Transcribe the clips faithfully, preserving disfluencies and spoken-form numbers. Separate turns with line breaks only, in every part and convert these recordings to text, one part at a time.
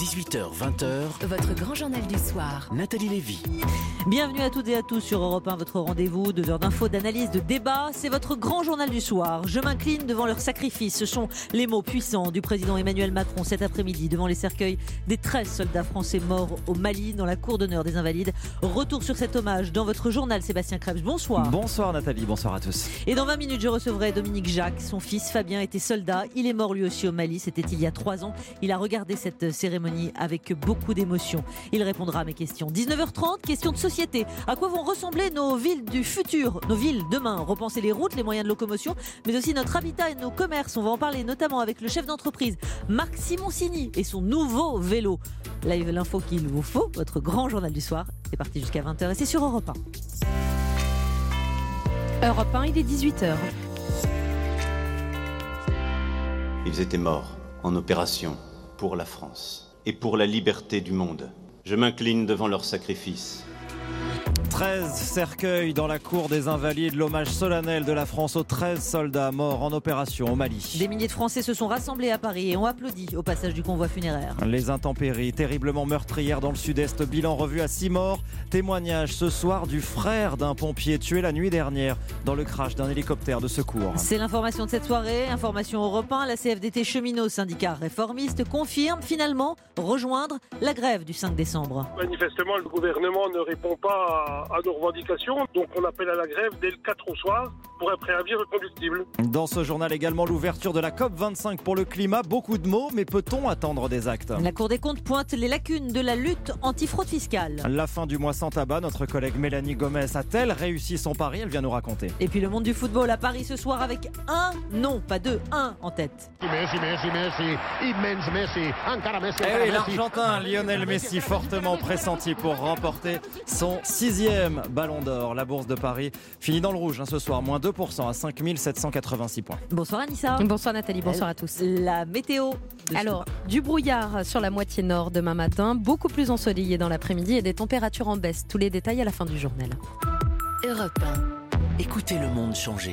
dix-huit heures vingt,
votre grand journal du soir.
Nathalie Lévy.
Bienvenue à toutes et à tous sur Europe un, votre rendez-vous, deux heures d'infos, d'analyse, de débat. C'est votre grand journal du soir. Je m'incline devant leur sacrifice. Ce sont les mots puissants du président Emmanuel Macron cet après-midi devant les cercueils des treize soldats français morts au Mali dans la cour d'honneur des Invalides. Retour sur cet hommage dans votre journal, Sébastien Krebs. Bonsoir.
Bonsoir Nathalie, bonsoir à tous.
Et dans vingt minutes, je recevrai Dominique Jacques. Son fils Fabien était soldat. Il est mort lui aussi au Mali. C'était il y a trois ans. Il a regardé cette cérémonie avec beaucoup d'émotion. Il répondra à mes questions. dix-neuf heures trente, questions de société. À quoi vont ressembler nos villes du futur, nos villes demain? Repenser les routes, les moyens de locomotion, mais aussi notre habitat et nos commerces. On va en parler notamment avec le chef d'entreprise Marc Simoncini et son nouveau vélo. Live l'info qu'il vous faut, votre grand journal du soir. C'est parti jusqu'à vingt heures et c'est sur Europe un.
Europe un, il est dix-huit heures.
Ils étaient morts en opération pour la France et pour la liberté du monde. Je m'incline devant leur sacrifice.
treize cercueils dans la cour des Invalides, l'hommage solennel de la France aux treize soldats morts en opération au Mali.
Des milliers de Français se sont rassemblés à Paris et ont applaudi au passage du convoi funéraire.
Les intempéries terriblement meurtrières dans le sud-est, bilan revu à six morts. Témoignage ce soir du frère d'un pompier tué la nuit dernière dans le crash d'un hélicoptère de secours.
C'est l'information de cette soirée, information Europe un. La C F D T cheminots, syndicat réformiste, confirme finalement rejoindre la grève du cinq décembre.
Manifestement, le gouvernement ne répond pas à à nos revendications, donc on appelle à la grève dès le quatre au soir pour un préavis reconductible.
Dans ce journal également, l'ouverture de la COP vingt-cinq pour le climat, beaucoup de mots, mais peut-on attendre des actes?
La Cour des comptes pointe les lacunes de la lutte anti-fraude fiscale.
La fin du mois sans tabac, notre collègue Mélanie Gomez a-t-elle réussi son pari? Elle vient nous raconter.
Et puis le monde du football à Paris ce soir avec un, non pas deux, un en tête.
Messi, Messi, Messi, immense Messi, encore Messi.
Et oui, l'Argentin Lionel Messi fortement pressenti pour remporter son sixième Ballon d'Or. La Bourse de Paris finit dans le rouge hein, ce soir, moins deux pour cent à cinq mille sept cent quatre-vingt-six points.
Bonsoir Anissa.
Bonsoir Nathalie, bonsoir à tous.
La météo.
Alors, du brouillard sur la moitié nord demain matin, beaucoup plus ensoleillé dans l'après-midi et des températures en baisse. Tous les détails à la fin du journal.
Europe un. Écoutez le monde changer.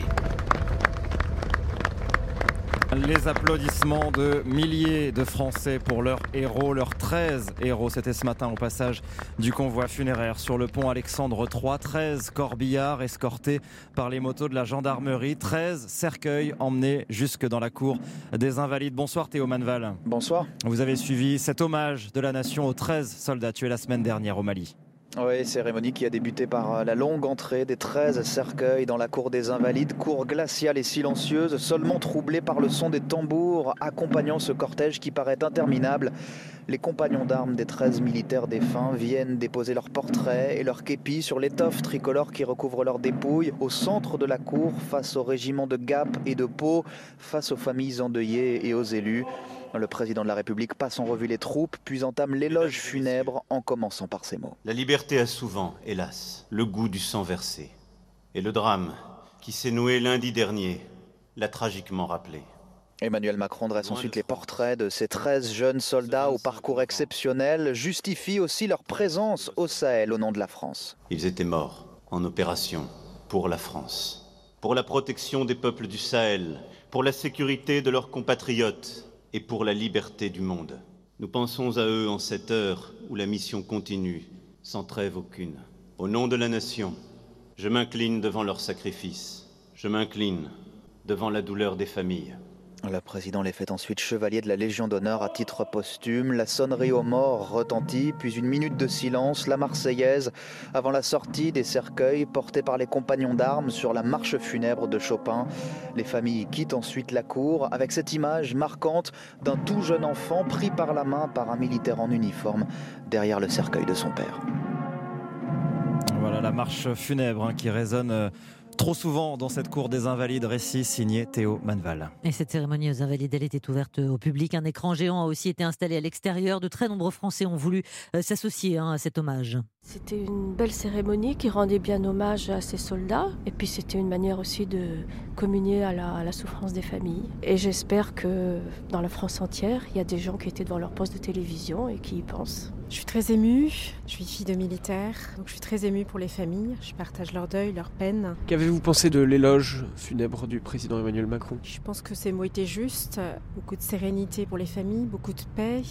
Les applaudissements de milliers de Français pour leurs héros, leurs treize héros. C'était ce matin au passage du convoi funéraire sur le pont Alexandre trois. treize corbillards escortés par les motos de la gendarmerie. treize cercueils emmenés jusque dans la cour des Invalides. Bonsoir Théo Manval.
Bonsoir.
Vous avez suivi cet hommage de la nation aux treize soldats tués la semaine dernière au Mali.
Oui, cérémonie qui a débuté par la longue entrée des treize cercueils dans la cour des Invalides, cour glaciale et silencieuse, seulement troublée par le son des tambours accompagnant ce cortège qui paraît interminable. Les compagnons d'armes des treize militaires défunts viennent déposer leurs portraits et leurs képis sur l'étoffe tricolore qui recouvre leurs dépouilles, au centre de la cour, face aux régiments de Gap et de Pau, face aux familles endeuillées et aux élus. Le président de la République passe en revue les troupes, puis entame l'éloge funèbre en commençant par ces mots.
La liberté a souvent, hélas, le goût du sang versé. Et le drame, qui s'est noué lundi dernier, l'a tragiquement rappelé.
Emmanuel Macron dresse ensuite les portraits de ces treize jeunes soldats au parcours exceptionnel, justifie aussi leur présence au Sahel au nom de la France.
Ils étaient morts en opération pour la France, pour la protection des peuples du Sahel, pour la sécurité de leurs compatriotes et pour la liberté du monde. Nous pensons à eux en cette heure où la mission continue, sans trêve aucune. Au nom de la nation, je m'incline devant leur sacrifice. Je m'incline devant la douleur des familles.
Le président les fait ensuite chevalier de la Légion d'honneur à titre posthume. La sonnerie aux morts retentit, puis une minute de silence, la Marseillaise, avant la sortie des cercueils portés par les compagnons d'armes sur la marche funèbre de Chopin. Les familles quittent ensuite la cour avec cette image marquante d'un tout jeune enfant pris par la main par un militaire en uniforme derrière le cercueil de son père.
Voilà la marche funèbre hein, qui résonne euh, trop souvent dans cette cour des Invalides. Récit signé Théo Manval.
Et cette cérémonie aux Invalides, elle était ouverte au public. Un écran géant a aussi été installé à l'extérieur. De très nombreux Français ont voulu euh, s'associer hein, à cet hommage.
C'était une belle cérémonie qui rendait bien hommage à ces soldats. Et puis c'était une manière aussi de communier à la, à la souffrance des familles. Et j'espère que dans la France entière, il y a des gens qui étaient devant leur poste de télévision et qui y pensent.
Je suis très émue, je suis fille de militaire, donc je suis très émue pour les familles. Je partage leur deuil, leur peine.
Qu'avez-vous pensé de l'éloge funèbre du président Emmanuel Macron ?
Je pense que ces mots étaient justes. Beaucoup de sérénité pour les familles, beaucoup de paix.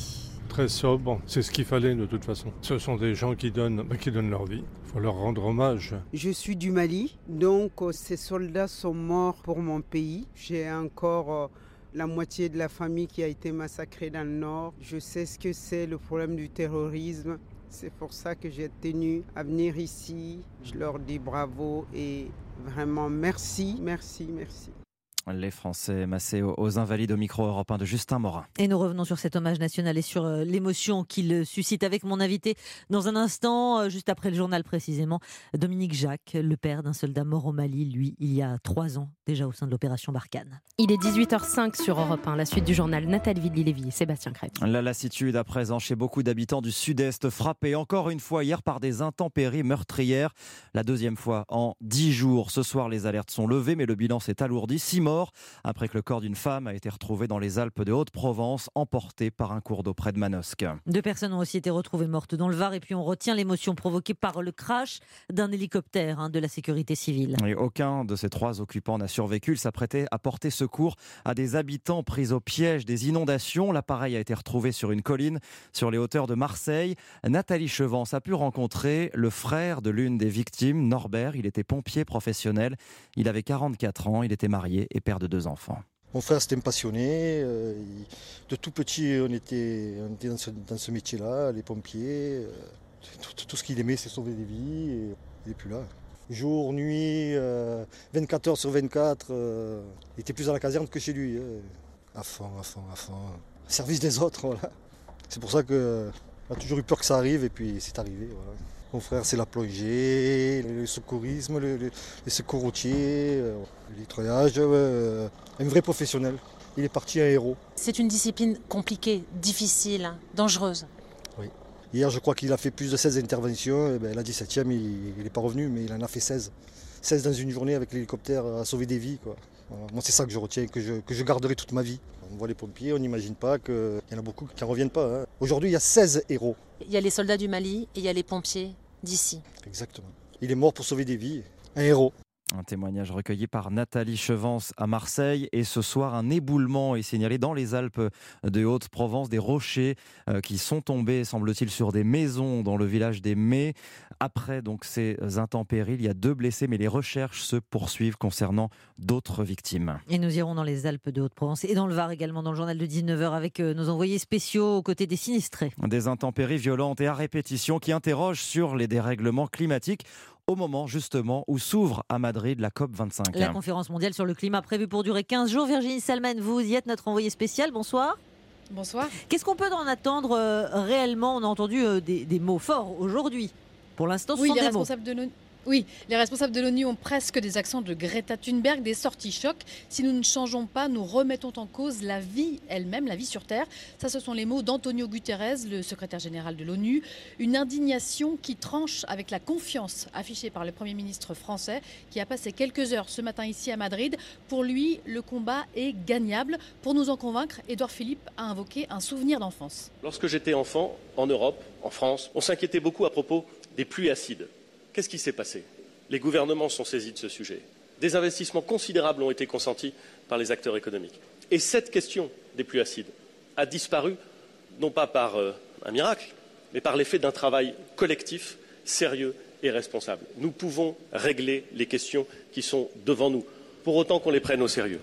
Très sobre, c'est ce qu'il fallait de toute façon. Ce sont des gens qui donnent, qui donnent leur vie. Il faut leur rendre hommage.
Je suis du Mali, donc ces soldats sont morts pour mon pays. J'ai encore la moitié de la famille qui a été massacrée dans le Nord. Je sais ce que c'est le problème du terrorisme. C'est pour ça que j'ai tenu à venir ici. Je leur dis bravo et vraiment merci, merci, merci.
Les Français massés aux Invalides au micro Europe un de Justin Morin.
Et nous revenons sur cet hommage national et sur l'émotion qu'il suscite avec mon invité dans un instant, juste après le journal précisément. Dominique Jacques, le père d'un soldat mort au Mali, lui, il y a trois ans, déjà au sein de l'opération Barkhane.
Il est dix-huit heures cinq sur Europe un, la suite du journal. Nathalie Villiers-Lévy et Sébastien Crête.
La lassitude à présent chez beaucoup d'habitants du Sud-Est, frappés encore une fois hier par des intempéries meurtrières. La deuxième fois en dix jours. Ce soir, les alertes sont levées, mais le bilan s'est alourdi. Six morts après que le corps d'une femme a été retrouvé dans les Alpes de Haute-Provence, emporté par un cours d'eau près de Manosque.
Deux personnes ont aussi été retrouvées mortes dans le Var, et puis on retient l'émotion provoquée par le crash d'un hélicoptère hein, de la sécurité civile.
Et aucun de ces trois occupants n'a survécu. Il s'apprêtait à porter secours à des habitants pris au piège des inondations. L'appareil a été retrouvé sur une colline sur les hauteurs de Marseille. Nathalie Chevance a pu rencontrer le frère de l'une des victimes, Norbert. Il était pompier professionnel. Il avait quarante-quatre ans. Il était marié et père de deux enfants.
Mon frère c'était un passionné, euh, de tout petit on était, on était dans ce, dans ce métier-là, les pompiers, euh, tout, tout ce qu'il aimait c'est sauver des vies et il n'est plus là. Jour, nuit, euh, vingt-quatre heures sur vingt-quatre, euh, il était plus à la caserne que chez lui, euh, à fond, à fond, à fond, service des autres, voilà. C'est pour ça qu'on a toujours eu peur que ça arrive et puis c'est arrivé, voilà. Mon frère, c'est la plongée, le secourisme, le, le, les secours routiers, euh, le nettoyage, euh, un vrai professionnel. Il est parti un héros.
C'est une discipline compliquée, difficile, dangereuse.
Oui. Hier, je crois qu'il a fait plus de seize interventions. Et ben, la dix-septième, il n'est pas revenu, mais il en a fait seize. seize dans une journée avec l'hélicoptère à sauver des vies, quoi. Voilà. Moi, c'est ça que je retiens, que je, que je garderai toute ma vie. On voit les pompiers, on n'imagine pas qu'il y en a beaucoup qui n'en reviennent pas. Hein. Aujourd'hui, il y a seize héros.
Il y a les soldats du Mali et il y a les pompiers d'ici.
Exactement. Il est mort pour sauver des vies. Un héros.
Un témoignage recueilli par Nathalie Chevance à Marseille. Et ce soir, un éboulement est signalé dans les Alpes de Haute-Provence. Des rochers euh, qui sont tombés, semble-t-il, sur des maisons dans le village des Mets. Après donc ces intempéries, il y a deux blessés, mais les recherches se poursuivent concernant d'autres victimes.
Et nous irons dans les Alpes de Haute-Provence et dans le Var également, dans le journal de dix-neuf heures, avec nos envoyés spéciaux aux côtés des sinistrés.
Des intempéries violentes et à répétition qui interrogent sur les dérèglements climatiques. Au moment justement où s'ouvre à Madrid la COP vingt-cinq.
La conférence mondiale sur le climat prévue pour durer quinze jours. Virginie Salman, vous y êtes, notre envoyée spéciale. Bonsoir.
Bonsoir.
Qu'est-ce qu'on peut en attendre euh, réellement ? On a entendu euh, des, des mots forts aujourd'hui. Pour l'instant, ce
oui,
sont
les
des
responsables
mots.
de l'ONU. Oui, les responsables de l'ONU ont presque des accents de Greta Thunberg, des sorties choc. Si nous ne changeons pas, nous remettons en cause la vie elle-même, la vie sur Terre. Ça, ce sont les mots d'Antonio Guterres, le secrétaire général de l'ONU. Une indignation qui tranche avec la confiance affichée par le Premier ministre français, qui a passé quelques heures ce matin ici à Madrid. Pour lui, le combat est gagnable. Pour nous en convaincre, Édouard Philippe a invoqué un souvenir d'enfance.
Lorsque j'étais enfant, en Europe, en France, on s'inquiétait beaucoup à propos des pluies acides. Qu'est-ce qui s'est passé ? Les gouvernements sont saisis de ce sujet. Des investissements considérables ont été consentis par les acteurs économiques. Et cette question des pluies acides a disparu, non pas par euh, un miracle, mais par l'effet d'un travail collectif, sérieux et responsable. Nous pouvons régler les questions qui sont devant nous, pour autant qu'on les prenne au sérieux.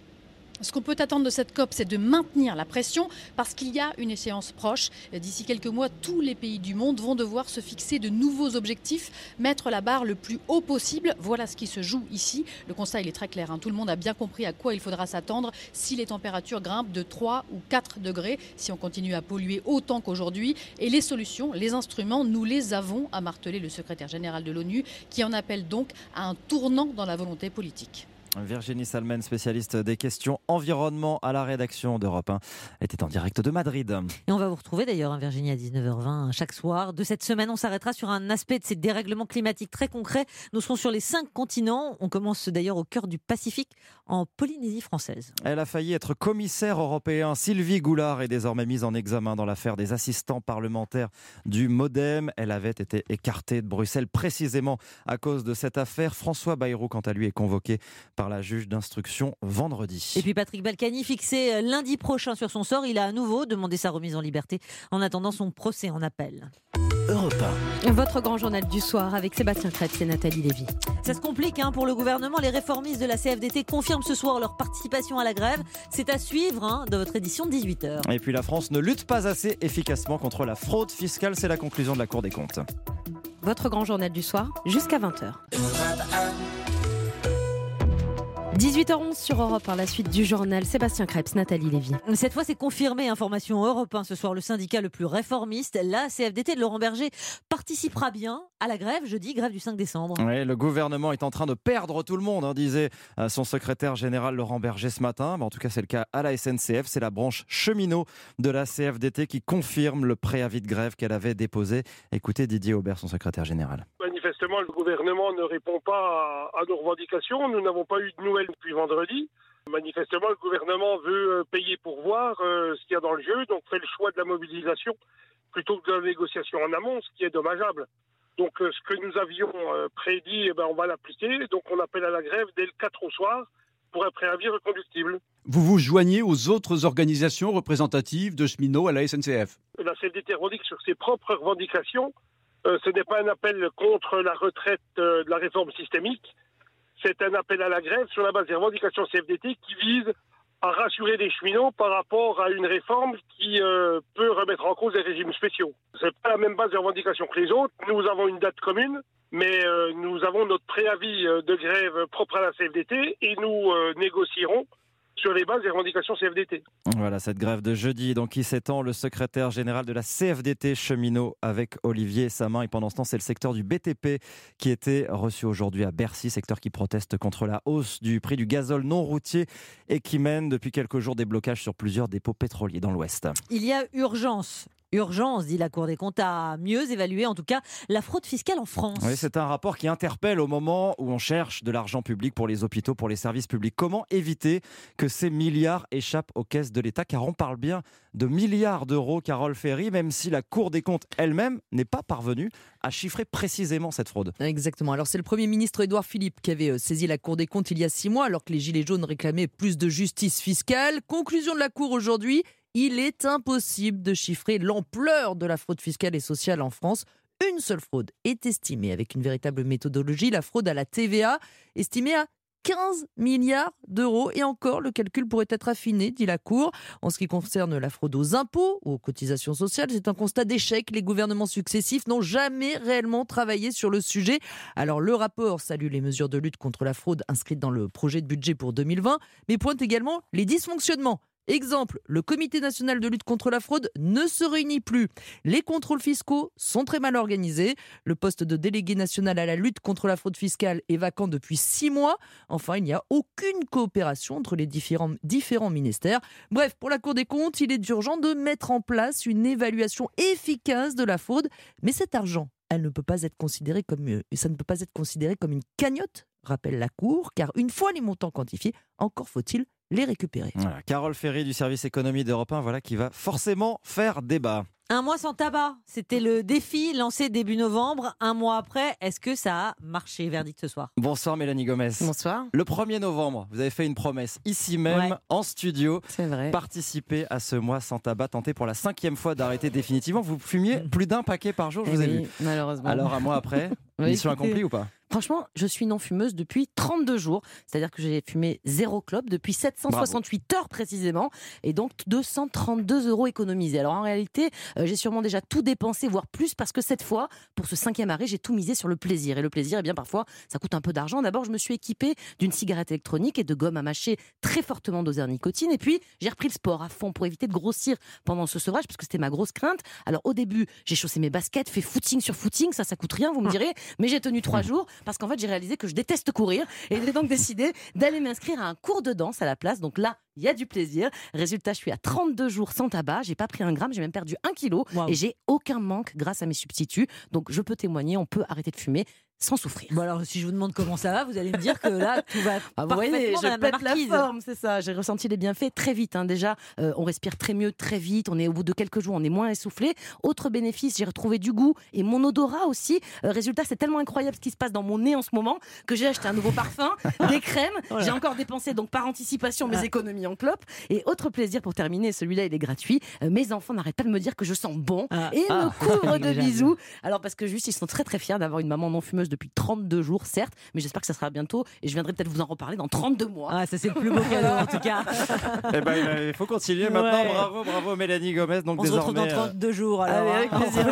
Ce qu'on peut attendre de cette COP, c'est de maintenir la pression parce qu'il y a une échéance proche. D'ici quelques mois, tous les pays du monde vont devoir se fixer de nouveaux objectifs, mettre la barre le plus haut possible. Voilà ce qui se joue ici. Le constat, il est très clair, hein. Tout le monde a bien compris à quoi il faudra s'attendre si les températures grimpent de trois ou quatre degrés, si on continue à polluer autant qu'aujourd'hui. Et les solutions, les instruments, nous les avons, a martelé le secrétaire général de l'ONU, qui en appelle donc à un tournant dans la volonté politique.
Virginie Salman, spécialiste des questions environnement à la rédaction d'Europe un, était en direct de Madrid.
Et on va vous retrouver d'ailleurs, hein, Virginie, à dix-neuf heures vingt chaque soir. De cette semaine, on s'arrêtera sur un aspect de ces dérèglements climatiques très concrets. Nous serons sur les cinq continents. On commence d'ailleurs au cœur du Pacifique, en Polynésie française.
Elle a failli être commissaire européen. Sylvie Goulard est désormais mise en examen dans l'affaire des assistants parlementaires du Modem. Elle avait été écartée de Bruxelles précisément à cause de cette affaire. François Bayrou, quant à lui, est convoqué par par la juge d'instruction vendredi.
Et puis Patrick Balkany, fixé lundi prochain sur son sort, il a à nouveau demandé sa remise en liberté en attendant son procès en appel.
Europe un.
Votre grand journal du soir avec Sébastien Krebs et Nathalie Lévy.
Ça se complique hein, pour le gouvernement. Les réformistes de la C F D T confirment ce soir leur participation à la grève. C'est à suivre hein, dans votre édition de dix-huit heures.
Et puis la France ne lutte pas assez efficacement contre la fraude fiscale. C'est la conclusion de la Cour des comptes.
Votre grand journal du soir jusqu'à vingt heures. dix-huit heures onze sur Europe un, la suite du journal. Sébastien Krebs, Nathalie Lévy.
Cette fois, c'est confirmé. Information Europe un ce soir. Le syndicat le plus réformiste, la C F D T de Laurent Berger, participera bien à la grève jeudi, grève du cinq décembre.
Oui, le gouvernement est en train de perdre tout le monde, hein, disait son secrétaire général Laurent Berger ce matin. En tout cas, c'est le cas à la S N C F. C'est la branche cheminot de la C F D T qui confirme le préavis de grève qu'elle avait déposé. Écoutez Didier Aubert, son secrétaire général.
Manifestement, le gouvernement ne répond pas à, à nos revendications. Nous n'avons pas eu de nouvelles depuis vendredi. Manifestement, le gouvernement veut payer pour voir euh, ce qu'il y a dans le jeu, donc fait le choix de la mobilisation plutôt que de la négociation en amont, ce qui est dommageable. Donc euh, ce que nous avions euh, prédit, eh ben, on va l'appliquer. Donc on appelle à la grève dès le quatre au soir pour un préavis reconductible.
Vous vous joignez aux autres organisations représentatives de cheminots à la S N C F.
La C F D T revendique sur ses propres revendications. Euh, ce n'est pas un appel contre la retraite euh, de la réforme systémique. C'est un appel à la grève sur la base des revendications C F D T qui vise à rassurer les cheminots par rapport à une réforme qui euh, peut remettre en cause les régimes spéciaux. Ce n'est pas la même base de revendication que les autres. Nous avons une date commune, mais euh, nous avons notre préavis de grève propre à la C F D T et nous euh, négocierons sur les bases des revendications C F D T.
Voilà cette grève de jeudi donc qui s'étend. Le secrétaire général de la C F D T cheminot avec Olivier Samin. Et pendant ce temps, c'est le secteur du B T P qui était reçu aujourd'hui à Bercy, secteur qui proteste contre la hausse du prix du gazole non routier et qui mène depuis quelques jours des blocages sur plusieurs dépôts pétroliers dans l'Ouest.
Il y a urgence. Urgence, dit la Cour des comptes, à mieux évaluer en tout cas la fraude fiscale en France.
Oui, c'est un rapport qui interpelle au moment où on cherche de l'argent public pour les hôpitaux, pour les services publics. Comment éviter que ces milliards échappent aux caisses de l'État ? Car on parle bien de milliards d'euros, Carole Ferry, même si la Cour des comptes elle-même n'est pas parvenue à chiffrer précisément cette fraude.
Exactement. Alors c'est le Premier ministre Édouard Philippe qui avait saisi la Cour des comptes il y a six mois alors que les Gilets jaunes réclamaient plus de justice fiscale. Conclusion de la Cour aujourd'hui. Il est impossible de chiffrer l'ampleur de la fraude fiscale et sociale en France. Une seule fraude est estimée avec une véritable méthodologie, la fraude à la T V A, estimée à quinze milliards d'euros. Et encore, le calcul pourrait être affiné, dit la Cour. En ce qui concerne la fraude aux impôts ou aux cotisations sociales, c'est un constat d'échec. Les gouvernements successifs n'ont jamais réellement travaillé sur le sujet. Alors, le rapport salue les mesures de lutte contre la fraude inscrites dans le projet de budget pour deux mille vingt, mais pointe également les dysfonctionnements. Exemple, le Comité national de lutte contre la fraude ne se réunit plus. Les contrôles fiscaux sont très mal organisés. Le poste de délégué national à la lutte contre la fraude fiscale est vacant depuis six mois. Enfin, il n'y a aucune coopération entre les différents, différents ministères. Bref, pour la Cour des comptes, il est urgent de mettre en place une évaluation efficace de la fraude. Mais cet argent, elle ne peut pas être considérée comme, ça ne peut pas être considéré comme une cagnotte, rappelle la Cour, car une fois les montants quantifiés, encore faut-il les récupérer.
Voilà, Carole Ferry du service économie d'Europe un, voilà, qui va forcément faire débat.
Un mois sans tabac, c'était le défi lancé début novembre. Un mois après, est-ce que ça a marché? Verdict ce soir.
Bonsoir Mélanie Gomez.
Bonsoir.
Le premier novembre, vous avez fait une promesse ici même, ouais. en studio.
C'est vrai.
Participer à ce mois sans tabac, tenter pour la cinquième fois d'arrêter définitivement. Vous fumiez plus d'un paquet par jour, je vous ai
oui,
vu.
Malheureusement.
Alors un mois après,
oui,
mission
écoutez,
accomplie ou pas?
Franchement, je suis non-fumeuse depuis trente-deux jours. C'est-à-dire que j'ai fumé zéro clope depuis sept cent soixante-huit Bravo. Heures précisément. Et donc deux cent trente-deux euros économisés. Alors en réalité, euh, j'ai sûrement déjà tout dépensé, voire plus, parce que cette fois, pour ce cinquième arrêt, j'ai tout misé sur le plaisir. Et le plaisir, eh bien parfois, ça coûte un peu d'argent. D'abord, je me suis équipée d'une cigarette électronique et de gomme à mâcher très fortement dosée en nicotine. Et puis, j'ai repris le sport à fond pour éviter de grossir pendant ce sevrage, parce que c'était ma grosse crainte. Alors au début, j'ai chaussé mes baskets, fait footing sur footing. Ça, ça coûte rien, vous me direz. Mais j'ai tenu trois jours, parce qu'en fait, j'ai réalisé que je déteste courir et j'ai donc décidé d'aller m'inscrire à un cours de danse à la place. Donc là, il y a du plaisir. Résultat, je suis à trente-deux jours sans tabac. J'ai pas pris un gramme, j'ai même perdu un kilo wow. et j'ai aucun manque grâce à mes substituts. Donc je peux témoigner, on peut arrêter de fumer sans souffrir.
Bon alors, si je vous demande comment ça va, vous allez me dire que là, tout va
ah, vous
parfaitement,
voyez, je
Madame la
pète la
Marquise.
forme, c'est ça. J'ai ressenti les bienfaits très vite. Hein. Déjà, euh, on respire très mieux, très vite. On est au bout de quelques jours, on est moins essoufflé. Autre bénéfice, j'ai retrouvé du goût et mon odorat aussi. Euh, résultat, c'est tellement incroyable ce qui se passe dans mon nez en ce moment que j'ai acheté un nouveau parfum, des crèmes. Voilà. J'ai encore dépensé donc par anticipation mes ah. économies en clopes. Et autre plaisir pour terminer, celui-là il est gratuit. Euh, mes enfants n'arrêtent pas de me dire que je sens bon ah. et ah. me couvrent de bisous. Alors parce que juste ils sont très très fiers d'avoir une maman non fumeuse depuis trente-deux jours, certes, mais j'espère que ça sera bientôt et je viendrai peut-être vous en reparler dans trente-deux mois.
Ah, ça c'est le plus beau cadeau en tout cas.
Eh ben, il faut continuer maintenant. Ouais. Bravo, bravo Mélanie Gomez. Donc
on
désormais,
se retrouve dans trente-deux jours. Alors,
allez, avec plaisir.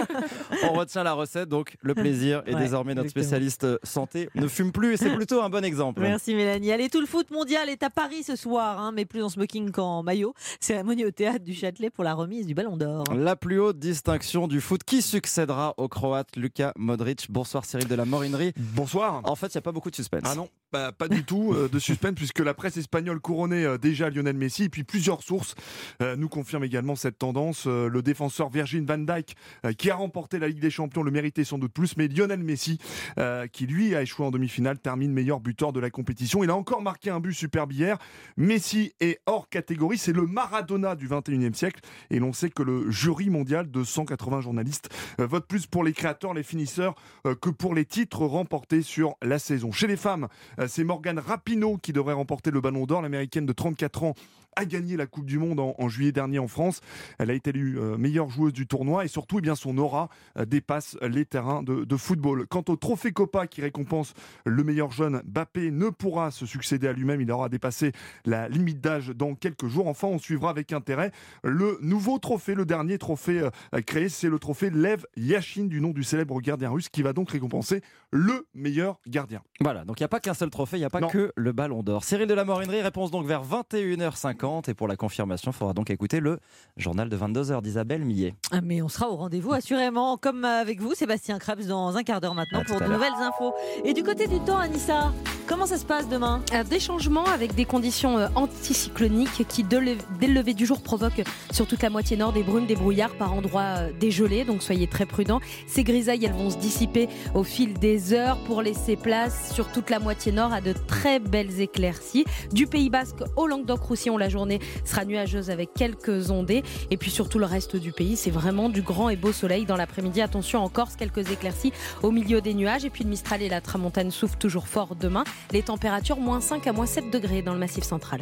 On retient la recette, donc le plaisir. Et ouais, désormais notre exactement. Spécialiste santé ne fume plus et c'est plutôt un bon exemple.
Merci Mélanie. Allez, tout le foot mondial est à Paris ce soir, hein, mais plus en smoking qu'en maillot. Cérémonie au théâtre du Châtelet pour la remise du Ballon d'Or.
La plus haute distinction du foot. Qui succédera au Croate Luka Modric? Bonsoir Cyril de la Morinerie.
Bonsoir.
En fait, il n'y a pas beaucoup de suspense.
Ah non, bah, pas du tout euh, de suspense puisque la presse espagnole couronnait euh, déjà Lionel Messi et puis plusieurs sources euh, nous confirment également cette tendance. Euh, le défenseur Virgil van Dijk euh, qui a remporté la Ligue des Champions le méritait sans doute plus, mais Lionel Messi euh, qui lui a échoué en demi-finale termine meilleur buteur de la compétition. Il a encore marqué un but superbe hier. Messi est hors catégorie, c'est le Maradona du vingt et unième siècle et l'on sait que le jury mondial de cent quatre-vingts journalistes euh, vote plus pour les créateurs, les finisseurs euh, que pour les titres remportés sur la saison. Chez les femmes, euh, c'est Morgane Rapinoe qui devrait remporter le Ballon d'Or. L'américaine de trente-quatre ans a gagné la Coupe du Monde en, en juillet dernier en France. Elle a été élue euh, meilleure joueuse du tournoi et surtout eh bien, son aura euh, dépasse les terrains de, de football. Quant au trophée Copa qui récompense le meilleur jeune, Mbappé ne pourra se succéder à lui-même. Il aura dépassé la limite d'âge dans quelques jours. Enfin, on suivra avec intérêt le nouveau trophée, le dernier trophée euh, créé, c'est le trophée Lev Yashin du nom du célèbre gardien russe qui va donc récompenser le meilleur gardien.
Voilà, donc il n'y a pas qu'un seul trophée, il n'y a pas non. que le Ballon d'Or. Cyril de la Morinerie, réponse donc vers vingt et une heures cinquante. Et pour la confirmation, il faudra donc écouter le journal de vingt-deux heures d'Isabelle Millet.
Ah mais on sera au rendez-vous assurément, comme avec vous Sébastien Krebs dans un quart d'heure maintenant à pour de nouvelles infos. Et du côté du temps, Anissa, comment ça se passe demain?
Des changements avec des conditions anticycloniques qui dès le lever du jour provoquent sur toute la moitié nord des brumes, des brouillards, par endroits des gelées, donc soyez très prudents. Ces grisailles, elles vont se dissiper au fil des heures pour laisser place sur toute la moitié nord à de très belles éclaircies. Du Pays Basque au Languedoc-Roussillon, la journée sera nuageuse avec quelques ondées. Et puis surtout le reste du pays, c'est vraiment du grand et beau soleil dans l'après-midi. Attention en Corse, quelques éclaircies au milieu des nuages. Et puis le Mistral et la Tramontane soufflent toujours fort demain. Les températures moins cinq à moins sept degrés dans le Massif central.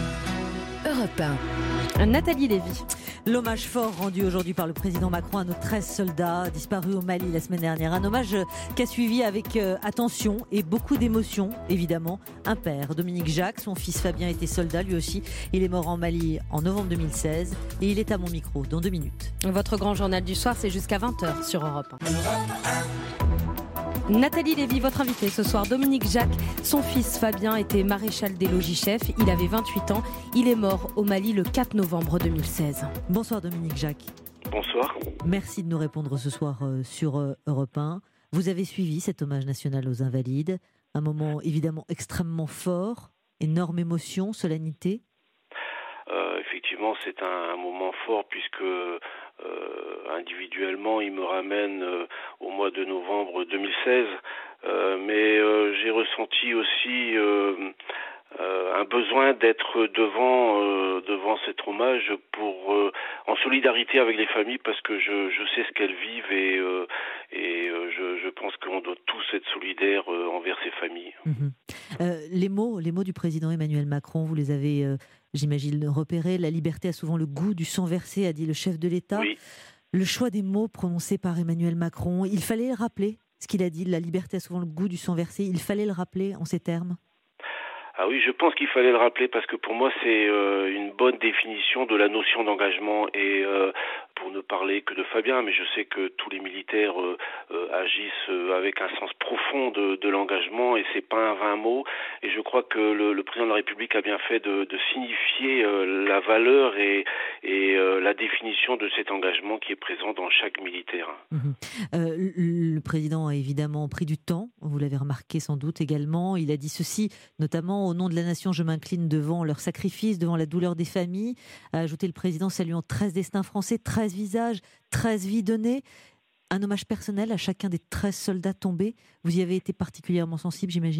Europe un.
Nathalie Lévy.
L'hommage fort rendu aujourd'hui par le président Macron à nos treize soldats disparus au Mali la semaine dernière. Un hommage qu'a suivi avec euh, attention et beaucoup d'émotion, évidemment. Un père, Dominique Jacques, son fils Fabien était soldat lui aussi. Il est mort en Mali en novembre deux mille seize et il est à mon micro dans deux minutes.
Votre grand journal du soir, c'est jusqu'à vingt heures sur Europe un. Nathalie Lévy, votre invitée ce soir. Dominique Jacques, son fils Fabien était maréchal des logis-chefs. Il avait vingt-huit ans. Il est mort au Mali le quatre novembre deux mille seize.
Bonsoir Dominique Jacques.
Bonsoir.
Merci de nous répondre ce soir euh, sur euh, Europe un. Vous avez suivi cet hommage national aux Invalides. Un moment évidemment extrêmement fort, énorme émotion, solennité.
Euh, effectivement, c'est un, un moment fort puisque euh, individuellement, il me ramène euh, au mois de novembre deux mille seize. Euh, mais euh, j'ai ressenti aussi euh, euh, un besoin d'être devant euh, devant cet hommage pour euh, en solidarité avec les familles parce que je, je sais ce qu'elles vivent et, euh, et euh, je, je pense qu'on doit tous être solidaires euh, envers ces familles.
Mmh. Euh, les mots, les mots du président Emmanuel Macron, vous les avez euh, j'imagine repérés. La liberté a souvent le goût du sang versé, a dit le chef de l'État.
Oui.
Le choix des mots prononcés par Emmanuel Macron, il fallait le rappeler. Ce qu'il a dit, la liberté a souvent le goût du sang versé, il fallait le rappeler en ces termes.
Ah oui, je pense qu'il fallait le rappeler parce que pour moi c'est euh, une bonne définition de la notion d'engagement et euh, pour ne parler que de Fabien, mais je sais que tous les militaires euh, euh, agissent euh, avec un sens profond de, de l'engagement et c'est pas un vain mot et je crois que le, le président de la République a bien fait de, de signifier euh, la valeur et, et euh, la définition de cet engagement qui est présent dans chaque militaire.
Mmh. Euh, le président a évidemment pris du temps, vous l'avez remarqué sans doute également, il a dit ceci notamment: au nom de la nation, je m'incline devant leur sacrifice, devant la douleur des familles, a ajouté le président, saluant treize destins français, treize visages, treize vies données. Un hommage personnel à chacun des treize soldats tombés. Vous y avez été particulièrement sensible, j'imagine ?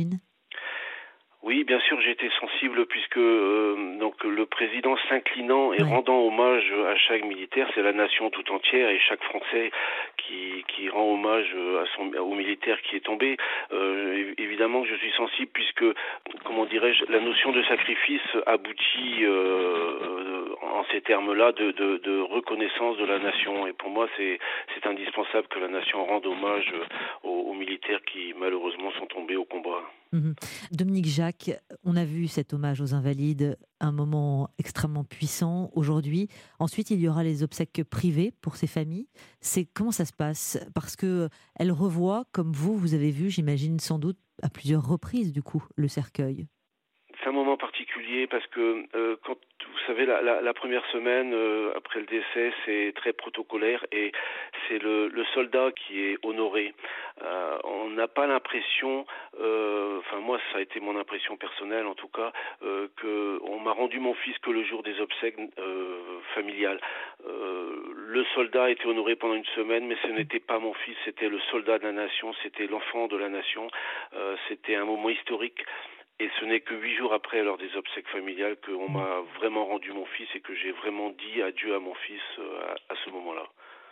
Oui, bien sûr, j'ai été sensible puisque euh, donc le président s'inclinant et
Ouais.
rendant hommage à chaque militaire, c'est la nation tout entière et chaque Français qui qui rend hommage à son au militaire qui est tombé. Euh, évidemment que je suis sensible puisque, comment dirais-je, la notion de sacrifice aboutit euh, en ces termes-là de, de, de reconnaissance de la nation. Et pour moi, c'est c'est indispensable que la nation rende hommage aux, aux militaires qui malheureusement sont tombés au combat.
Mmh. Dominique Jacques, on a vu cet hommage aux Invalides, un moment extrêmement puissant aujourd'hui. Ensuite, il y aura les obsèques privées pour ces familles. C'est comment ça se passe ? Parce que elles revoient, comme vous, vous avez vu, j'imagine sans doute à plusieurs reprises du coup, le cercueil.
C'est un moment particulier parce que euh, quand vous savez la, la, la première semaine euh, après le décès, c'est très protocolaire et c'est le, le soldat qui est honoré. Euh, on n'a pas l'impression, euh, enfin moi ça a été mon impression personnelle en tout cas, euh, que on m'a rendu mon fils que le jour des obsèques euh, familiales. Euh, le soldat était honoré pendant une semaine, mais ce n'était pas mon fils, c'était le soldat de la nation, c'était l'enfant de la nation. Euh, c'était un moment historique. Et ce n'est que huit jours après, lors des obsèques familiales, qu'on m'a vraiment rendu mon fils et que j'ai vraiment dit adieu à mon fils à, à ce moment-là.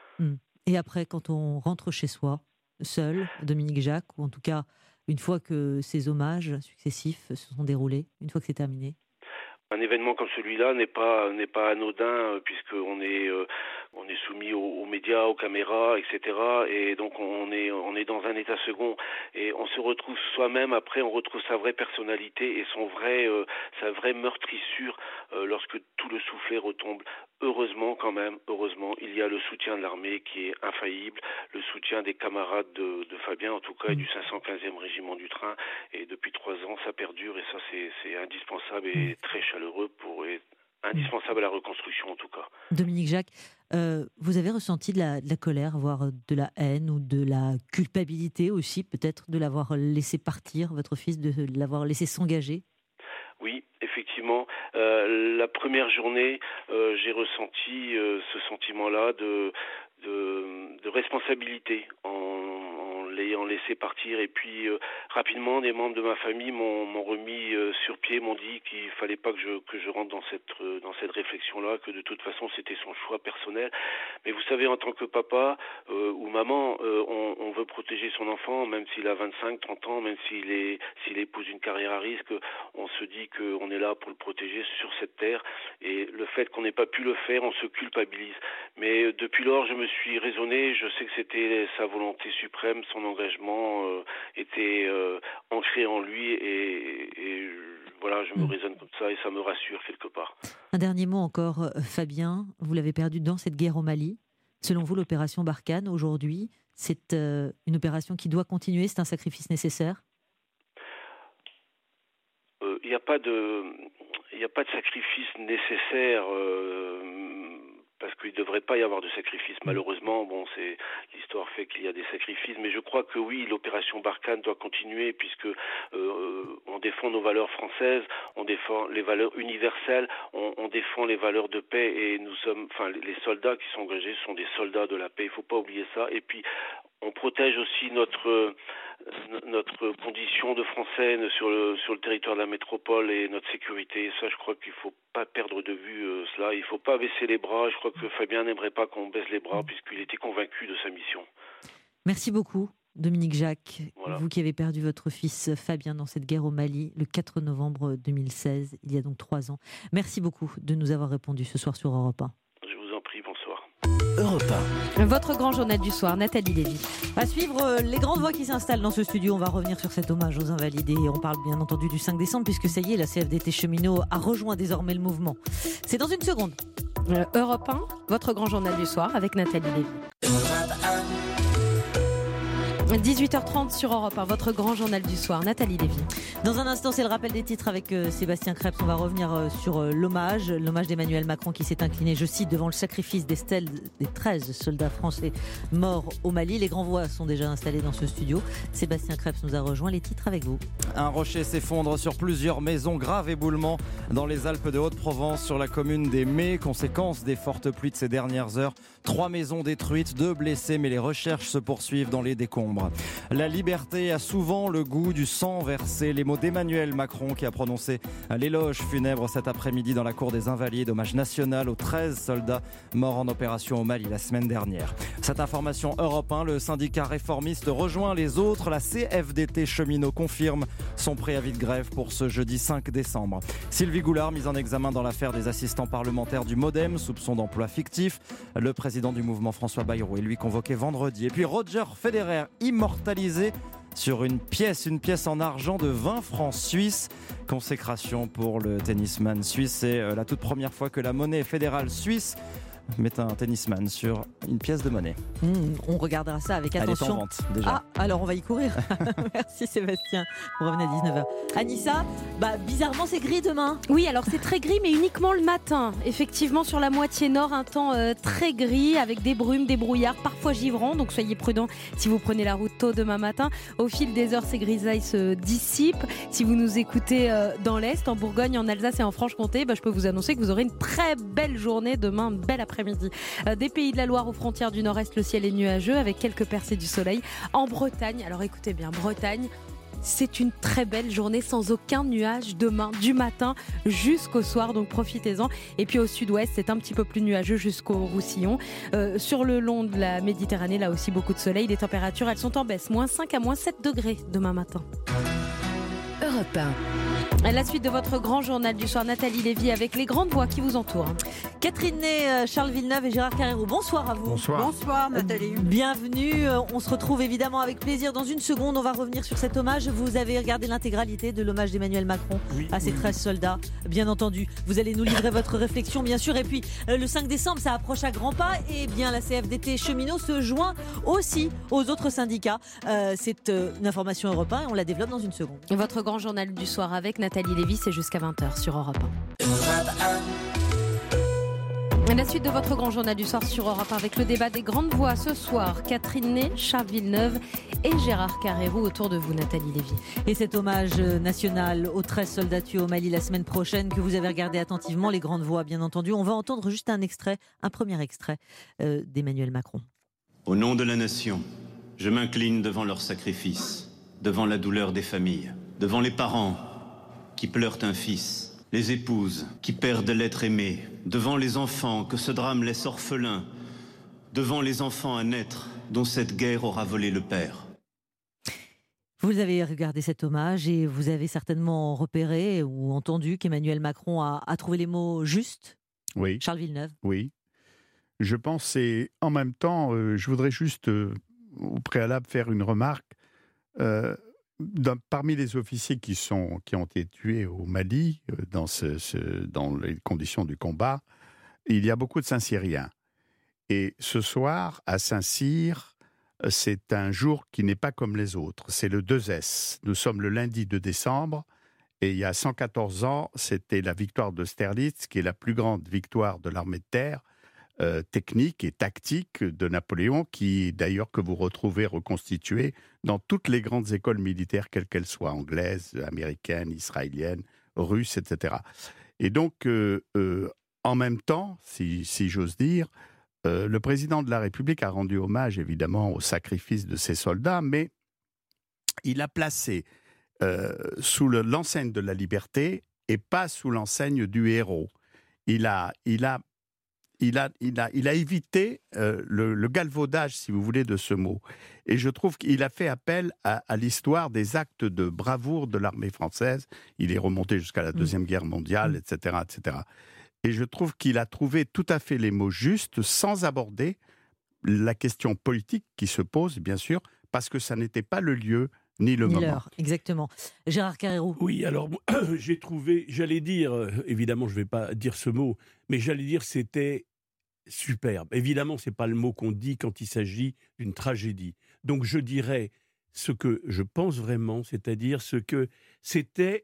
Et après, quand on rentre chez soi, seul, Dominique Jacques, ou en tout cas, une fois que ces hommages successifs se sont déroulés, une fois que c'est terminé ?
Un événement comme celui-là n'est pas n'est pas anodin euh, puisqu'on est euh, on est soumis aux, aux médias, aux caméras, et cetera. Et donc on est on est dans un état second et on se retrouve soi-même. Après, on retrouve sa vraie personnalité et son vrai euh, sa vraie meurtrissure euh, lorsque tout le soufflet retombe. Heureusement, quand même, heureusement, il y a le soutien de l'armée qui est infaillible, le soutien des camarades de, de Fabien, en tout cas, et du cinq cent quinzième régiment du train. Et depuis trois ans, ça perdure et ça, c'est, c'est indispensable et très chaleureux pour et indispensable à la reconstruction, en tout cas.
Dominique Jacques, euh, vous avez ressenti de la, de la colère, voire de la haine ou de la culpabilité aussi, peut-être, de l'avoir laissé partir, votre fils, de l'avoir laissé s'engager ?
Oui, effectivement. Euh, la première journée, euh, j'ai ressenti euh, ce sentiment-là de, de, de responsabilité en, en l'ayant laissé partir. Et puis, euh, rapidement, des membres de ma famille m'ont, m'ont remis euh, sur pied, m'ont dit qu'il fallait pas que je, que je rentre dans cette, euh, dans cette réflexion-là, que de toute façon, c'était son choix personnel. Mais vous savez, en tant que papa euh, ou maman, euh, on, on veut protéger son enfant, même s'il a vingt-cinq, trente ans, même s'il est, s'il épouse une carrière à risque, on se dit qu'on est là pour le protéger sur cette terre. Et le fait qu'on n'ait pas pu le faire, on se culpabilise. Mais depuis lors, je me suis raisonné, je sais que c'était sa volonté suprême, son engagement euh, était euh, ancré en lui et, et voilà, je me raisonne comme ça et ça me rassure quelque part.
Un dernier mot encore, Fabien, vous l'avez perdu dans cette guerre au Mali. Selon vous, l'opération Barkhane, aujourd'hui, c'est euh, une opération qui doit continuer, c'est un sacrifice nécessaire ?
Il euh, n'y a pas de, il n'y a pas de sacrifice nécessaire euh, parce qu'il ne devrait pas y avoir de sacrifice. Malheureusement, bon, c'est l'histoire fait qu'il y a des sacrifices, mais je crois que oui, l'opération Barkhane doit continuer puisque euh, on défend nos valeurs françaises, on défend les valeurs universelles, on, on défend les valeurs de paix et nous sommes, enfin, les soldats qui sont engagés sont des soldats de la paix. Il ne faut pas oublier ça. Et puis on protège aussi notre notre condition de Français sur le sur le territoire de la métropole et notre sécurité. Et ça, je crois qu'il faut pas perdre de vue euh, cela. Il faut pas baisser les bras. Je crois que Fabien n'aimerait pas qu'on baisse les bras puisqu'il était convaincu de sa mission.
Merci beaucoup, Dominique Jacques.
Voilà.
Vous qui avez perdu votre fils Fabien dans cette guerre au Mali le quatre novembre deux mille seize, il y a donc trois ans. Merci beaucoup de nous avoir répondu ce soir sur Europe un.
Je vous en prie, bonsoir.
Europe un.
Votre grand journal du soir, Nathalie Lévy.
À suivre les grandes voix qui s'installent dans ce studio. On va revenir sur cet hommage aux Invalides et on parle bien entendu du cinq décembre puisque ça y est, la C F D T Cheminots a rejoint désormais le mouvement. C'est dans une seconde.
Euh, Europe un, votre grand journal du soir avec Nathalie Lévy. dix-huit heures trente sur Europe un, votre grand journal du soir. Nathalie Lévy.
Dans un instant, c'est le rappel des titres avec euh, Sébastien Krebs. On va revenir euh, sur euh, l'hommage, l'hommage d'Emmanuel Macron qui s'est incliné, je cite, devant le sacrifice des stèles des treize soldats français morts au Mali. Les grands voix sont déjà installés dans ce studio. Sébastien Krebs nous a rejoint. Les titres avec vous.
Un rocher s'effondre sur plusieurs maisons. Grave éboulement dans les Alpes de Haute-Provence, sur la commune des Mets. Conséquence des fortes pluies de ces dernières heures. Trois maisons détruites, deux blessés, mais les recherches se poursuivent dans les décombres. La liberté a souvent le goût du sang versé. Les mots d'Emmanuel Macron qui a prononcé l'éloge funèbre cet après-midi dans la cour des Invalides, hommage national aux treize soldats morts en opération au Mali la semaine dernière. Cette information Europe un, le syndicat réformiste rejoint les autres. La C F D T cheminot confirme son préavis de grève pour ce jeudi cinq décembre. Sylvie Goulard, mise en examen dans l'affaire des assistants parlementaires du MoDem, soupçon d'emploi fictif. Le président du mouvement François Bayrou est lui convoqué vendredi. Et puis Roger Federer, immortalisé sur une pièce, une pièce en argent de vingt francs suisses. Consécration pour le tennisman suisse. C'est la toute première fois que la monnaie fédérale suisse met un tennisman sur une pièce de monnaie.
Mmh, on regardera ça avec attention.
Elle est en vente déjà.
Ah, alors on va y courir. Merci Sébastien. On revient à dix-neuf heures. Anissa, bah, bizarrement c'est gris demain.
Oui, alors c'est très gris, mais uniquement le matin. Effectivement, sur la moitié nord, un temps euh, très gris avec des brumes, des brouillards, parfois givrants. Donc soyez prudents si vous prenez la route tôt demain matin. Au fil des heures, ces grisailles se dissipent. Si vous nous écoutez euh, dans l'Est, en Bourgogne, en Alsace et en Franche-Comté, bah, je peux vous annoncer que vous aurez une très belle journée demain, une belle après-midi. Euh, des Pays de la Loire aux frontières du Nord-Est, le ciel est nuageux avec quelques percées du soleil. En Bretagne, alors écoutez bien, Bretagne, c'est une très belle journée sans aucun nuage demain, du matin jusqu'au soir, donc profitez-en. Et puis au sud-ouest, c'est un petit peu plus nuageux jusqu'au Roussillon. Euh, sur le long de la Méditerranée, là aussi beaucoup de soleil. Les températures, elles sont en baisse, moins cinq à moins sept degrés demain matin.
Europe un.
La suite de votre grand journal du soir, Nathalie Lévy, avec les grandes voix qui vous entourent.
Catherine Ney, Charles Villeneuve et Gérard Carrérou, bonsoir à vous.
Bonsoir.
Bonsoir Nathalie.
Bienvenue, on se retrouve évidemment avec plaisir. Dans une seconde, on va revenir sur cet hommage. Vous avez regardé l'intégralité de l'hommage d'Emmanuel Macron
oui,
à ses
oui.
treize soldats, bien entendu. Vous allez nous livrer votre réflexion, bien sûr. Et puis, le cinq décembre, ça approche à grands pas. Et bien, la C F D T cheminot se joint aussi aux autres syndicats. Euh, c'est euh, une information Europe un et on la développe dans une seconde.
Votre grand journal du soir avec Nathalie Lévy, c'est jusqu'à vingt heures sur Europe un. La suite de votre grand journal du soir sur Europe un avec le débat des grandes voix ce soir. Catherine Ney, Charles Villeneuve et Gérard Carrérou autour de vous, Nathalie Lévy.
Et cet hommage national aux treize soldats tués au Mali la semaine prochaine que vous avez regardé attentivement, les grandes voix bien entendu. On va entendre juste un extrait, un premier extrait euh, d'Emmanuel Macron.
Au nom de la nation, je m'incline devant leur sacrifice, devant la douleur des familles, devant les parents qui pleurent un fils, les épouses qui perdent l'être aimé, devant les enfants que ce drame laisse orphelins, devant les enfants à naître dont cette guerre aura volé le père.
Vous avez regardé cet hommage et vous avez certainement repéré ou entendu qu'Emmanuel Macron a, a trouvé les mots justes.
Oui.
Charles Villeneuve.
Oui. Je pense et en même temps, euh, je voudrais juste euh, au préalable faire une remarque. Euh, Dans, parmi les officiers qui, sont, qui ont été tués au Mali, euh, dans, ce, ce, dans les conditions du combat, il y a beaucoup de Saint-Cyriens. Et ce soir, à Saint-Cyr, c'est un jour qui n'est pas comme les autres. C'est le deux S. Nous sommes le lundi deux décembre. Et il y a cent quatorze ans, c'était la victoire d'Austerlitz, qui est la plus grande victoire de l'armée de terre, Euh, technique et tactique de Napoléon, qui d'ailleurs que vous retrouvez reconstituée dans toutes les grandes écoles militaires, quelles qu'elles soient, anglaises, américaines, israéliennes, russes, et cetera. Et donc, euh, euh, en même temps, si, si j'ose dire, euh, le président de la République a rendu hommage évidemment au sacrifice de ses soldats, mais il a placé euh, sous le, l'enseigne de la liberté et pas sous l'enseigne du héros. Il a, il a Il a, il a, il a évité euh, le, le galvaudage, si vous voulez, de ce mot. Et je trouve qu'il a fait appel à, à l'histoire des actes de bravoure de l'armée française. Il est remonté jusqu'à la Deuxième Guerre mondiale, et cetera, et cetera. Et je trouve qu'il a trouvé tout à fait les mots justes, sans aborder la question politique qui se pose, bien sûr, parce que ça n'était pas le lieu ni le
ni
moment.
L'heure, exactement. Gérard Carrérou.
Oui, alors j'ai trouvé, j'allais dire, évidemment je ne vais pas dire ce mot, mais j'allais dire c'était
superbe. Évidemment, ce n'est pas le mot qu'on dit quand il s'agit d'une tragédie. Donc je dirais ce que je pense vraiment, c'est-à-dire ce que c'était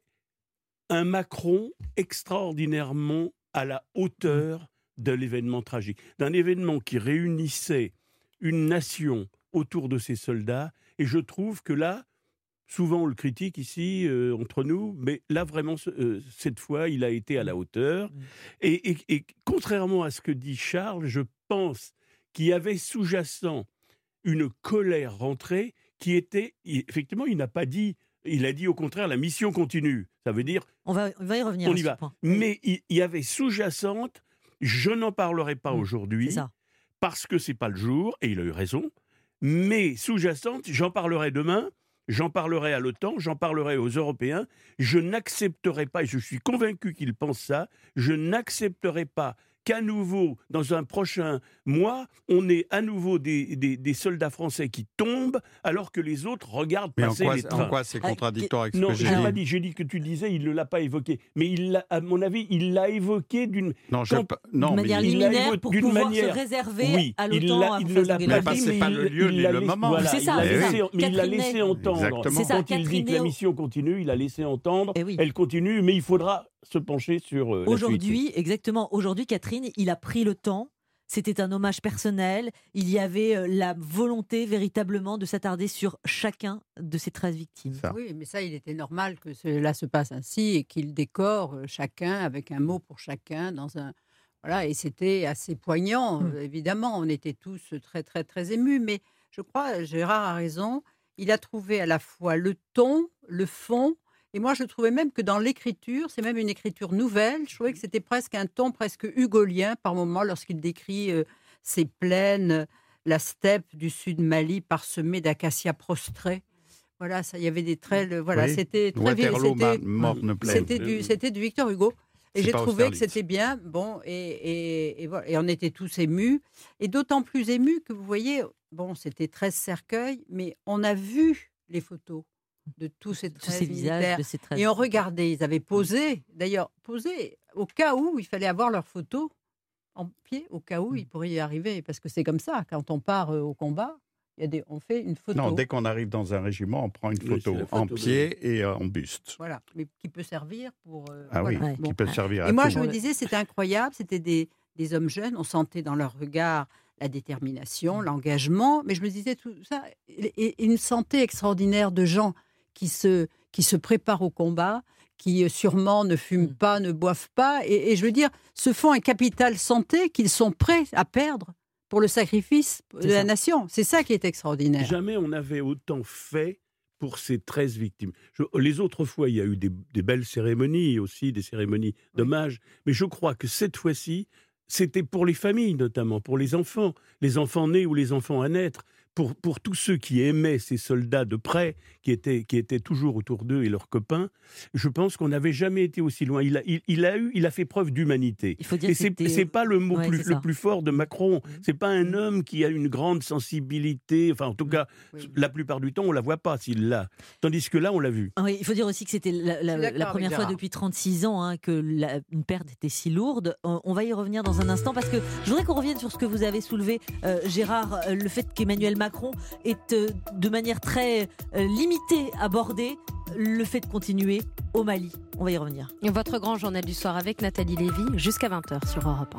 un Macron extraordinairement à la hauteur de l'événement tragique, d'un événement qui réunissait une nation autour de ses soldats. Et je trouve que là, souvent on le critique ici, euh, entre nous, mais là vraiment, euh, cette fois, il a été à la hauteur. Et, et, et contrairement à ce que dit Charles, je pense qu'il y avait sous-jacent une colère rentrée qui était, effectivement, il n'a pas dit, il a dit au contraire, la mission continue. Ça veut dire...
On va, on va y revenir.
On y va.
Point.
Mais il, il y avait sous-jacente, je n'en parlerai pas mmh, aujourd'hui, parce que c'est pas le jour, et il a eu raison, mais sous-jacente, j'en parlerai demain, j'en parlerai à l'OTAN, j'en parlerai aux Européens, je n'accepterai pas, et je suis convaincu qu'ils pensent ça, je n'accepterai pas qu'à nouveau, dans un prochain mois, on ait à nouveau des, des, des soldats français qui tombent alors que les autres regardent
mais
passer
en quoi,
les trains.
En quoi c'est contradictoire avec ce
non,
que j'ai
dit
dit?
pas dit, j'ai dit que tu disais, il ne l'a pas évoqué. Mais il l'a, à mon avis, il l'a évoqué d'une
non, je,
quand,
non,
manière
mais
liminaire
évo-
pour
d'une
pouvoir
manière,
se réserver
oui,
à
il,
l'OTAN.
il ne l'a pas
pas
dit,
c'est
mais
pas
il,
le lieu
il
ni
l'a
le
laissé,
moment.
voilà,
c'est ça,
il,
c'est
l'a
ça.
laissé, mais il l'a
Catherine
laissé
Ney.
entendre.
Exactement.
C'est ça,
Quand il dit
Catherine
que la
Ney.
mission continue, il a laissé entendre,
Eh oui.
elle continue, mais il faudra se pencher sur euh, la
Aujourd'hui,
suite.
exactement. Aujourd'hui, Catherine, il a pris le temps. C'était un hommage personnel. Il y avait euh, la volonté véritablement de s'attarder sur chacun de ces treize victimes.
Ça.
Oui, mais ça, il était normal que cela se passe ainsi et qu'il décore euh, chacun avec un mot pour chacun dans un. Voilà, et c'était assez poignant,
Mm.
euh, évidemment. On était tous très, très, très émus. Mais je crois, Gérard a raison, il a trouvé à la fois le ton, le fond. Et moi, je trouvais même que dans l'écriture, c'est même une écriture nouvelle. Je trouvais que c'était presque un ton presque hugolien par moments lorsqu'il décrit euh, ces plaines, la steppe du sud Mali parsemée d'acacias prostrés. Voilà, ça, il y avait des traits. le- Voilà,
Oui.
c'était très
Waterloo,
c'était,
morne plaine.
c'était du, c'était du Victor Hugo. Et
C'est
j'ai
pas
trouvé que
Austerlitz.
c'était bien. Bon, et, et, et voilà, et on était tous émus. Et d'autant plus émus que vous voyez, bon, c'était treize cercueils, mais on a vu les photos de tous ces
Tous
treize
ces visages
militaires.
de ces treize.
Et on regardait, ils avaient posé, d'ailleurs, posé au cas où il fallait avoir leurs photos en pied, au cas où il pourrait y arriver. Parce que c'est comme ça, quand on part euh, au combat, il y a des, on fait une photo.
Non, dès qu'on arrive dans un régiment, on prend une
Oui,
photo,
c'est la photo
en
de-
pied et euh, en buste.
Voilà, mais qui peut servir pour. euh,
Ah
voilà.
oui,
Bon.
qui peut servir à
Et moi,
tout.
je me disais, c'était incroyable, c'était des, des hommes jeunes, on sentait dans leur regard la détermination, l'engagement, mais je me disais tout ça, et, et une santé extraordinaire de gens qui se, qui se préparent au combat, qui euh, sûrement ne fument pas, ne boivent pas, et, et je veux dire, se font un capital santé qu'ils sont prêts à perdre pour le sacrifice de
C'est
la
ça.
nation. C'est ça qui est extraordinaire.
Jamais on n'avait autant fait pour ces treize victimes. Je- les autres fois, il y a eu des, des belles cérémonies aussi, des cérémonies d'hommage, mais je crois que cette fois-ci, c'était pour les familles notamment, pour les enfants, les enfants nés ou les enfants à naître, pour, pour tous ceux qui aimaient ces soldats de près, qui étaient, qui étaient toujours autour d'eux et leurs copains. Je pense qu'on n'avait jamais été aussi loin. Il a, il, il a eu, il a fait preuve d'humanité.
Il faut dire
Et
que
c'est,
c'était-
c'est pas le mot
Ouais,
plus,
c'est
le
ça.
plus fort de Macron. C'est pas un homme qui a une grande sensibilité. Enfin, en tout cas, la plupart du temps, on la voit pas s'il l'a. Tandis que là, on l'a vu.
Ah oui, il faut dire aussi que c'était la, la-
Je suis d'accord
la première
avec
fois
Gérard.
depuis trente-six ans hein, que la- une perte était si lourde. On, on va y revenir dans un instant parce que je voudrais qu'on revienne sur ce que vous avez soulevé, euh, Gérard, euh, le fait qu'Emmanuel Macron est euh, de manière très euh, limitée abordé le fait de continuer au Mali. On va y revenir.
Votre grand journal du soir avec Nathalie Lévy jusqu'à vingt heures sur Europe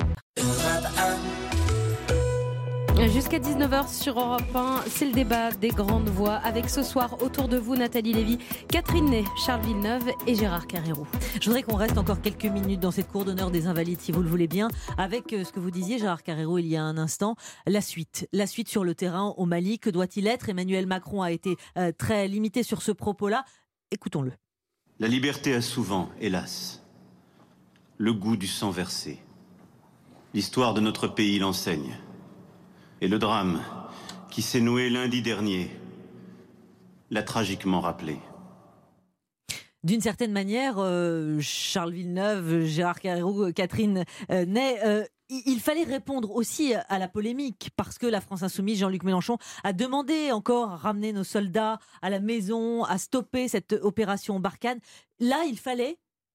un. Jusqu'à dix-neuf heures sur Europe un, c'est le débat des grandes voix avec ce soir autour de vous Nathalie Lévy, Catherine Ney, Charles Villeneuve et Gérard Carrérou.
Je voudrais qu'on reste encore quelques minutes dans cette cour d'honneur des Invalides, si vous le voulez bien, avec euh, ce que vous disiez, Gérard Carrérou, il y a un instant, la suite. La suite sur le terrain au Mali, que doit-il être ? Emmanuel Macron a été euh, très limité sur ce propos-là. Écoutons-le.
La liberté a souvent, hélas, le goût du sang versé. L'histoire de notre pays l'enseigne. Et le drame qui s'est noué lundi dernier l'a tragiquement rappelé.
D'une certaine manière, euh, Charles Villeneuve, Gérard Carrérou, Catherine euh, Ney, euh, il, il fallait répondre aussi à la polémique parce que la France Insoumise, Jean-Luc Mélenchon, a demandé encore à ramener nos soldats à la maison, à stopper cette opération Barkhane. Là, il fallait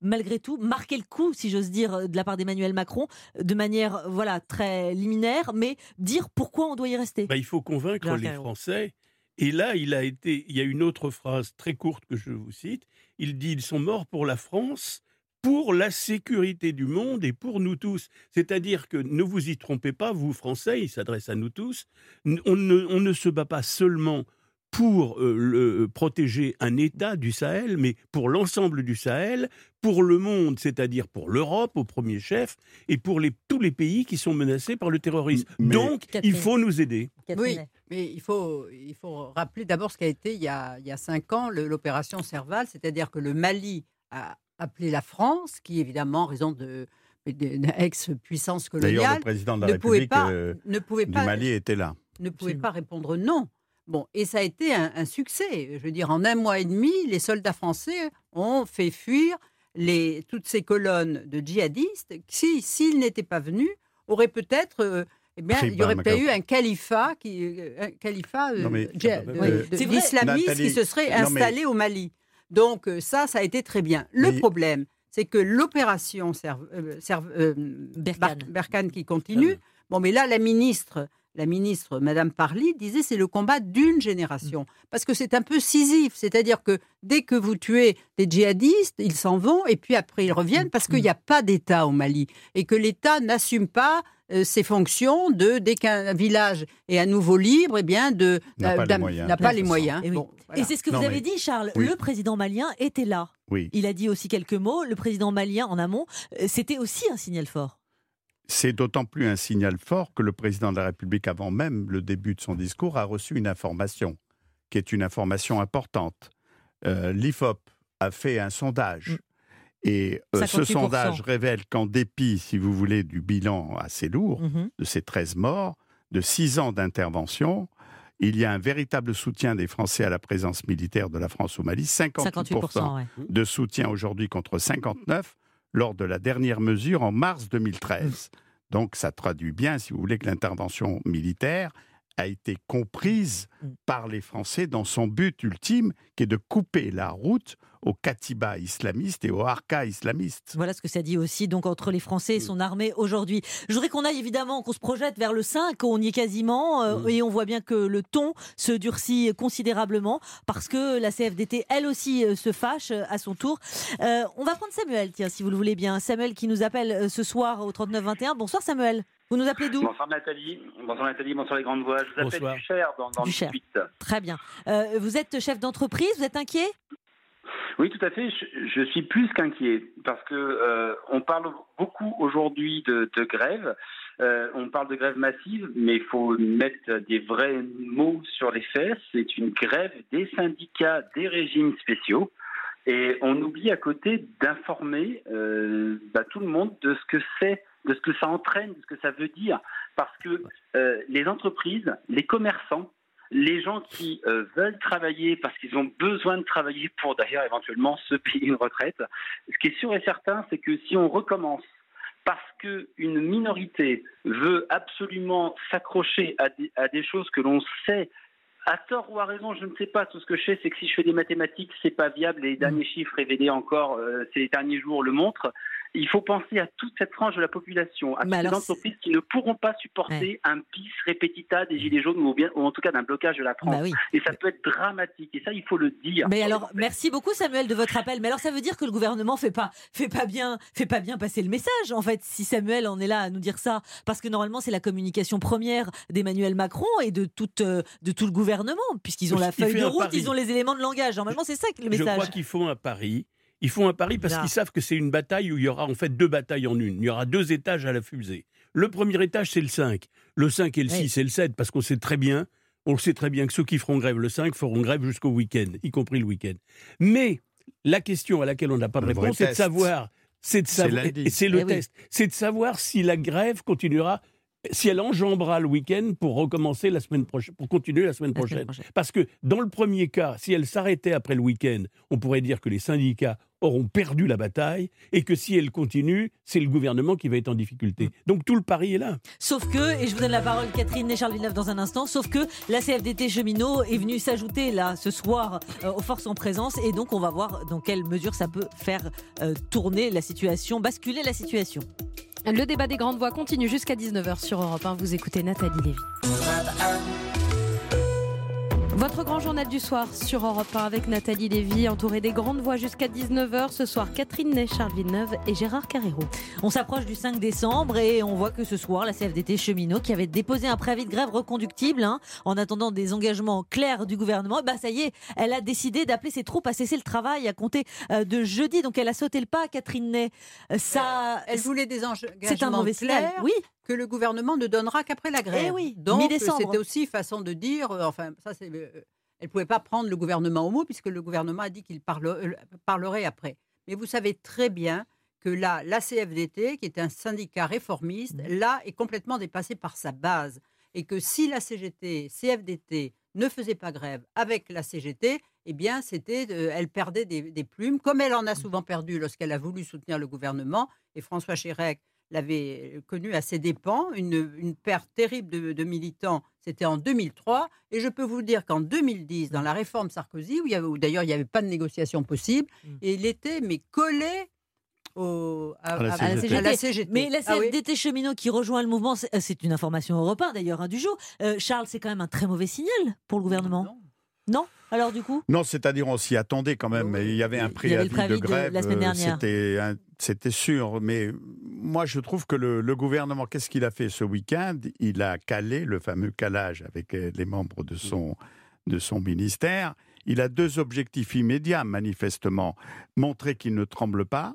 malgré tout, marquer le coup, si j'ose dire, de la part d'Emmanuel Macron, de manière voilà, très liminaire, mais dire pourquoi on doit y rester.
Bah, il faut convaincre
Jacques
les
Ayrault.
Français. Et là, il a été, il y a une autre phrase très courte que je vous cite. Il dit, ils sont morts pour la France, pour la sécurité du monde et pour nous tous. C'est-à-dire que ne vous y trompez pas, vous Français, il s'adresse à nous tous, on ne, on ne se bat pas seulement pour euh, le, protéger un État du Sahel, mais pour l'ensemble du Sahel, pour le monde, c'est-à-dire pour l'Europe au premier chef, et pour les, tous les pays qui sont menacés par le terrorisme.
Mais-
Donc,
Catherine.
il faut nous aider.
Oui, mais il faut, il faut rappeler d'abord ce qu'a été il y a, il y a cinq ans le- l'opération Serval, c'est-à-dire que le Mali a appelé la France, qui évidemment, en raison de d'une ex-puissance
D'ailleurs,
coloniale,
le président de la
ne pouvait
République
pas,
euh,
ne pouvait
du
pas,
Mali était là.
ne pouvait pas répondre non. Bon, et ça a été un, un succès. Je veux dire, en un mois et demi, les soldats français ont fait fuir les, toutes ces colonnes de djihadistes qui, s'ils n'étaient pas venus, auraient peut-être, euh, eh bien,
Pris
il y aurait
par
peut-être eu
Macron.
un califat, qui, un califat euh,
Non, mais-
djihad-
Ah, bah,
de-
bah,
de-
C'est
de-
vrai.
d'islamistes
Nathalie,
qui se seraient
non, mais-
installés au Mali. Donc euh, ça, ça a été très bien. Le
Mais-
problème, c'est que l'opération Serv- euh, Serv- euh,
Berkane.
Bar- Berkane qui continue. Bon, mais là, la ministre, la ministre, Madame Parly, disait c'est le combat d'une génération. Parce que c'est un peu Sisyphe, c'est-à-dire que dès que vous tuez des djihadistes, ils s'en vont et puis après ils reviennent parce qu'il n'y a pas d'État au Mali et que l'État n'assume pas euh, ses fonctions de dès qu'un village est à nouveau libre, eh bien de
N'a pas les
d'am-
moyens.
n'a pas
Oui,
les
c'est ça.
moyens.
Et, oui.
Bon, voilà.
Et c'est ce que
Non,
vous avez
mais-
dit, Charles.
Oui.
Le président malien était là.
Oui.
Il a dit aussi quelques mots. Le président malien, en amont, euh, c'était aussi un signal fort.
C'est d'autant plus un signal fort que le président de la République, avant même le début de son discours, a reçu une information, qui est une information importante. Euh, L'I F O P a fait un sondage. Et euh, ce
cinquante-huit pour cent.
sondage révèle qu'en dépit, si vous voulez, du bilan assez lourd,
Mhm.
de ces treize morts, de six ans d'intervention, il y a un véritable soutien des Français à la présence militaire de la France au Mali, cinquante-huit pour cent
cinquante-huit pour cent, ouais.
de soutien aujourd'hui contre cinquante-neuf lors de la dernière mesure en mars deux mille treize. Donc ça traduit bien, si vous voulez, que l'intervention militaire a été comprise par les Français dans son but ultime, qui est de couper la route aux katibas islamistes et aux harkas islamistes.
Voilà ce que ça dit aussi donc entre les Français et son armée aujourd'hui. Je voudrais qu'on aille évidemment, qu'on se projette vers le cinq, on y est quasiment, euh, et on voit bien que le ton se durcit considérablement parce que la C F D T, elle aussi, euh, se fâche euh, à son tour. Euh, on va prendre Samuel, tiens, si vous le voulez bien. Samuel qui nous appelle euh, ce soir au trente-neuf vingt et un. Bonsoir Samuel. Vous nous appelez d'où?
Bonsoir Nathalie, bonsoir Nathalie, bonsoir les grandes voix. Je vous appelle
Bonsoir.
du Cher dans, dans
Du
le
Cher.
dix-huit.
Très bien. Euh, vous êtes chef d'entreprise, vous êtes inquiet?
Oui, tout à fait. Je, je suis plus qu'inquiet parce que euh, on parle beaucoup aujourd'hui de, de grève. Euh, on parle de grève massive, mais il faut mettre des vrais mots sur les faits. C'est une grève des syndicats, des régimes spéciaux. Et on oublie à côté d'informer euh, bah, tout le monde de ce que c'est, de ce que ça entraîne, de ce que ça veut dire. Parce que euh, les entreprises, les commerçants, les gens qui euh, veulent travailler parce qu'ils ont besoin de travailler pour d'ailleurs éventuellement se payer une retraite, ce qui est sûr et certain, c'est que si on recommence parce qu'une minorité veut absolument s'accrocher à des, à des choses que l'on sait, à tort ou à raison, je ne sais pas. Tout ce que je sais, c'est que si je fais des mathématiques, c'est pas viable. Les derniers chiffres révélés encore euh, ces derniers jours le montrent. Il faut penser à toute cette frange de la population, à toutes les entreprises qui ne pourront pas supporter un bis repetita des Gilets jaunes ou, bien, ou en tout cas d'un blocage de la France.
Bah oui.
Et ça peut être dramatique. Et ça, il faut le dire.
Mais alors, merci beaucoup Samuel de votre appel. Mais alors, ça veut dire que le gouvernement fait pas, fait pas bien, fait pas bien passer le message. En fait, si Samuel en est là à nous dire ça, parce que normalement c'est la communication première d'Emmanuel Macron et de toute, euh, de tout le gouvernement, puisqu'ils ont la
Il
feuille
fait
de
un
route,
pari.
ils ont les éléments de langage. Normalement, c'est ça le
Je
message.
crois qu'ils font un pari. Ils font un pari parce
Là.
qu'ils savent que c'est une bataille où il y aura en fait deux batailles en une. Il y aura deux étages à la fusée. Le premier étage, c'est le cinq. Le cinq et le six, c'est le sept, parce qu'on sait très bien, on le sait très bien que ceux qui feront grève le cinq feront grève jusqu'au week-end, y compris le week-end. Mais la question à laquelle on n'a pas de
Le vrai
réponse, c'est de
test.
savoir, c'est de
C'est
savoir,
lundi.
et c'est le
Eh oui.
test, c'est de savoir si la grève continuera, si elle enjambera le week-end pour recommencer la semaine prochaine, pour continuer la semaine prochaine. Parce que dans le premier cas, si elle s'arrêtait après le week-end, on pourrait dire que les syndicats auront perdu la bataille et que si elle continue, c'est le gouvernement qui va être en difficulté. Donc tout le pari est là.
Sauf que, et je vous donne la parole Catherine et Charles Villeneuve dans un instant, sauf que la C F D T cheminot est venue s'ajouter là ce soir euh, aux forces en présence et donc on va voir dans quelle mesure ça peut faire euh, tourner la situation, basculer la situation.
Le débat des grandes voix continue jusqu'à dix-neuf heures sur Europe un. Vous écoutez Nathalie Lévy. Votre grand journal du soir sur Europe un avec Nathalie Lévy, entourée des grandes voix jusqu'à dix-neuf heures. Ce soir, Catherine Ney, Charles Villeneuve et Gérard Carrero.
On s'approche du cinq décembre et on voit que ce soir, la C F D T cheminot, qui avait déposé un préavis de grève reconductible, hein, en attendant des engagements clairs du gouvernement, bah ça y est, elle a décidé d'appeler ses troupes à cesser le travail à compter euh, de jeudi. Donc elle a sauté le pas, Catherine Ney. Euh, ça,
elle voulait des engagements
c'est un mauvais signal,
clairs,
oui.
Que le gouvernement ne donnera qu'après la grève.
Eh oui,
donc
mi-décembre.
C'était aussi façon de dire, euh, enfin ça c'est... Euh, elle ne pouvait pas prendre le gouvernement au mot puisque le gouvernement a dit qu'il parle, euh, parlerait après. Mais vous savez très bien que là, la C F D T, qui est un syndicat réformiste, mmh. là, est complètement dépassée par sa base. Et que si la C G T, C F D T ne faisait pas grève avec la C G T, eh bien, c'était, euh, elle perdait des, des plumes, comme elle en a souvent perdu lorsqu'elle a voulu soutenir le gouvernement. Et François Chérec l'avait connu à ses dépens, une, une perte terrible de, de militants, c'était en deux mille trois. Et je peux vous dire qu'en deux mille dix, dans la réforme Sarkozy, où, il y avait, où d'ailleurs il n'y avait pas de négociation possible, mmh. et il était mais collé au, à, à, la à, la à la C G T.
Mais la C F D T
ah, oui.
cheminot qui rejoint le mouvement, c'est, c'est une information européenne d'ailleurs hein, du jour. Euh, Charles, c'est quand même un très mauvais signal pour le gouvernement.
Non.
Non. Alors du coup
Non, c'est-à-dire on s'y attendait quand même. Oui. Il y avait un préavis,
préavis
de grève,
de la semaine dernière.
C'était, un, c'était sûr. Mais moi, je trouve que le, le gouvernement, qu'est-ce qu'il a fait ce week-end ? Il a calé le fameux calage avec les membres de son, de son ministère. Il a deux objectifs immédiats, manifestement. Montrer qu'il ne tremble pas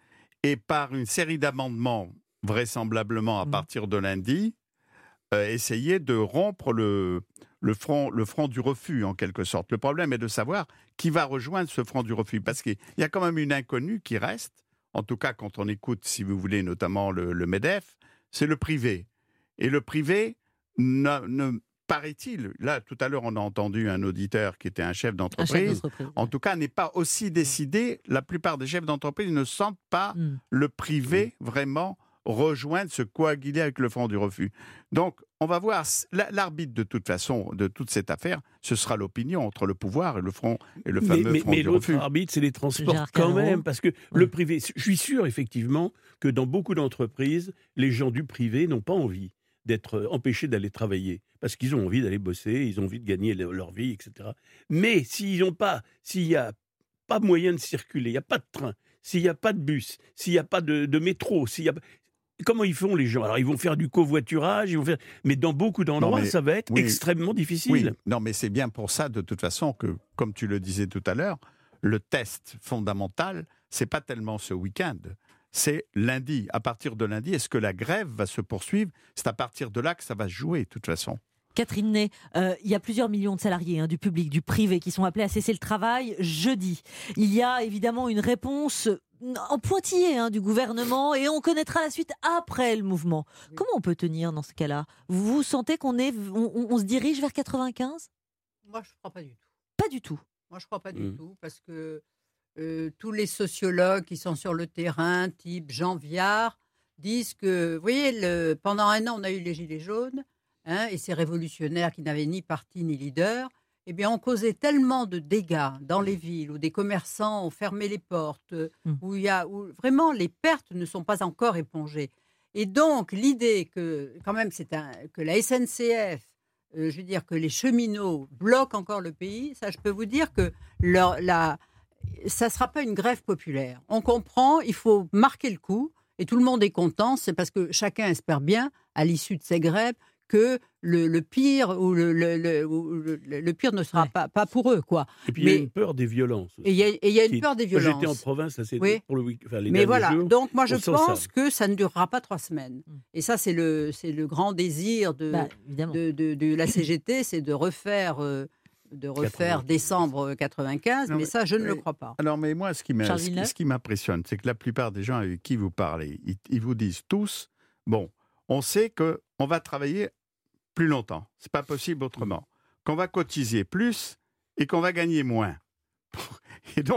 et par une série d'amendements, vraisemblablement à mmh. partir de lundi, euh, essayer de rompre le... Le front, le front du refus, en quelque sorte. Le problème est de savoir qui va rejoindre ce front du refus. Parce qu'il y a quand même une inconnue qui reste, en tout cas quand on écoute, si vous voulez, notamment le, le MEDEF, c'est le privé. Et le privé, ne, ne, paraît-il, là, tout à l'heure, on a entendu un auditeur qui était un chef d'entreprise, un chef d'entreprise en ouais. tout cas, n'est pas aussi décidé. La plupart des chefs d'entreprise ne sentent pas mm. le privé mm. vraiment rejoindre, se coaguler avec le front du refus. Donc, on va voir, l'arbitre de toute façon, de toute cette affaire, ce sera l'opinion entre le pouvoir et le front et le fameux
mais,
front
mais,
du
mais
refus.
Mais l'autre arbitre, c'est les transports quand même, parce que ouais. le privé, je suis sûr effectivement que dans beaucoup d'entreprises, les gens du privé n'ont pas envie d'être empêchés d'aller travailler, parce qu'ils ont envie d'aller bosser, ils ont envie de gagner leur vie, et cetera. Mais s'ils n'ont pas, s'il n'y a pas moyen de circuler, il n'y a pas de train, s'il n'y a pas de bus, s'il n'y a pas de, de métro, s'il y a... Comment ils font les gens ? Alors ils vont faire du covoiturage, ils vont faire... mais dans beaucoup d'endroits, mais, ça va être oui, extrêmement difficile.
Oui. Non, mais c'est bien pour ça, de toute façon, que, comme tu le disais tout à l'heure, le test fondamental, c'est pas tellement ce week-end, c'est lundi. À partir de lundi, est-ce que la grève va se poursuivre ? C'est à partir de là que ça va se jouer, de toute façon.
Catherine Ney, euh, il y a plusieurs millions de salariés hein, du public, du privé, qui sont appelés à cesser le travail jeudi. Il y a évidemment une réponse en pointillé hein, du gouvernement et on connaîtra la suite après le mouvement. Oui. Comment on peut tenir dans ce cas-là ? Vous sentez qu'on est, on, on se dirige vers quatre-vingt-quinze ?
Moi, je ne crois pas du tout.
Pas du tout.
Moi, je ne crois pas mmh. du tout parce que euh, tous les sociologues qui sont sur le terrain, type Jean Viard, disent que, vous voyez, le, pendant un an, on a eu les Gilets jaunes. Hein, et ces révolutionnaires qui n'avaient ni parti ni leader, eh bien, ont causé tellement de dégâts dans les villes où des commerçants ont fermé les portes, mmh. où, il y a, où vraiment les pertes ne sont pas encore épongées. Et donc, l'idée que, quand même, c'est un, que la S N C F, euh, je veux dire, que les cheminots bloquent encore le pays, ça, je peux vous dire que leur, la, ça ne sera pas une grève populaire. On comprend, il faut marquer le coup, et tout le monde est content, c'est parce que chacun espère bien, à l'issue de ces grèves, que le, le pire ou le, le, le, le, le pire ne sera ouais. pas, pas pour eux, quoi.
Et puis
mais,
il y a une peur des violences.
Et il y a, et il y a une peur des violences.
J'étais en province, là, c'est
oui.
pour le week enfin, les
mais voilà,
jours,
donc moi je pense
ça.
que ça ne durera pas trois semaines. Mm. Et ça, c'est le, c'est le grand désir de, bah, de, de, de la C G T, c'est de refaire... Euh, de refaire décembre quatre-vingt-quinze, non, mais, mais ça, je ne oui. le crois pas.
Alors, mais moi, ce qui, m'a, ce, ce qui m'impressionne, c'est que la plupart des gens avec qui vous parlez, ils, ils vous disent tous, bon, on sait qu'on va travailler plus longtemps, c'est pas possible autrement, qu'on va cotiser plus et qu'on va gagner moins. Et donc,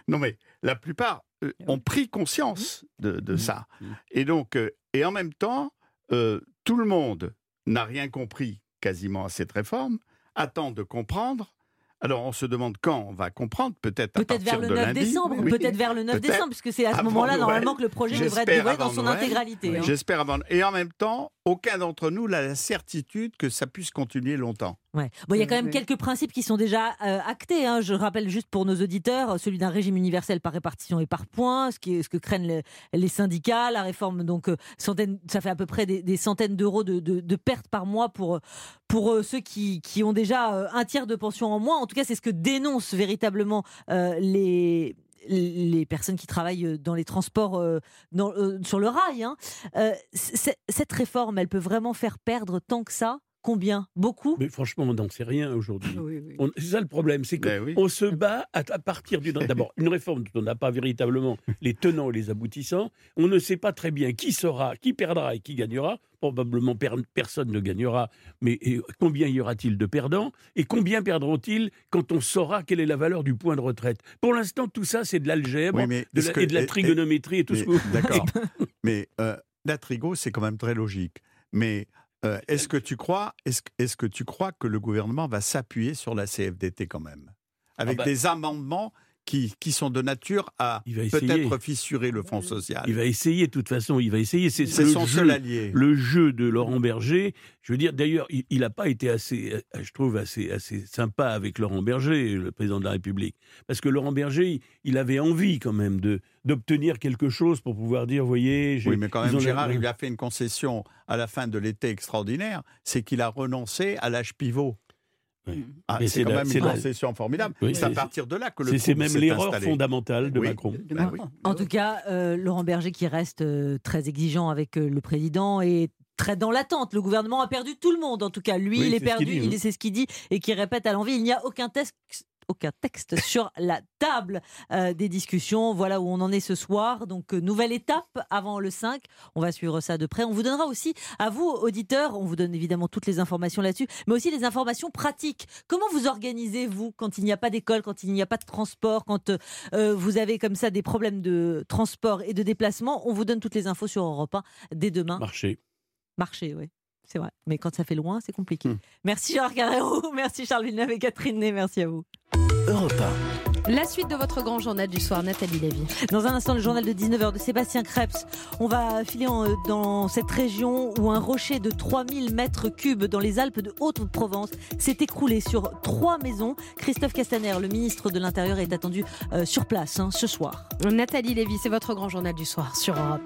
Non, mais la plupart euh, ont pris conscience de, de ça. Et donc, euh, et en même temps, euh, tout le monde n'a rien compris quasiment à cette réforme, attend de comprendre. Alors, on se demande quand on va comprendre, peut-être à
Peut-être vers
partir
le
de
neuf
lundi.
décembre,
Oui,
peut-être vers le neuf
peut-être
décembre, puisque c'est à ce
avant
moment-là,
Noël.
normalement, que le projet devrait être
J'espère
livré dans
avant
son
Noël.
intégralité. hein.
J'espère avant. Et en même temps, aucun d'entre nous n'a la certitude que ça puisse continuer longtemps.
Ouais. Bon, il y a quand même
Oui.
quelques principes qui sont déjà euh, actés. hein. Je rappelle juste pour nos auditeurs, celui d'un régime universel par répartition et par points, ce, qui est, ce que craignent les, les syndicats, la réforme, donc euh, centaines, ça fait à peu près des, des centaines d'euros de, de, de pertes par mois pour, pour euh, ceux qui, qui ont déjà euh, un tiers de pension en moins. En tout cas, c'est ce que dénoncent véritablement euh, les... les personnes qui travaillent dans les transports euh, dans, euh, sur le rail. Hein. Euh, c- cette réforme, elle peut vraiment faire perdre tant que ça? Combien? Beaucoup?
Mais franchement, on n'en sait rien aujourd'hui.
Oui, oui.
On- C'est ça le problème, c'est qu'on
Ben oui.
on se bat à, à partir d'une... D'abord, une réforme dont on n'a pas véritablement les tenants et les aboutissants. On ne sait pas très bien qui sera, qui perdra et qui gagnera. Probablement per- personne ne gagnera, mais et combien y aura-t-il de perdants? Et combien perdront-ils quand on saura quelle est la valeur du point de retraite? Pour l'instant, tout ça, c'est de l'algèbre
Oui, mais
de
est-ce
la-
que-
et de la
et-
trigonométrie et, tout
mais-
ce que vous
D'accord.
voulez.
Mais euh, la trigo, c'est quand même très logique. Mais euh, est-ce que tu crois, est-ce, est-ce que tu crois que le gouvernement va s'appuyer sur la C F D T quand même, avec
Ah bah-
des amendements qui, qui sont de nature à
Il va essayer.
peut-être fissurer le fonds social?
Il va essayer, de toute façon, il va essayer. C'est
C'est
le
son
jeu,
seul allié.
le jeu de Laurent Berger. Je veux dire, d'ailleurs, il n'a pas été assez, euh, je trouve, assez, assez sympa avec Laurent Berger, le président de la République. Parce que Laurent Berger, il, il avait envie quand même de, d'obtenir quelque chose pour pouvoir dire, voyez... j'ai-
Oui, mais quand
ils
même,
ont
Gérard,
la-
il lui a fait une concession à la fin de l'été extraordinaire, c'est qu'il a renoncé à l'âge pivot.
Oui.
Ah,
Mais
c'est
c'est
quand
la-
même
c'est
une
la-
concession formidable.
Oui,
c'est à
c'est-
partir de là que le
c'est- c'est
trouble
même
s'est
l'erreur
installé.
fondamentale de
Oui,
Macron.
ben oui.
En tout cas, euh, Laurent Berger qui reste euh, très exigeant avec euh, le président et très dans l'attente. Le gouvernement a perdu tout le monde. En tout cas, lui,
Oui,
il est
c'est ce qu'il
perdu.
dit,
il
hein.
c'est ce qu'il dit et qui répète à l'envie. Il n'y a aucun texte. Aucun texte sur la table euh, des discussions. Voilà où on en est ce soir. Donc, euh, nouvelle étape avant le cinq. On va suivre ça de près. On vous donnera aussi, à vous, auditeurs, on vous donne évidemment toutes les informations là-dessus, mais aussi les informations pratiques. Comment vous organisez-vous quand il n'y a pas d'école, quand il n'y a pas de transport, quand euh, vous avez comme ça des problèmes de transport et de déplacement? On vous donne toutes les infos sur Europe un dès demain.
Marché.
Marché, oui. C'est vrai. Mais quand ça fait loin, c'est compliqué.
Hum.
Merci Gérard Carrero, merci Charles Villeneuve et Catherine Ney, merci à vous.
Europe un.
La suite de votre grand journal du soir, Nathalie Lévy.
Dans un instant, le journal de dix-neuf heures de Sébastien Krebs. On va filer en- dans cette région où un rocher de trois mille mètres cubes dans les Alpes de Haute-Provence s'est écroulé sur trois maisons. Christophe Castaner, le ministre de l'Intérieur, est attendu euh, sur place hein, ce soir.
Nathalie Lévy, c'est votre grand journal du soir sur Europe.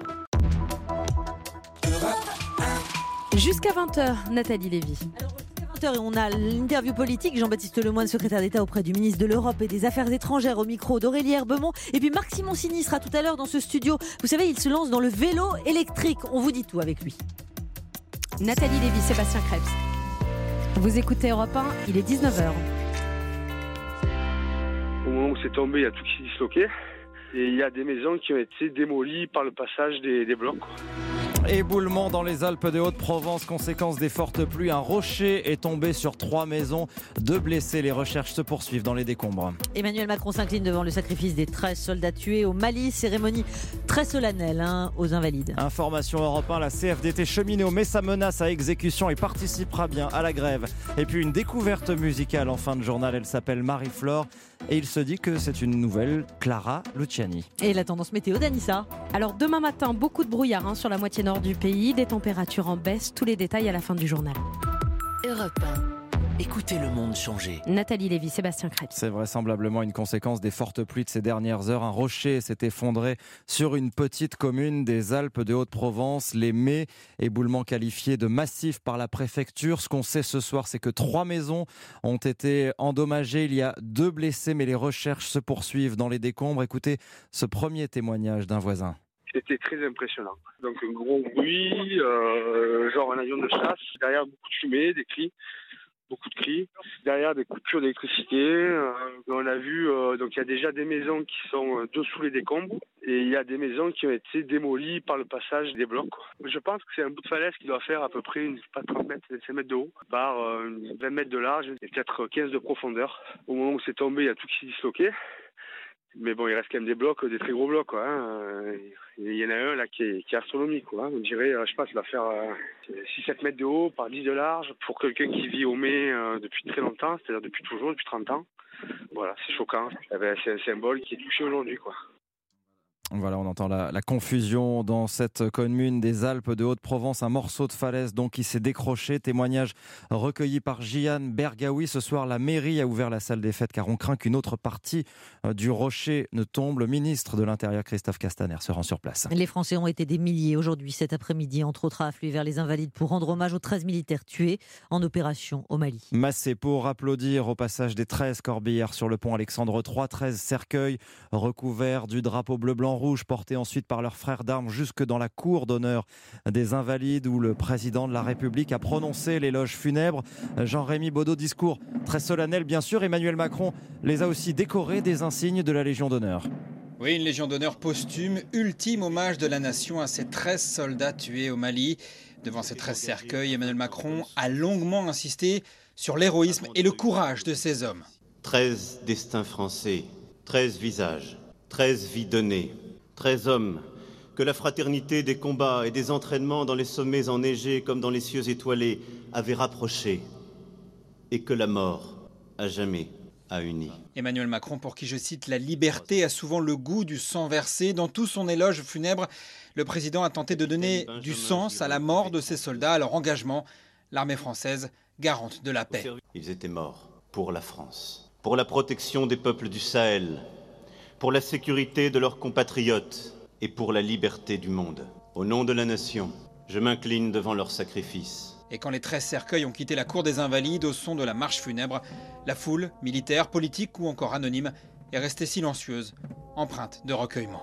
Jusqu'à vingt heures, Nathalie Lévy.
vingt heures et on a l'interview politique. Jean-Baptiste Lemoyne, secrétaire d'État auprès du ministre de l'Europe et des Affaires étrangères au micro d'Aurélie Herbemont. Et puis Marc Simoncini sera tout à l'heure dans ce studio. Vous savez, il se lance dans le vélo électrique. On vous dit tout avec lui.
Nathalie Lévy, Sébastien Krebs. Vous écoutez Europe un, il est dix-neuf heures.
Au moment où c'est tombé, il y a tout qui s'est disloqué. Et il y a des maisons qui ont été démolies par le passage des, des blocs.
Éboulement dans les Alpes de Haute-Provence, conséquence des fortes pluies. Un rocher est tombé sur trois maisons. Deux blessés, les recherches se poursuivent dans les décombres.
Emmanuel Macron s'incline devant le sacrifice des treize soldats tués au Mali. Cérémonie très solennelle hein, aux Invalides.
Information Europe un, la C F D T cheminot met sa menace à exécution et participera bien à la grève. Et puis une découverte musicale en fin de journal, elle s'appelle Marie-Flore. Et il se dit que c'est une nouvelle Clara Luciani.
Et la tendance météo d'Anissa.
Alors demain matin, beaucoup de brouillard hein, sur la moitié nord du pays, des températures en baisse, tous les détails à la fin du journal.
Europe un. Écoutez le monde changer.
Nathalie Lévy, Sébastien Krebs.
C'est vraisemblablement une conséquence des fortes pluies de ces dernières heures. Un rocher s'est effondré sur une petite commune des Alpes de Haute-Provence, les Mets, éboulement qualifié de massif par la préfecture. Ce qu'on sait ce soir, c'est que trois maisons ont été endommagées. Il y a deux blessés, mais les recherches se poursuivent dans les décombres. Écoutez ce premier témoignage d'un voisin.
C'était très impressionnant. Donc un gros bruit, euh, genre un avion de chasse, derrière beaucoup de fumée, des cris, beaucoup de cris, derrière des coupures d'électricité. Euh, on a vu, euh, donc il y a déjà des maisons qui sont euh, dessous les décombres et il y a des maisons qui ont été démolies par le passage des blocs. Je pense que c'est un bout de falaise qui doit faire à peu près une, pas trente mètres, vingt-cinq mètres de haut, par euh, vingt mètres de large et peut-être quinze de profondeur. Au moment où c'est tombé, il y a tout qui s'est disloqué.
Mais bon, il reste quand même des blocs, des très gros blocs, quoi. Hein. Il y en a un là qui est, qui est astronomique, quoi. On dirait, je sais pas, ça va faire euh, six sept mètres de haut par dix de large pour quelqu'un qui vit au Mets euh, depuis très longtemps, c'est-à-dire depuis toujours, depuis trente ans. Voilà, c'est choquant. Eh ben, c'est un symbole qui est touché aujourd'hui, quoi.
Voilà, on entend la, la confusion dans cette commune des Alpes de Haute-Provence. Un morceau de falaise donc qui s'est décroché. Témoignage recueilli par Jiane Bergaoui. Ce soir, la mairie a ouvert la salle des fêtes car on craint qu'une autre partie du rocher ne tombe. Le ministre de l'Intérieur, Christophe Castaner, se rend sur place.
Les Français ont été des milliers aujourd'hui, cet après-midi, entre autres à affluer vers les Invalides pour rendre hommage aux treize militaires tués en opération au Mali.
Massé pour applaudir au passage des treize corbillards sur le pont Alexandre trois. treize cercueils recouverts du drapeau bleu-blanc rouge portés ensuite par leurs frères d'armes jusque dans la cour d'honneur des Invalides où le président de la République a prononcé l'éloge funèbre. Jean-Rémy Baudot, discours très solennel bien sûr. Emmanuel Macron les a aussi décorés des insignes de la Légion d'honneur.
Oui, une Légion d'honneur posthume, ultime hommage de la nation à ces treize soldats tués au Mali. Devant ces treize cercueils, Emmanuel Macron a longuement insisté sur l'héroïsme et le courage de ces hommes.
treize destins français, treize visages, treize vies données, treize hommes que la fraternité des combats et des entraînements dans les sommets enneigés comme dans les cieux étoilés avait rapprochés et que la mort à jamais a uni.
Emmanuel Macron, pour qui, je cite, la liberté a souvent le goût du sang versé. Dans tout son éloge funèbre, le président a tenté de donner du sens à la mort de ses soldats, à leur engagement, l'armée française garante de la paix.
Ils étaient morts pour la France, pour la protection des peuples du Sahel, pour la sécurité de leurs compatriotes et pour la liberté du monde. Au nom de la nation, je m'incline devant leur sacrifice.
Et quand les treize cercueils ont quitté la cour des Invalides au son de la marche funèbre, la foule, militaire, politique ou encore anonyme, est restée silencieuse, empreinte de recueillement.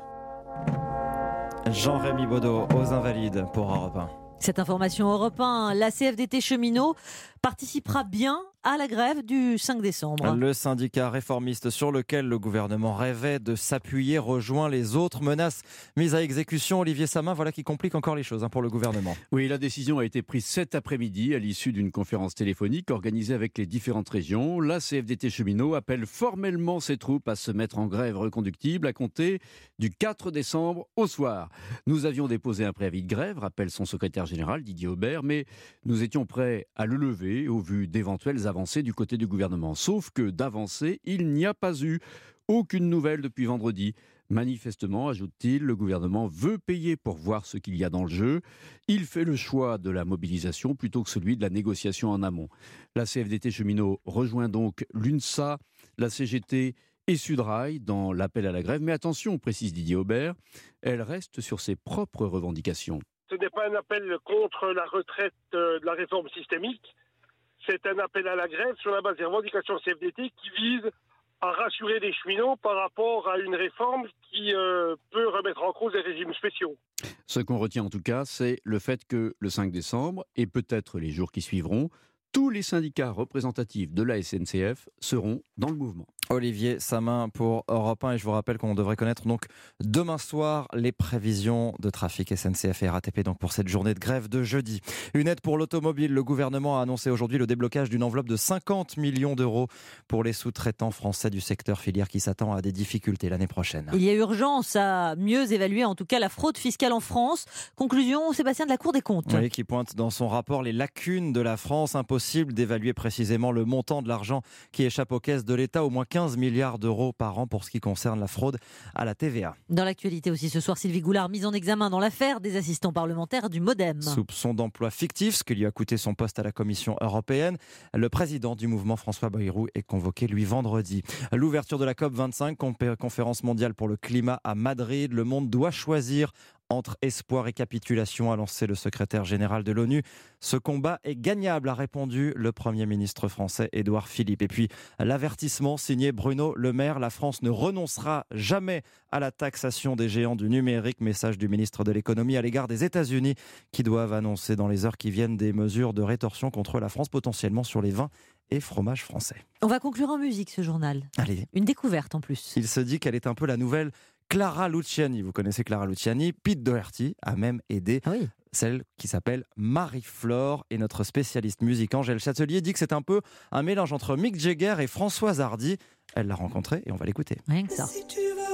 Jean-Rémy Baudot aux Invalides pour Europe un.
Cette information Europe un, la C F D T cheminot participera bien à la grève du cinq décembre.
Le syndicat réformiste sur lequel le gouvernement rêvait de s'appuyer rejoint les autres menaces mises à exécution. Olivier Samin, voilà qui complique encore les choses hein, pour le gouvernement.
Oui, la décision a été prise cet après-midi à l'issue d'une conférence téléphonique organisée avec les différentes régions. La C F D T cheminot appelle formellement ses troupes à se mettre en grève reconductible à compter du quatre décembre au soir. Nous avions déposé un préavis de grève, rappelle son secrétaire général Didier Aubert, mais nous étions prêts à le lever au vu d'éventuelles avancées du côté du gouvernement. Sauf que d'avancées, il n'y a pas eu. Aucune nouvelle depuis vendredi. Manifestement, ajoute-t-il, le gouvernement veut payer pour voir ce qu'il y a dans le jeu. Il fait le choix de la mobilisation plutôt que celui de la négociation en amont. La C F D T cheminot rejoint donc l'UNSA, la C G T et Sudrail dans l'appel à la grève. Mais attention, précise Didier Aubert, elle reste sur ses propres revendications.
Ce n'est pas un appel contre la retraite de la réforme systémique. C'est un appel à la grève sur la base des revendications C F D T qui vise à rassurer les cheminots par rapport à une réforme qui euh, peut remettre en cause les régimes spéciaux.
Ce qu'on retient en tout cas, c'est le fait que le cinq décembre, et peut-être les jours qui suivront, tous les syndicats représentatifs de la S N C F seront dans le mouvement.
Olivier Samin pour Europe un et je vous rappelle qu'on devrait connaître donc demain soir les prévisions de trafic S N C F et R A T P donc pour cette journée de grève de jeudi. Une aide pour l'automobile, le gouvernement a annoncé aujourd'hui le déblocage d'une enveloppe de cinquante millions d'euros pour les sous-traitants français du secteur filière qui s'attend à des difficultés l'année prochaine.
Il y a urgence à mieux évaluer en tout cas la fraude fiscale en France. Conclusion, Sébastien de la Cour des comptes.
Oui, qui pointe dans son rapport les lacunes de la France. Impossible d'évaluer précisément le montant de l'argent qui échappe aux caisses de l'État, au moins quinze milliards d'euros par an pour ce qui concerne la fraude à la T V A.
Dans l'actualité aussi ce soir, Sylvie Goulard mise en examen dans l'affaire des assistants parlementaires du MoDem.
Soupçon d'emploi fictif, ce qui lui a coûté son poste à la Commission européenne. Le président du mouvement, François Bayrou, est convoqué lui vendredi. L'ouverture de la COP vingt-cinq, conférence mondiale pour le climat à Madrid. Le monde doit choisir entre espoir et capitulation, a lancé le secrétaire général de l'ONU. Ce combat est gagnable, a répondu le Premier ministre français Édouard Philippe. Et puis l'avertissement signé Bruno Le Maire, la France ne renoncera jamais à la taxation des géants du numérique. Message du ministre de l'économie à l'égard des États-Unis qui doivent annoncer dans les heures qui viennent des mesures de rétorsion contre la France, potentiellement sur les vins et fromages français.
On va conclure en musique ce journal.
Allez.
Une découverte en plus.
Il se dit qu'elle est un peu la nouvelle Clara Luciani. Vous connaissez Clara Luciani. Pete Doherty a même aidé
ah oui.
celle qui s'appelle Marie-Flore. Et notre spécialiste musique Angèle Châtelier dit que c'est un peu un mélange entre Mick Jagger et Françoise Hardy. Elle l'a rencontrée et on va l'écouter.
Rien que ça.
Si tu veux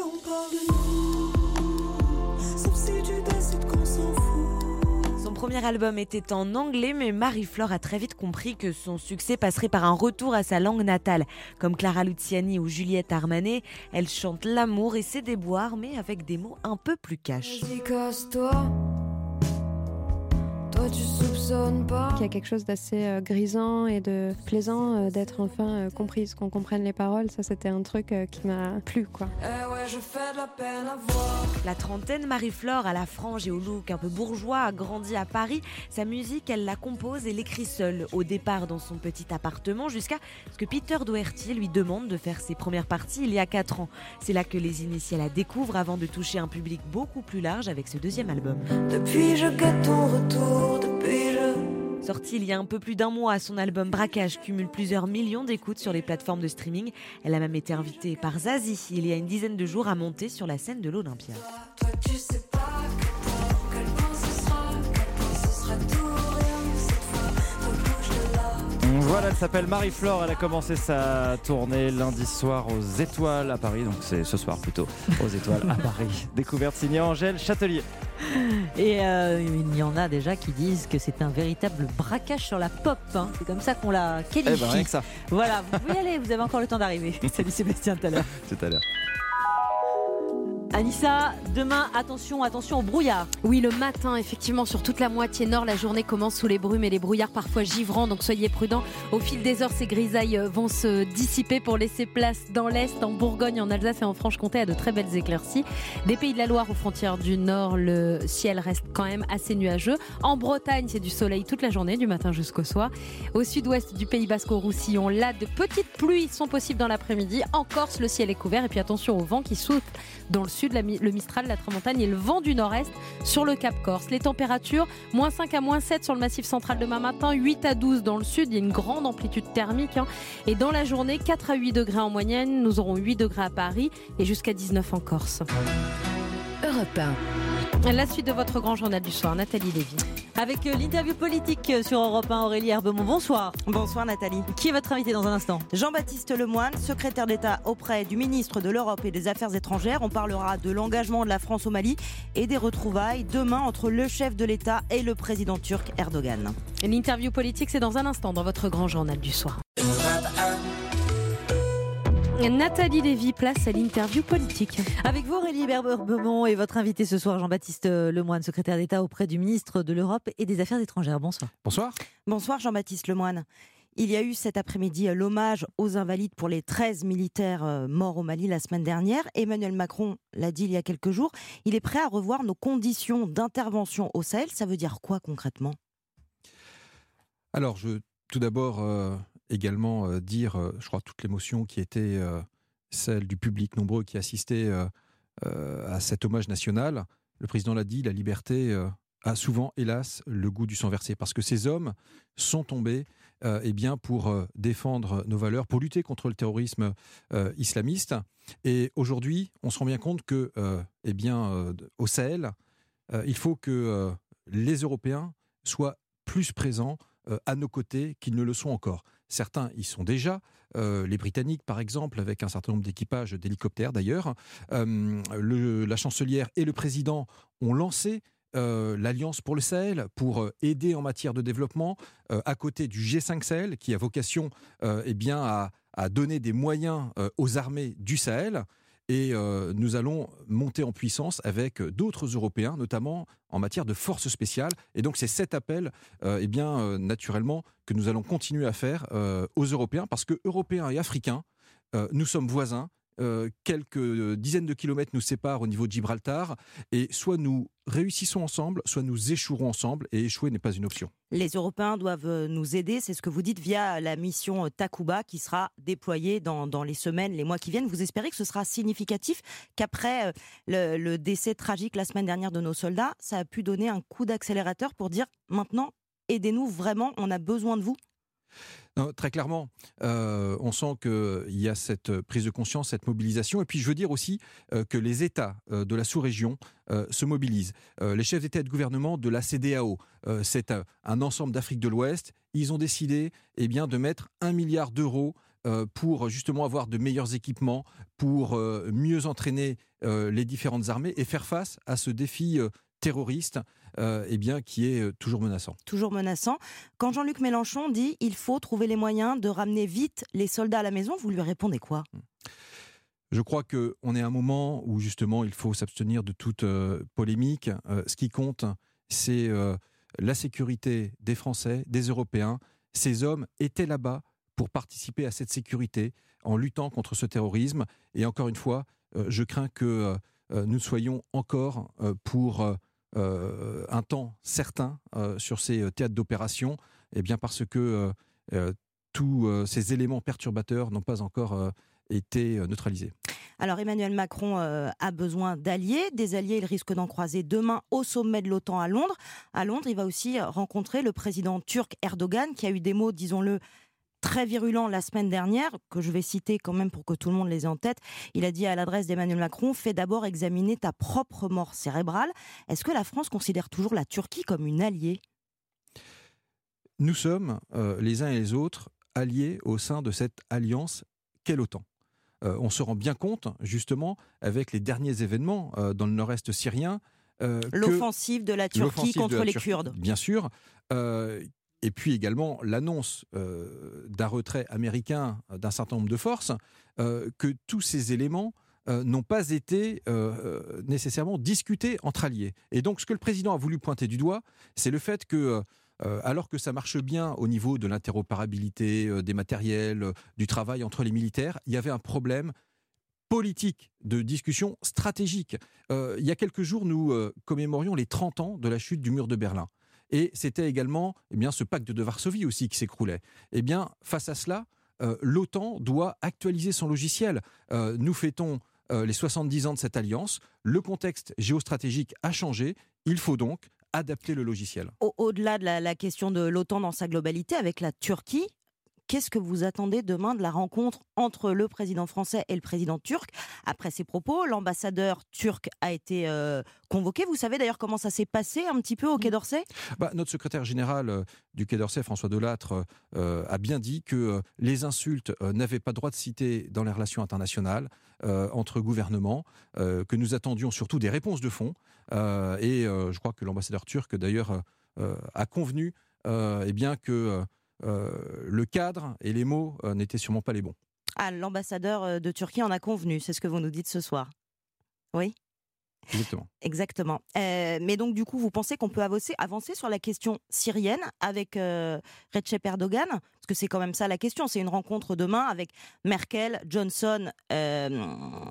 de nous, sauf si tu décides qu'on s'en fout.
Son premier album était en anglais, mais Marie-Flore a très vite compris que son succès passerait par un retour à sa langue natale. Comme Clara Luciani ou Juliette Armanet, elle chante l'amour et ses déboires, mais avec des mots un peu plus cash.
Vas-y, casse-toi. Toi, tu soupçonnes pas.
Il y a quelque chose d'assez euh, grisant et de plaisant euh, d'être enfin euh, comprise, qu'on comprenne les paroles. Ça, c'était un truc euh, qui m'a plu, quoi.
Eh ouais, je fais de la peine à voir.
La trentaine, Marie-Flore, à la frange et au look un peu bourgeois, a grandi à Paris. Sa musique, elle la compose et l'écrit seule, au départ dans son petit appartement, jusqu'à ce que Peter Doherty lui demande de faire ses premières parties il y a quatre ans. C'est là que les initiés la découvrent avant de toucher un public beaucoup plus large avec ce deuxième album.
Depuis, je guette ton retour. Depuis je...
Sorti il y a un peu plus d'un mois, son album Braquage cumule plusieurs millions d'écoutes sur les plateformes de streaming. Elle a même été invitée par Zazie il y a une dizaine de jours à monter sur la scène de l'Olympia.
Toi, tu sais pas à quel point ce sera, quel point ce sera tout rien cette fois. Toi, bouge de là.
Voilà, elle s'appelle Marie-Flore. Elle a commencé sa tournée lundi soir aux Étoiles à Paris. Donc c'est ce soir plutôt aux Étoiles à Paris. Découverte signée Angèle Châtelier.
Et euh, il y en a déjà qui disent que c'est un véritable braquage sur la pop. Hein. C'est comme ça qu'on la qualifie.
Eh ben, rien que ça.
Voilà, vous pouvez y aller, vous avez encore le temps d'arriver. Salut Sébastien, tout à l'heure.
Tout à l'heure.
Anissa, demain, attention, attention au brouillard.
Oui, le matin, effectivement, sur toute la moitié nord, la journée commence sous les brumes et les brouillards parfois givrants, donc soyez prudents. Au fil des heures, ces grisailles vont se dissiper pour laisser place dans l'Est, en Bourgogne, en Alsace et en Franche-Comté à de très belles éclaircies. Des Pays de la Loire aux frontières du nord, le ciel reste quand même assez nuageux. En Bretagne, c'est du soleil toute la journée, du matin jusqu'au soir. Au sud-ouest du Pays Basque, au Roussillon, là, de petites pluies sont possibles dans l'après-midi. En Corse, le ciel est couvert et puis attention au vent qui souffle dans le sud, la, le Mistral, la Tramontane et le vent du nord-est sur le Cap Corse. Les températures, moins cinq à moins sept sur le massif central demain matin, huit à douze dans le sud. Il y a une grande amplitude thermique. Hein. Et dans la journée, quatre à huit degrés en moyenne. Nous aurons huit degrés à Paris et jusqu'à dix-neuf en Corse.
Europe un.
La suite de votre grand journal du soir, Nathalie Lévy.
Avec l'interview politique sur Europe un, Aurélie Herbemont. Bonsoir.
Bonsoir Nathalie.
Qui est votre invité dans un instant ?
Jean-Baptiste Lemoyne, secrétaire d'État auprès du ministre de l'Europe et des Affaires étrangères. On parlera de l'engagement de la France au Mali et des retrouvailles demain entre le chef de l'État et le président turc Erdogan.
L'interview politique, c'est dans un instant dans votre grand journal du soir. Nathalie Lévy, place à l'interview politique.
Avec vous, Aurélie Herbemont, et votre invité ce soir, Jean-Baptiste Lemoyne, secrétaire d'État auprès du ministre de l'Europe et des Affaires étrangères. Bonsoir.
Bonsoir.
Bonsoir Jean-Baptiste Lemoyne. Il y a eu cet après-midi l'hommage aux invalides pour les treize militaires morts au Mali la semaine dernière. Emmanuel Macron l'a dit il y a quelques jours. Il est prêt à revoir nos conditions d'intervention au Sahel. Ça veut dire quoi concrètement ?
Alors, je, tout d'abord... Euh... également euh, dire, euh, je crois, toute l'émotion qui était euh, celle du public nombreux qui assistait euh, euh, à cet hommage national. Le président l'a dit, la liberté euh, a souvent, hélas, le goût du sang versé, parce que ces hommes sont tombés euh, eh bien, pour euh, défendre nos valeurs, pour lutter contre le terrorisme euh, islamiste. Et aujourd'hui, on se rend bien compte que, euh, eh bien, euh, au Sahel, euh, il faut que euh, les Européens soient plus présents euh, à nos côtés qu'ils ne le sont encore. Certains y sont déjà, euh, les Britanniques par exemple, avec un certain nombre d'équipages d'hélicoptères d'ailleurs. Euh, le, la chancelière et le président ont lancé euh, l'Alliance pour le Sahel pour euh, aider en matière de développement, euh, à côté du G cinq Sahel qui a vocation euh, eh bien, à, à donner des moyens euh, aux armées du Sahel. Et euh, nous allons monter en puissance avec d'autres Européens, notamment en matière de forces spéciales. Et donc c'est cet appel, euh, eh bien, euh, naturellement, que nous allons continuer à faire euh, aux Européens, parce que Européens et Africains, euh, nous sommes voisins. Euh, quelques dizaines de kilomètres nous séparent au niveau de Gibraltar, et soit nous réussissons ensemble, soit nous échouerons ensemble, et échouer n'est pas une option.
Les Européens doivent nous aider, c'est ce que vous dites, via la mission Takuba qui sera déployée dans, dans les semaines, les mois qui viennent. Vous espérez que ce sera significatif, qu'après le, le décès tragique la semaine dernière de nos soldats, ça a pu donner un coup d'accélérateur pour dire maintenant, aidez-nous vraiment, on a besoin de vous ?
Non, très clairement, euh, on sent qu'il y a cette prise de conscience, cette mobilisation. Et puis je veux dire aussi euh, que les États euh, de la sous-région euh, se mobilisent. Euh, les chefs d'État et de gouvernement de la C D A O, euh, c'est un, un ensemble d'Afrique de l'Ouest, ils ont décidé eh bien, de mettre un milliard d'euros euh, pour justement avoir de meilleurs équipements, pour euh, mieux entraîner euh, les différentes armées et faire face à ce défi euh, terroriste euh, eh bien, qui est euh, toujours menaçant.
Toujours menaçant. Quand Jean-Luc Mélenchon dit « il faut trouver les moyens de ramener vite les soldats à la maison », vous lui répondez quoi ?
Je crois qu'on est à un moment où justement il faut s'abstenir de toute euh, polémique. Euh, ce qui compte, c'est euh, la sécurité des Français, des Européens. Ces hommes étaient là-bas pour participer à cette sécurité en luttant contre ce terrorisme. Et encore une fois, euh, je crains que euh, nous soyons encore euh, pour euh, un temps certain euh, sur ces théâtres d'opération, eh bien parce que euh, euh, tous euh, ces éléments perturbateurs n'ont pas encore euh, été neutralisés.
Alors Emmanuel Macron euh, a besoin d'alliés. Des alliés, il risque d'en croiser demain au sommet de l'OTAN à Londres. À Londres, il va aussi rencontrer le président turc Erdogan, qui a eu des mots, disons-le, très virulents la semaine dernière, que je vais citer quand même pour que tout le monde les ait en tête. Il a dit à l'adresse d'Emmanuel Macron « Fais d'abord examiner ta propre mort cérébrale ». Est-ce que la France considère toujours la Turquie comme une alliée ?
Nous sommes, euh, les uns et les autres, alliés au sein de cette alliance qu'est l'OTAN. Euh, on se rend bien compte, justement, avec les derniers événements euh, dans le nord-est syrien. Euh,
l'offensive de la Turquie contre les
Turquie,
Kurdes.
Bien sûr. Euh, et puis également l'annonce euh, d'un retrait américain d'un certain nombre de forces, euh, que tous ces éléments euh, n'ont pas été euh, nécessairement discutés entre alliés. Et donc, ce que le président a voulu pointer du doigt, c'est le fait que Euh, alors que ça marche bien au niveau de l'interopérabilité, euh, des matériels, euh, du travail entre les militaires, il y avait un problème politique, de discussion stratégique. Euh, il y a quelques jours, nous euh, commémorions les trente ans de la chute du mur de Berlin. Et c'était également eh bien, ce pacte de Varsovie aussi qui s'écroulait. Eh bien, face à cela, euh, l'OTAN doit actualiser son logiciel. Euh, nous fêtons euh, les soixante-dix ans de cette alliance. Le contexte géostratégique a changé. Il faut donc adapter le logiciel.
Au- Au-delà de la, la question de l'OTAN dans sa globalité, avec la Turquie, qu'est-ce que vous attendez demain de la rencontre entre le président français et le président turc ? Après ces propos, l'ambassadeur turc a été euh, convoqué. Vous savez d'ailleurs comment ça s'est passé un petit peu au Quai d'Orsay ?
Bah, notre secrétaire général euh, du Quai d'Orsay, François Delattre, euh, a bien dit que euh, les insultes euh, n'avaient pas droit de citer dans les relations internationales euh, entre gouvernements, euh, que nous attendions surtout des réponses de fond. Euh, et euh, je crois que l'ambassadeur turc, d'ailleurs, euh, a convenu euh, eh bien, que euh, le cadre et les mots euh, n'étaient sûrement pas les bons.
Ah, l'ambassadeur de Turquie en a convenu, c'est ce que vous nous dites ce soir. Oui ?
Exactement.
Exactement. Euh, mais donc, du coup, vous pensez qu'on peut avancer, avancer sur la question syrienne avec euh, Recep Erdogan ? Parce que c'est quand même ça la question. C'est une rencontre demain avec Merkel, Johnson, euh,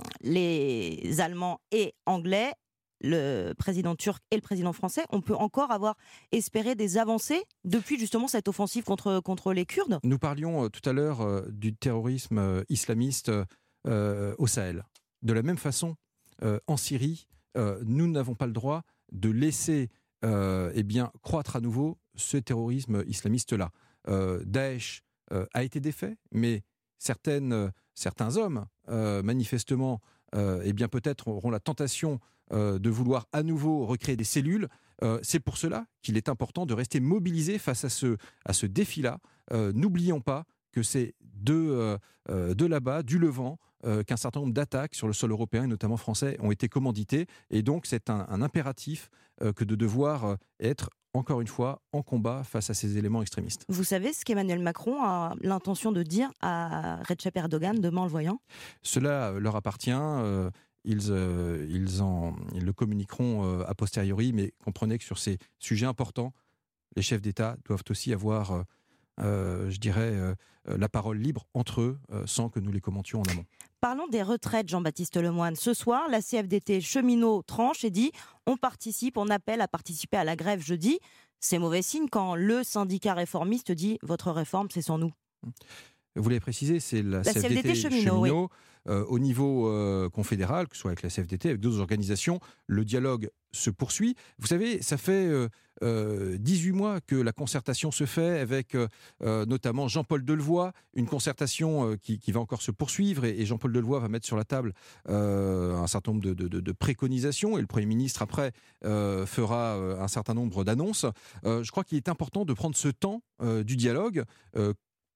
les Allemands et Anglais, le président turc et le président français. On peut encore avoir espéré des avancées depuis justement cette offensive contre, contre les Kurdes ?
Nous parlions euh, tout à l'heure euh, du terrorisme euh, islamiste euh, au Sahel. De la même façon, euh, en Syrie, euh, nous n'avons pas le droit de laisser euh, eh bien, croître à nouveau ce terrorisme islamiste-là. Euh, Daesh euh, a été défait, mais certaines, euh, certains hommes, euh, manifestement, euh, eh bien, peut-être auront la tentation euh, de vouloir à nouveau recréer des cellules. Euh, c'est pour cela qu'il est important de rester mobilisé face à ce, à ce défi-là. Euh, n'oublions pas que c'est de, euh, euh, de là-bas, du Levant, euh, qu'un certain nombre d'attaques sur le sol européen, et notamment français, ont été commanditées. Et donc, c'est un, un impératif euh, que de devoir euh, être, encore une fois, en combat face à ces éléments extrémistes.
Vous savez ce qu'Emmanuel Macron a l'intention de dire à Recep Erdogan demain en le voyant ?
Cela euh, leur appartient. Euh, ils, euh, ils, en, ils le communiqueront euh, a posteriori, mais comprenez que sur ces sujets importants, les chefs d'État doivent aussi avoir... Euh, Euh, je dirais, euh, la parole libre entre eux, euh, sans que nous les commentions en amont.
Parlons des retraites, Jean-Baptiste Lemoyne. Ce soir, la C F D T cheminot tranche et dit on participe, on appelle à participer à la grève jeudi. C'est mauvais signe quand le syndicat réformiste dit votre réforme, c'est sans nous.
Vous l'avez précisé, c'est la,
la
C F D T,
C F D T cheminot.
cheminot
Oui.
euh, au niveau euh, confédéral, que ce soit avec la C F D T, avec d'autres organisations, le dialogue se poursuit. Vous savez, ça fait euh, euh, dix-huit mois que la concertation se fait avec euh, euh, notamment Jean-Paul Delevoye, une concertation euh, qui, qui va encore se poursuivre et, et Jean-Paul Delevoye va mettre sur la table euh, un certain nombre de, de, de, de préconisations et le Premier ministre après euh, fera euh, un certain nombre d'annonces. Euh, je crois qu'il est important de prendre ce temps euh, du dialogue. Euh,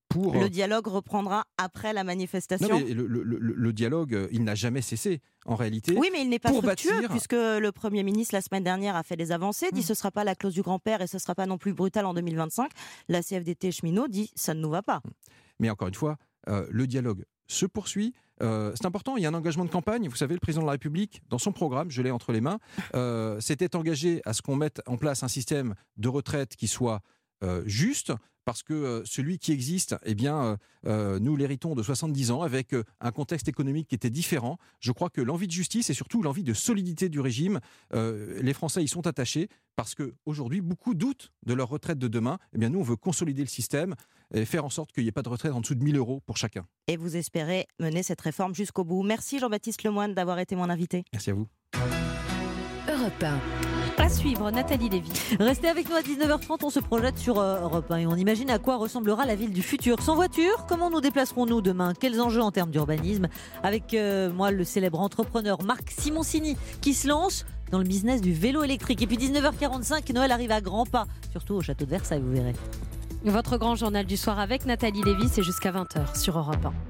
pour...
Le dialogue reprendra après la manifestation.
Non, mais le, le- le- le dialogue, euh, il n'a jamais cessé, en réalité.
Oui, mais il n'est pas
pour
fructueux,
bâtir-
puisque le Premier ministre, la semaine dernière, a fait des avancées, dit ce ne sera pas la clause du grand-père et ce ne sera pas non plus brutal en deux mille vingt-cinq. La C F D T cheminot dit ça ne nous va pas.
Mais encore une fois, euh, le dialogue se poursuit. Euh, c'est important, il y a un engagement de campagne. Vous savez, le président de la République, dans son programme, je l'ai entre les mains, euh, s'était engagé à ce qu'on mette en place un système de retraite qui soit euh, juste, parce que euh, celui qui existe, eh bien, euh, euh, nous l'héritons de soixante-dix ans, avec euh, un contexte économique qui était différent. Je crois que l'envie de justice et surtout l'envie de solidité du régime, euh, les Français y sont attachés, parce qu'aujourd'hui, beaucoup doutent de leur retraite de demain. Eh bien, nous, on veut consolider le système et faire en sorte qu'il n'y ait pas de retraite en dessous de mille euros pour chacun.
Et vous espérez mener cette réforme jusqu'au bout. Merci Jean-Baptiste Lemoyne d'avoir été mon invité.
Merci à vous.
Europe un.
À suivre, Nathalie Lévy. Restez avec nous à dix-neuf heures trente, on se projette sur euh, Europe un et on imagine à quoi ressemblera la ville du futur. Sans voiture, comment nous déplacerons-nous demain? Quels enjeux en termes d'urbanisme? Avec euh, moi, le célèbre entrepreneur Marc Simoncini qui se lance dans le business du vélo électrique. Et puis dix-neuf heures quarante-cinq, Noël arrive à grands pas, surtout au château de Versailles, vous verrez.
Votre grand journal du soir avec Nathalie Lévy, c'est jusqu'à vingt heures sur Europe un.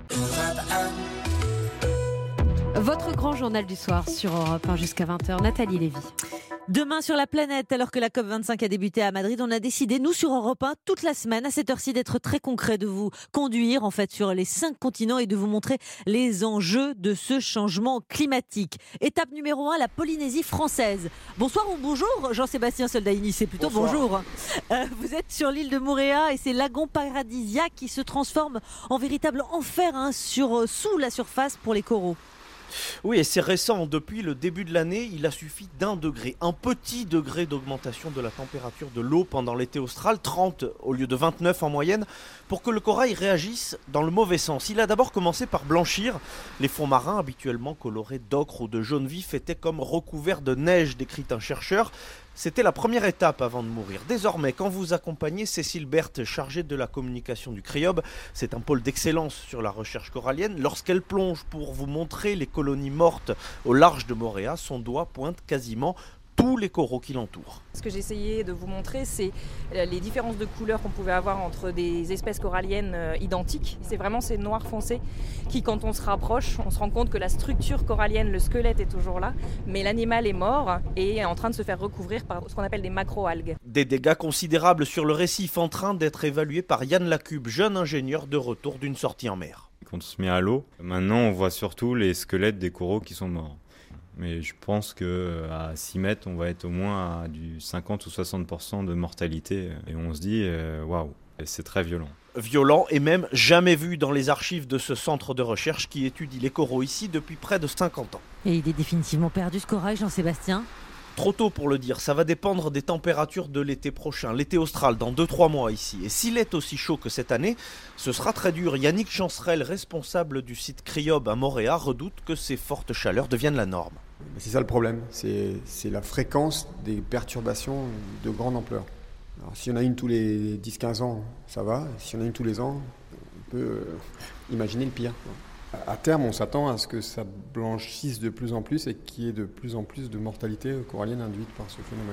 Votre grand journal du soir sur Europe un jusqu'à vingt heures, Nathalie Lévy.
Demain sur la planète, alors que la COP vingt-cinq a débuté à Madrid, on a décidé, nous sur Europe un, toute la semaine, à cette heure-ci, d'être très concret, de vous conduire en fait sur les cinq continents et de vous montrer les enjeux de ce changement climatique. Étape numéro un, la Polynésie française. Bonsoir ou bonjour, Jean-Sébastien Soldaini, c'est plutôt
Bonsoir.
bonjour. Euh, vous êtes sur l'île de Mooréa et ces lagons paradisiaques qui se transforment en véritable enfer hein, sur, sous la surface pour les coraux.
Oui, et c'est récent. Depuis le début de l'année, il a suffi d'un degré, un petit degré d'augmentation de la température de l'eau pendant l'été austral, trente au lieu de vingt-neuf en moyenne, pour que le corail réagisse dans le mauvais sens. Il a d'abord commencé par blanchir. Les fonds marins, habituellement colorés d'ocre ou de jaune vif, étaient comme recouverts de neige, décrit un chercheur. C'était la première étape avant de mourir. Désormais, quand vous accompagnez Cécile Berthe, chargée de la communication du CRIOB, c'est un pôle d'excellence sur la recherche corallienne, lorsqu'elle plonge pour vous montrer les colonies mortes au large de Mooréa, son doigt pointe quasiment tous les coraux qui l'entourent.
Ce que j'ai essayé de vous montrer, c'est les différences de couleurs qu'on pouvait avoir entre des espèces coralliennes identiques. C'est vraiment ces noirs foncés qui, quand on se rapproche, on se rend compte que la structure corallienne, le squelette est toujours là, mais l'animal est mort et est en train de se faire recouvrir par ce qu'on appelle des macroalgues.
Des dégâts considérables sur le récif en train d'être évalués par Yann Lacube, jeune ingénieur de retour d'une sortie en mer.
Quand on se met à l'eau, maintenant on voit surtout les squelettes des coraux qui sont morts. Mais je pense qu'à six mètres, on va être au moins à du cinquante ou soixante pour cent de mortalité. Et on se dit, waouh, wow, c'est très violent.
Violent et même jamais vu dans les archives de ce centre de recherche qui étudie les coraux ici depuis près de cinquante ans.
Et il est définitivement perdu ce corail, Jean-Sébastien.
Trop tôt pour le dire, ça va dépendre des températures de l'été prochain, l'été austral, dans deux trois mois ici. Et s'il est aussi chaud que cette année, ce sera très dur. Yannick Chancerel, responsable du site CRIOB à Mooréa, redoute que ces fortes chaleurs deviennent la norme.
C'est ça le problème, c'est, c'est la fréquence des perturbations de grande ampleur. Alors, si on a une tous les dix à quinze ans, ça va. Si on a une tous les ans, on peut euh, imaginer le pire. À terme, on s'attend à ce que ça blanchisse de plus en plus et qu'il y ait de plus en plus de mortalité corallienne induite par ce phénomène.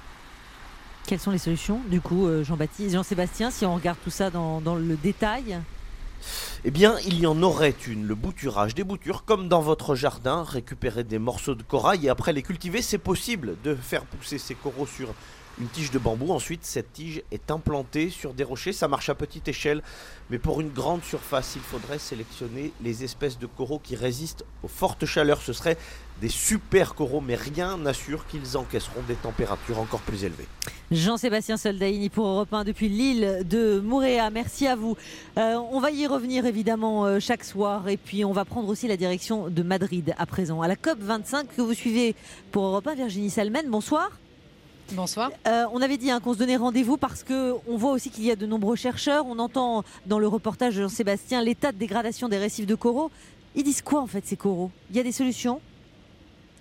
Quelles sont les solutions, du coup, Jean-Baptiste, Jean-Sébastien, si on regarde tout ça dans, dans le détail?
Eh bien, il y en aurait une, le bouturage des boutures, comme dans votre jardin, récupérer des morceaux de corail et après les cultiver, c'est possible de faire pousser ces coraux sur une tige de bambou. Ensuite, cette tige est implantée sur des rochers, ça marche à petite échelle, mais pour une grande surface, il faudrait sélectionner les espèces de coraux qui résistent aux fortes chaleurs. Ce seraient des super coraux, mais rien n'assure qu'ils encaisseront des températures encore plus élevées.
Jean-Sébastien Soldaini pour Europe un depuis l'île de Mooréa. Merci à vous. Euh, on va y revenir évidemment euh, chaque soir et puis on va prendre aussi la direction de Madrid à présent. À la COP vingt-cinq que vous suivez pour Europe un, Virginie Salmen, bonsoir.
Bonsoir.
Euh, on avait dit hein, qu'on se donnait rendez-vous parce qu'on voit aussi qu'il y a de nombreux chercheurs. On entend dans le reportage de Jean-Sébastien l'état de dégradation des récifs de coraux. Ils disent quoi en fait ces coraux? Il y a des solutions?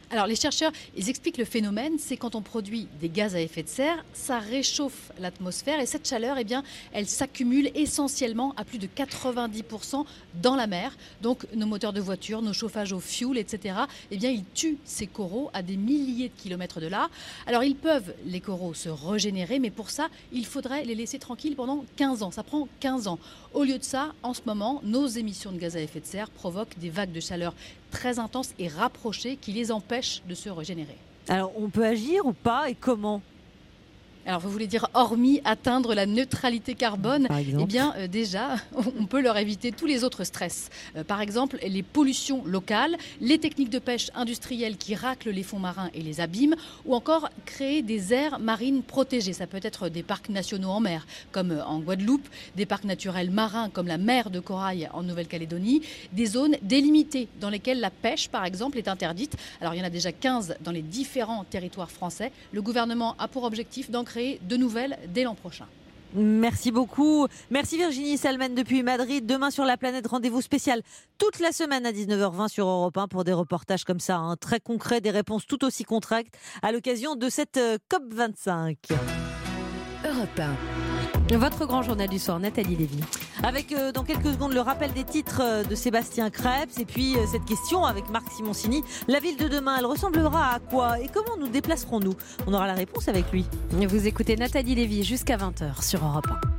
Alors les chercheurs, ils expliquent le phénomène, c'est quand on produit des gaz à effet de serre, ça réchauffe l'atmosphère et cette chaleur, eh bien, elle s'accumule essentiellement à plus de quatre-vingt-dix pour cent dans la mer. Donc nos moteurs de voiture, nos chauffages au fioul, et cetera, eh bien, ils tuent ces coraux à des milliers de kilomètres de là. Alors ils peuvent, les coraux, se régénérer, mais pour ça, il faudrait les laisser tranquilles pendant quinze ans. Ça prend quinze ans. Au lieu de ça, en ce moment, nos émissions de gaz à effet de serre provoquent des vagues de chaleur très intenses et rapprochées qui les empêchent de se régénérer.
Alors, on peut agir ou pas et comment ?
Alors, vous voulez dire, hormis atteindre la neutralité carbone, eh bien, euh, déjà, on peut leur éviter tous les autres stress. Euh, par exemple, les pollutions locales, les techniques de pêche industrielles qui raclent les fonds marins et les abîment, ou encore créer des aires marines protégées. Ça peut être des parcs nationaux en mer, comme en Guadeloupe, des parcs naturels marins, comme la mer de Corail en Nouvelle-Calédonie, des zones délimitées dans lesquelles la pêche, par exemple, est interdite. Alors, il y en a déjà quinze dans les différents territoires français. Le gouvernement a pour objectif d'en créer de nouvelles dès l'an prochain.
Merci beaucoup. Merci Virginie Salmen depuis Madrid. Demain sur la planète, rendez-vous spécial toute la semaine à dix-neuf heures vingt sur Europe un pour des reportages comme ça, hein, très concrets, des réponses tout aussi contractes à l'occasion de cette euh, COP vingt-cinq.
Europe un. Votre grand journal du soir, Nathalie Lévy.
Avec euh, dans quelques secondes le rappel des titres euh, de Sébastien Krebs et puis euh, cette question avec Marc Simoncini. La ville de demain, elle ressemblera à quoi et comment nous déplacerons-nous ? On aura la réponse avec lui.
Vous écoutez Nathalie Lévy jusqu'à vingt heures sur Europe un.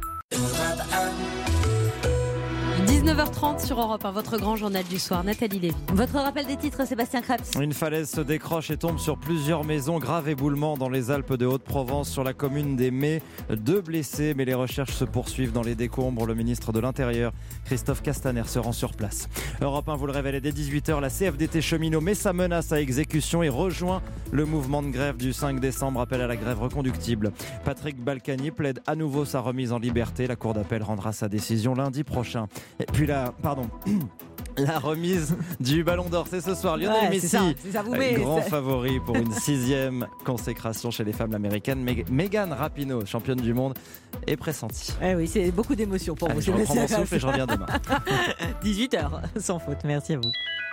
dix-neuf heures trente sur Europe un, votre grand journal du soir, Nathalie Lévy.
Votre rappel des titres, Sébastien Krebs.
Une falaise se décroche et tombe sur plusieurs maisons. Grave éboulement dans les Alpes de Haute-Provence sur la commune des Mets. Deux blessés, mais les recherches se poursuivent dans les décombres. Le ministre de l'Intérieur, Christophe Castaner, se rend sur place. Europe un vous le révélait dès dix-huit heures, la C F D T cheminot met sa menace à exécution et rejoint le mouvement de grève du cinq décembre. Appel à la grève reconductible. Patrick Balkany plaide à nouveau sa remise en liberté. La cour d'appel rendra sa décision lundi prochain. Et puis la, pardon, la remise du Ballon d'Or, c'est ce soir. Lionel
Ouais,
Messi,
c'est ça, c'est ça, vous met,
grand
c'est-
favori pour une sixième consécration chez les femmes américaines. Meg- Megan Rapinoe, championne du monde, est pressentie.
Eh oui, c'est beaucoup d'émotions pour
Allez,
vous.
je reprends mon
Sébastien
souffle et je reviens demain.
dix-huit heures, sans faute. Merci à vous.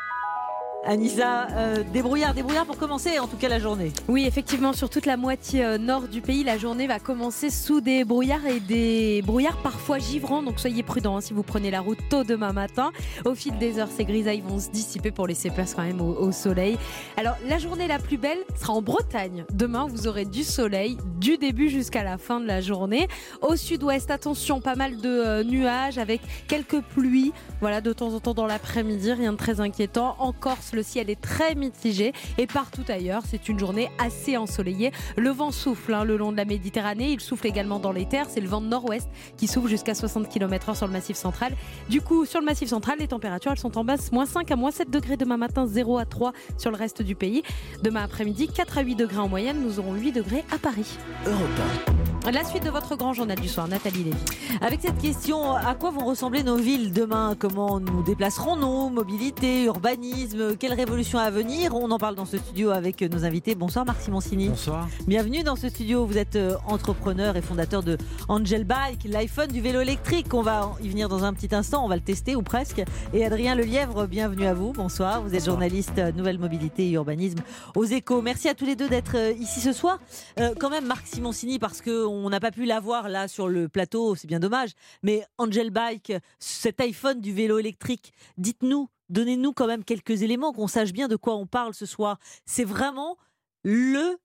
Anissa, euh, débrouillard, débrouillard pour commencer en tout cas la journée.
Oui, effectivement, sur toute la moitié euh, nord du pays, la journée va commencer sous des brouillards et des brouillards parfois givrants. Donc soyez prudents hein, si vous prenez la route tôt demain matin. Au fil des heures, ces grisailles vont se dissiper pour laisser place quand même au, au soleil. Alors la journée la plus belle sera en Bretagne. Demain, vous aurez du soleil du début jusqu'à la fin de la journée. Au sud-ouest, attention, pas mal de euh, nuages avec quelques pluies. Voilà, de temps en temps dans l'après-midi, rien de très inquiétant. En Corse, le ciel est très mitigé et partout ailleurs, c'est une journée assez ensoleillée. Le vent souffle hein, le long de la Méditerranée, il souffle également dans les terres. C'est le vent de nord-ouest qui souffle jusqu'à soixante kilomètres heure sur le Massif central. Du coup, sur le Massif central, les températures elles sont en baisse, moins cinq à moins sept degrés demain matin, zéro à trois sur le reste du pays. Demain après-midi, quatre à huit degrés en moyenne, nous aurons huit degrés à Paris.
Europe un.
La suite de votre grand journal du soir, Nathalie Lévy.
Avec cette question, à quoi vont ressembler nos villes demain ? Comment nous déplacerons-nous ? Mobilité, urbanisme, quelle révolution à venir ? On en parle dans ce studio avec nos invités. Bonsoir Marc Simoncini.
Bonsoir.
Bienvenue dans ce studio. Vous êtes euh, entrepreneur et fondateur de Angel Bike, l'iPhone du vélo électrique. On va y venir dans un petit instant, on va le tester ou presque. Et Adrien Lelièvre, bienvenue à vous. Bonsoir. Vous êtes
Bonsoir.
journaliste euh, Nouvelle Mobilité et Urbanisme aux Échos. Merci à tous les deux d'être euh, ici ce soir. Euh, quand même Marc Simoncini, parce qu'on n'a pas pu l'avoir là sur le plateau, c'est bien dommage. Mais Angel Bike, cet iPhone du vélo électrique, dites-nous, donnez-nous quand même quelques éléments, qu'on sache bien de quoi on parle ce soir. C'est vraiment le,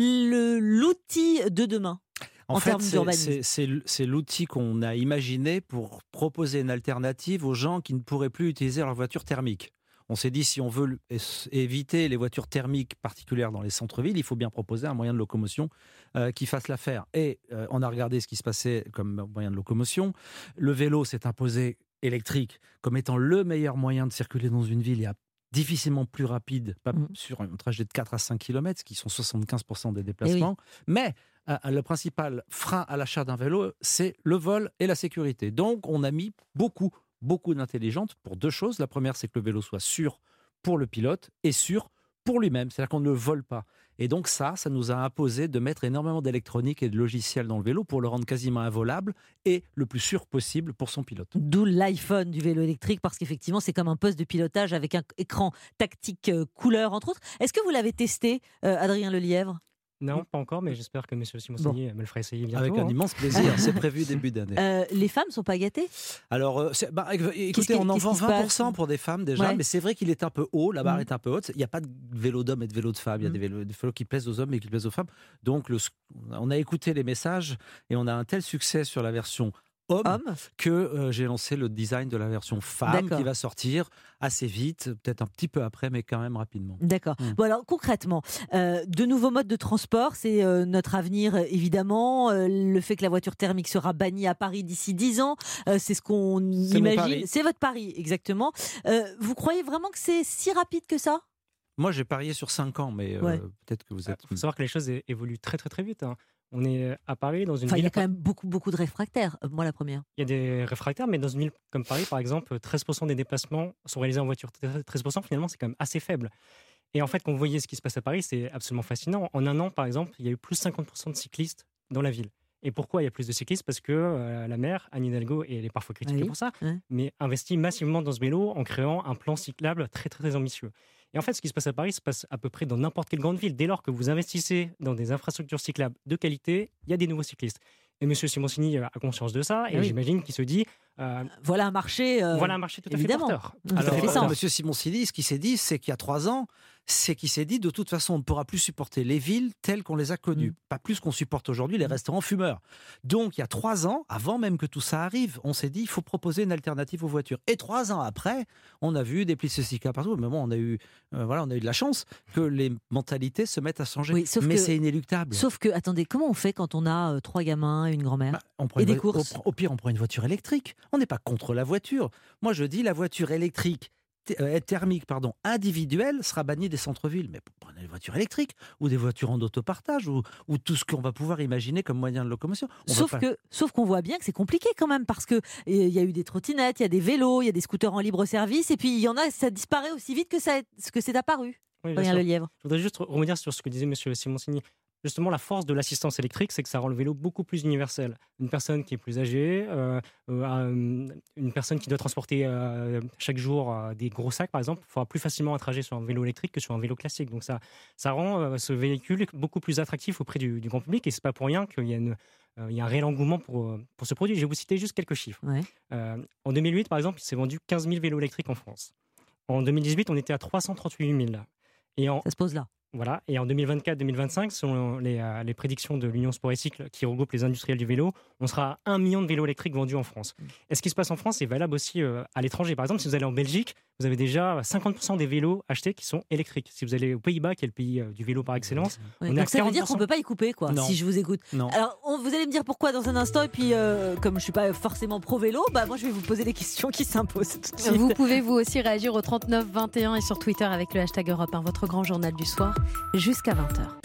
le l'outil de demain.
En,
En
fait,
termes
c'est-
d'urbanisme.
c'est- c'est l- c'est l'outil qu'on a imaginé pour proposer une alternative aux gens qui ne pourraient plus utiliser leur voiture thermique. On s'est dit, si on veut l- es- éviter les voitures thermiques particulières dans les centres-villes, il faut bien proposer un moyen de locomotion euh, qui fasse l'affaire. Et euh, on a regardé ce qui se passait comme moyen de locomotion. Le vélo s'est imposé électrique comme étant le meilleur moyen de circuler dans une ville. Il y a difficilement plus rapide, pas
Mmh.
sur un trajet de quatre à cinq kilomètres, ce qui sont soixante-quinze pour cent des déplacements. Mais euh, le principal frein à l'achat d'un vélo, c'est le vol et la sécurité. Donc, on a mis beaucoup, beaucoup d'intelligence pour deux choses. La première, c'est que le vélo soit sûr pour le pilote et sûr pour lui-même, c'est-à-dire qu'on ne le vole pas. Et donc ça, ça nous a imposé de mettre énormément d'électronique et de logiciels dans le vélo pour le rendre quasiment involable et le plus sûr possible pour son pilote.
D'où l'iPhone du vélo électrique, parce qu'effectivement, c'est comme un poste de pilotage avec un écran tactique euh, couleur, entre autres. Est-ce que vous l'avez testé, euh, Adrien Lelièvre ?
Non, pas encore, mais j'espère que M. Simoncini me le fera essayer bientôt.
Avec un
hein.
immense plaisir, c'est prévu début d'année.
Euh, les femmes sont pas gâtées ?
Alors, euh, c'est- bah, éc- écoutez,
Qu'est-ce qui-
on en
qu'est-ce
vend
qui se
vingt pour
passe
cent pour des femmes déjà,
Ouais.
mais c'est vrai qu'il est un peu haut, la barre
Mm.
est un peu haute. Il n'y a pas de vélo d'hommes et de vélo de femmes, il y a
Mm.
des vélos, des vélos qui plaisent aux hommes et qui plaisent aux femmes. Donc, le, on a écouté les messages et on a un tel succès sur la version homme,
Homme.
que euh, j'ai lancé le design de la version femme
D'accord.
qui va sortir assez vite, peut-être un petit peu après, mais quand même rapidement.
D'accord.
Mm.
Bon alors concrètement, euh, de nouveaux modes de transport, c'est euh, notre avenir euh, évidemment. Euh, le fait que la voiture thermique sera bannie à Paris d'ici dix ans, euh, c'est ce qu'on
C'est mon
imagine.
pari.
C'est votre pari, exactement. Euh, vous croyez vraiment que c'est si rapide que ça ?
Moi, j'ai parié sur cinq ans, mais euh,
Ouais.
peut-être que vous êtes...
Il faut savoir que les choses é- évoluent très très très vite. hein. On est à Paris, dans une
Enfin, il y
ville.
a quand même beaucoup beaucoup de réfractaires. Euh, moi la première.
Il y a des réfractaires, mais dans une ville comme Paris, par exemple, treize pour cent des déplacements sont réalisés en voiture. treize pour cent, finalement, c'est quand même assez faible. Et en fait, quand vous voyez ce qui se passe à Paris, c'est absolument fascinant. En un an, par exemple, il y a eu plus de cinquante pour cent de cyclistes dans la ville. Et pourquoi il y a plus de cyclistes ? Parce que euh, la maire, Anne Hidalgo, et elle est parfois critiquée
Oui.
pour ça,
Ouais.
mais investit massivement dans ce vélo en créant un plan cyclable très, très, très ambitieux. Et en fait, ce qui se passe à Paris se passe à peu près dans n'importe quelle grande ville. Dès lors que vous investissez dans des infrastructures cyclables de qualité, il y a des nouveaux cyclistes. Et M. Simoncini a conscience de ça, et
Ah oui.
j'imagine qu'il se dit... euh,
Voilà un marché. euh,
voilà un marché tout à
évidemment.
fait porteur.
Tout à
Alors,
fait ça.
M. Simoncini, ce qu'il s'est dit, c'est qu'il y a trois ans, c'est qu'il s'est dit, de toute façon, on ne pourra plus supporter les villes telles qu'on les a connues. Pas plus qu'on supporte aujourd'hui les restaurants fumeurs. Donc, il y a trois ans, avant même que tout ça arrive, on s'est dit, il faut proposer une alternative aux voitures. Et trois ans après, on a vu des pistes cyclables partout. Mais bon, on a eu, euh, voilà, on a eu de la chance que les mentalités se mettent à changer.
Oui, sauf
Mais
que-
c'est inéluctable.
Sauf que, attendez, comment on fait quand on a euh, trois gamins et une grand-mère
Bah, on prend
et
une
des
vo-
courses
Au, au pire, on prend une voiture électrique. On n'est pas contre la voiture. Moi, je dis la voiture électrique, t- euh, thermique, pardon, individuelle sera bannie des centres-villes. Mais prenez des voitures électriques ou des voitures en autopartage ou, ou tout ce qu'on va pouvoir imaginer comme moyen de locomotion. On va
Sauf
pas-
que, sauf qu'on voit bien que c'est compliqué quand même parce que il y a eu des trottinettes, il y a des vélos, il y a des scooters en libre service et puis il y en a, ça disparaît aussi vite que ça, que c'est apparu.
Oui, bien
Adrien
sûr.
Lelièvre.
Je voudrais juste revenir sur ce que disait M. Simoncini. Justement, la force de l'assistance électrique, c'est que ça rend le vélo beaucoup plus universel. Une personne qui est plus âgée, euh, euh, une personne qui doit transporter euh, chaque jour euh, des gros sacs, par exemple, fera plus facilement un trajet sur un vélo électrique que sur un vélo classique. Donc ça, ça rend euh, ce véhicule beaucoup plus attractif auprès du, du grand public. Et c'est pas pour rien qu'il y a, une, euh, il y a un réel engouement pour, euh, pour ce produit. Je vais vous citer juste quelques chiffres.
Ouais.
Euh, en deux mille huit, par exemple, il s'est vendu quinze mille vélos électriques en France. En deux mille dix-huit, on était à trois cent trente-huit mille. Et en,
Ça se pose là.
Voilà. Et en deux mille vingt-quatre deux mille vingt-cinq, selon les, euh, les prédictions de l'Union Sport et Cycle qui regroupe les industriels du vélo, on sera à un million de vélos électriques vendus en France. Et ce qui se passe en France est valable aussi euh, à l'étranger. Par exemple, si vous allez en Belgique, vous avez déjà cinquante pour cent des vélos achetés qui sont électriques. Si vous allez aux Pays-Bas, qui est le pays euh, du vélo par excellence,
Ouais,
on est
donc
à
ça veut dire
quarante pour cent.
qu'on peut pas y couper, quoi,
Non.
si je vous écoute.
Non.
Alors, on- vous allez me dire pourquoi dans un instant, et puis euh, comme je suis pas forcément pro vélo, bah moi je vais vous poser les questions qui s'imposent tout de suite.
Vous pouvez vous aussi réagir au trente-neuf vingt et un et sur Twitter avec le hashtag Europe un, votre grand journal du soir, jusqu'à vingt heures.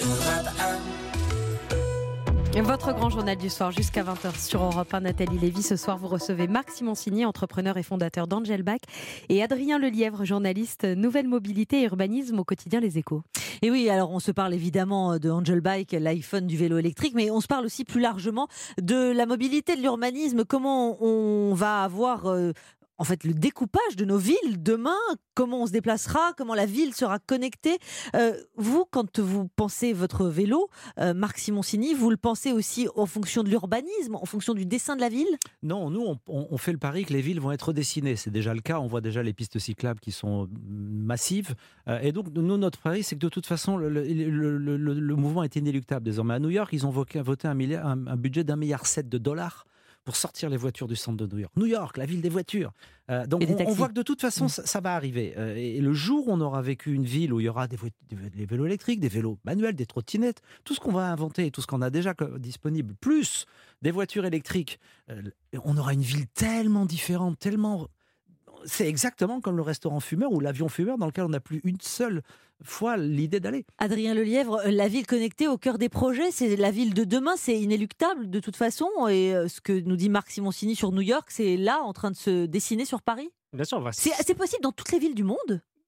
Votre grand journal du soir jusqu'à vingt heures sur Europe un, Nathalie Lévy. Ce soir, vous recevez Marc Simoncini, entrepreneur et fondateur d'Angelbach, et Adrien Lelièvre, journaliste nouvelle mobilité et urbanisme au quotidien Les Échos.
Et oui, alors on se parle évidemment de Angelbike, l'iPhone du vélo électrique, mais on se parle aussi plus largement de la mobilité, de l'urbanisme, comment on va avoir... euh, en fait, le découpage de nos villes demain, comment on se déplacera, comment la ville sera connectée. Euh, vous, quand vous pensez votre vélo, euh, Marc Simoncini, vous le pensez aussi en fonction de l'urbanisme, en fonction du dessin de la ville ?
Non, nous, on, on- on fait le pari que les villes vont être redessinées. C'est déjà le cas. On voit déjà les pistes cyclables qui sont massives. Euh, et donc, nous, notre pari, c'est que de toute façon, le, le- le- le- le- le mouvement est inéluctable désormais. À New York, ils ont voté, voté un, milliard- un- un budget d'un milliard sept de dollars pour sortir les voitures du centre de New York. New York, la ville des voitures. Euh, donc,
Et des
on, on
taxis.
voit que de toute façon,
Mmh.
ça, ça va arriver. Euh, et le jour où on aura vécu une ville où il y aura des, vo- des, des vélos électriques, des vélos manuels, des trottinettes, tout ce qu'on va inventer et tout ce qu'on a déjà co- disponible, plus des voitures électriques, euh, on aura une ville tellement différente, tellement... C'est exactement comme le restaurant fumeur ou l'avion fumeur dans lequel on n'a plus une seule fois l'idée d'aller.
Adrien Lelièvre, euh, la ville connectée au cœur des projets, c'est la ville de demain, c'est inéluctable de toute façon. Et euh, ce que nous dit Marc Simoncini sur New York, c'est là en train de se dessiner sur Paris.
Bien sûr, on va-
C'est c'est possible dans toutes les villes du monde ?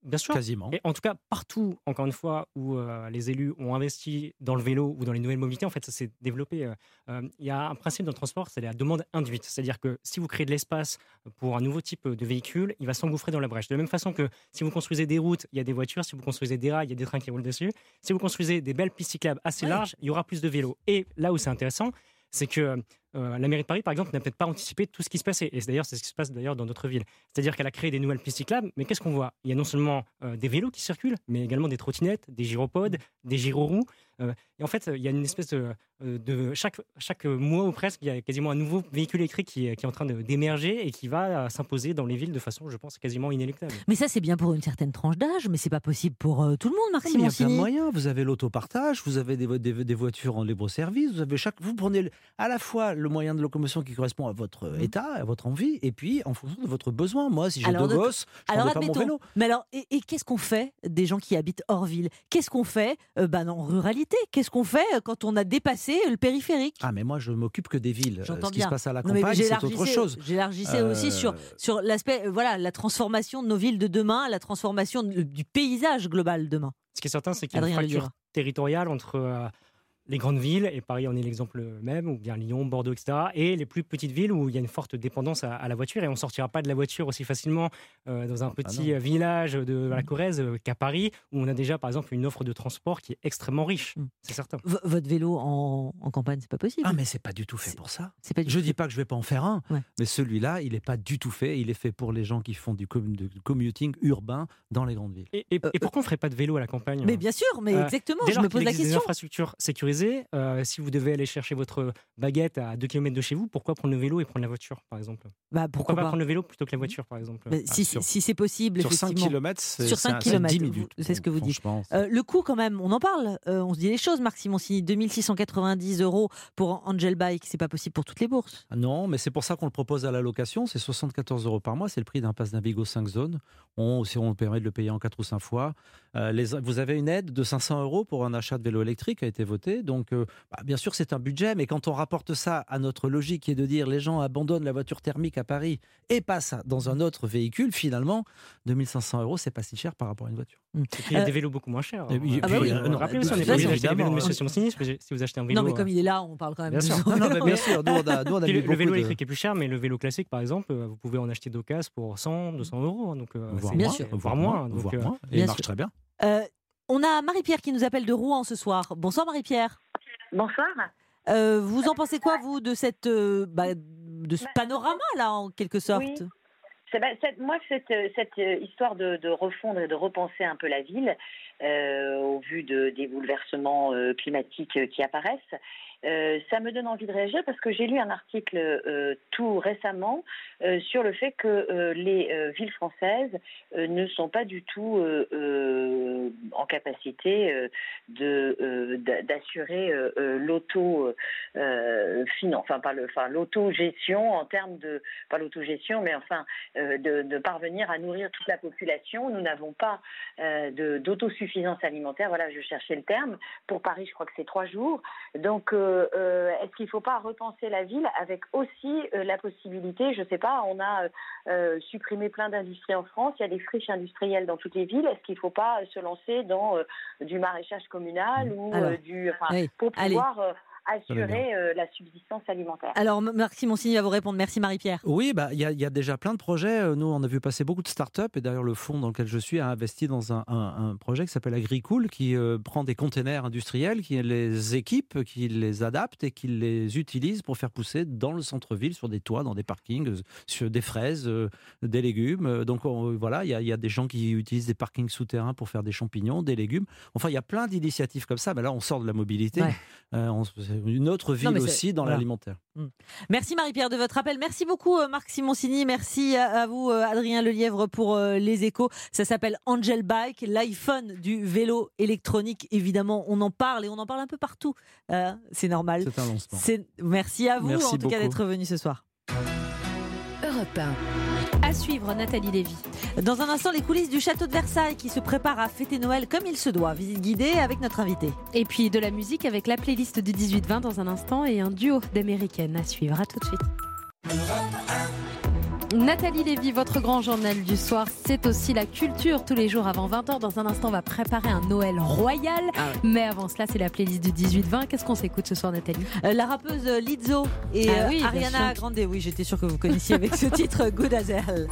Bien sûr.
Quasiment.
Et en tout cas, partout, encore une fois, où euh, les élus ont investi dans le vélo ou dans les nouvelles mobilités, en fait, ça s'est développé. Euh, euh, il y a un principe dans le transport, c'est la demande induite. C'est-à-dire que si vous créez de l'espace pour un nouveau type de véhicule, il va s'engouffrer dans la brèche. De la même façon que si vous construisez des routes, il y a des voitures. Si vous construisez des rails, il y a des trains qui roulent dessus. Si vous construisez des belles pistes cyclables assez
Ouais.
larges, il y aura plus de vélos. Et là où c'est intéressant, c'est que euh, la mairie de Paris, par exemple, n'a peut-être pas anticipé tout ce qui se passait. Et c'est d'ailleurs, c'est ce qui se passe d'ailleurs dans d'autres villes. C'est-à-dire qu'elle a créé des nouvelles pistes cyclables, mais qu'est-ce qu'on voit? Il y a non seulement euh, des vélos qui circulent, mais également des trottinettes, des gyropodes, des gyroroues. Euh, et en fait, il y a une espèce de, de chaque, chaque mois ou presque, il y a quasiment un nouveau véhicule électrique qui est, qui est en train de- d'émerger et qui va euh, s'imposer dans les villes de façon, je pense, quasiment inéluctable.
Mais ça, c'est bien pour une certaine tranche d'âge, mais c'est pas possible pour euh, tout le monde,
Non,
Maxime
mais il y a plein de
Oncini.
moyens. Vous avez l'autopartage, vous avez des, vo- des, des voitures en libre-service, vous avez chaque. Vous prenez le- à la fois le moyen de locomotion qui correspond à votre
Mmh.
état, à votre envie, et puis en fonction de votre besoin. Moi, si j'ai
Alors,
deux
donc-
gosses, je
alors
prendrai pas mon
admettons.
vélo.
Mais alors, et, et qu'est-ce qu'on fait des gens qui habitent hors ville? Qu'est-ce qu'on fait euh, ben, en ruralité? Qu'est-ce qu'on fait euh, quand on a dépassé le périphérique?
Ah, mais moi, je m'occupe que des villes. Euh,
J'entends
Ce qui
bien.
se passe à la
Non, mais
campagne, c'est autre
j'élargissais-
chose.
J'élargissais aussi sur,
Euh,
sur l'aspect, euh, voilà, la transformation de nos villes de demain, la transformation de- du paysage global demain.
Ce qui est certain, c'est qu'il y a une
Adrien
fracture
Lelièvre.
territoriale entre euh, les grandes villes, et Paris en est l'exemple même, ou bien Lyon, Bordeaux, et cetera, et les plus petites villes où il y a une forte dépendance à, à la voiture, et on ne sortira pas de la voiture aussi facilement euh, dans un petit
non.
euh, village de la Corrèze euh, qu'à Paris, où on a déjà par exemple une offre de transport qui est extrêmement riche, c'est certain.
V- votre vélo en, en campagne, c'est pas possible.
Ah, mais c'est pas du tout fait pour ça.
C'est pas du
Je
tout
dis pas que je vais pas en faire un,
Ouais.
mais celui-là, il n'est pas du tout fait. Il est fait pour les gens qui font du com- du commuting urbain dans les grandes villes.
Et, et- et pourquoi on ne ferait pas de vélo à la campagne?
Mais bien sûr, mais
Euh,
exactement,
dès
je
lors
me
qu'il
pose la
existe
question.
Des infrastructures sécurisées, euh, si vous devez aller chercher votre baguette à deux kilomètres de chez vous, pourquoi prendre le vélo et prendre la voiture, par exemple?
Bah, pourquoi
pas
pas
prendre le vélo plutôt que la voiture, par exemple?
Mais si,
Ah,
si c'est possible,
sur cinq
effectivement.
kilomètres, c'est-
sur
c'est
cinq
un- c'est
kilomètres,
dix
vous-
minutes.
c'est ce que vous dites.
Franchement,
Euh, le coût, quand même, on en parle. Euh, on se dit les choses, Marc Simoncini. deux mille six cent quatre-vingt-dix euros pour Angel Bike, c'est pas possible pour toutes les bourses.
Ah non, mais c'est pour ça qu'on le propose à la location. C'est soixante-quatorze euros par mois. C'est le prix d'un pass Navigo cinq zones. On, si on permet de le payer en quatre ou cinq fois. Euh, les, vous avez une aide de cinq cents euros pour un achat de vélo électrique qui a été voté. Donc, euh, bah, bien sûr, c'est un budget. Mais quand on rapporte ça à notre logique qui est de dire les gens abandonnent la voiture thermique à Paris et passent dans un autre véhicule, finalement, deux mille cinq cents euros, c'est pas si cher par rapport à une voiture.
Et puis il y a des vélos beaucoup moins chers.
Et puis-
hein.
ah bah oui,
Euh,
non,
Rappelez-vous, si on est
bien
pas obligé d'acheter les vélos de
évidemment.
Monsieur Simoncini, parce que si vous achetez un vélo.
Non, mais comme
euh,
il est là, on parle quand même
Bien
de
sûr.
son
Non, non, mais
vélo.
bien sûr, nous, on a, nous, on a
Puis
mis
le, le vélo
beaucoup de-
électrique est plus cher, mais le vélo classique, par exemple, euh, vous pouvez en acheter d'occasion pour cent, deux cents euros. hein, Donc, euh,
Voire
c'est-
moins,
c'est-
voire
voire
moins,
moins. donc,
voire
euh,
moins. Et
Bien
il marche
sûr.
très bien.
Euh, on a Marie-Pierre qui nous appelle de Rouen ce soir. Bonsoir Marie-Pierre.
Bonsoir.
Euh, vous en pensez quoi, vous, de, cette, euh, bah, de ce panorama, là, en quelque sorte?
Oui. C'est- bah, cette- moi, cette, cette euh, histoire de, de refondre et de repenser un peu la ville, euh, au vu de, des bouleversements euh, climatiques euh, qui apparaissent, euh, ça me donne envie de réagir parce que j'ai lu un article euh, tout récemment euh, sur le fait que euh, les euh, villes françaises euh, ne sont pas du tout euh, euh, en capacité euh, de euh, d'a- d'assurer euh, euh, l'auto euh, finan- enfin pas le enfin l'autogestion en termes de pas l'autogestion mais enfin euh, de, de parvenir à nourrir toute la population. Nous n'avons pas euh, de- d'autosuffisance alimentaire. Voilà, je cherchais le terme. Pour Paris, je crois que c'est trois jours. Donc, euh, euh, est-ce qu'il ne faut pas repenser la ville avec aussi euh, la possibilité, je ne sais pas, on a euh, supprimé plein d'industries en France, il y a des friches industrielles dans toutes les villes. Est-ce qu'il ne faut pas se lancer dans euh, du maraîchage communal ou
Alors,
euh, du, enfin,
oui,
pour
allez.
pouvoir euh,
Ça va
assurer euh, la subsistance alimentaire?
Alors, M- Marc Simoncini va vous répondre. Merci Marie-Pierre.
Oui, bah, il y, a- il y a déjà plein de projets. Euh, Nous, on a vu passer beaucoup de startups. Et d'ailleurs, le fonds dans lequel je suis a investi dans un, un- un projet qui s'appelle Agricool, qui euh, prend des containers industriels, qui les équipe, qui les adapte et qui les utilise pour faire pousser dans le centre-ville, sur des toits, dans des parkings, euh, sur des fraises, euh, des légumes. Euh, Donc on- voilà, il y, a- il y a des gens qui utilisent des parkings souterrains pour faire des champignons, des légumes. Enfin, il y a plein d'initiatives comme ça. Mais là, on sort de la mobilité.
Ouais.
Euh, on- c'est une autre ville
Non, mais c'est-
aussi dans
voilà.
l'alimentaire.
Mm. Merci Marie-Pierre de votre appel. Merci beaucoup euh, Marc Simoncini. Merci à, à vous euh, Adrien Lelièvre pour euh, les échos. Ça s'appelle Angel Bike, l'iPhone du vélo électronique. Évidemment, on en parle et on en parle un peu partout. Euh, c'est normal.
C'est un lancement.
C'est- Merci à vous
Merci
en tout cas
beaucoup.
d'être venu ce soir.
Europe un. À suivre, Nathalie Lévy.
Dans un instant, les coulisses du château de Versailles qui se prépare à fêter Noël comme il se doit. Visite guidée avec notre invité.
Et puis de la musique avec la playlist du dix-huit vingt dans un instant et un duo d'américaines à suivre. À tout de suite.
Nathalie Lévy, votre grand journal du soir, c'est aussi la culture tous les jours avant vingt heures. Dans un instant, on va préparer un Noël royal. Ah ouais. Mais avant cela, c'est la playlist du dix-huit vingt. Qu'est-ce qu'on s'écoute ce soir, Nathalie ?
euh, La rappeuse Lizzo et
ah oui,
euh, Ariana Grande. Oui, j'étais sûre que vous connaissiez avec ce titre Good as Hell.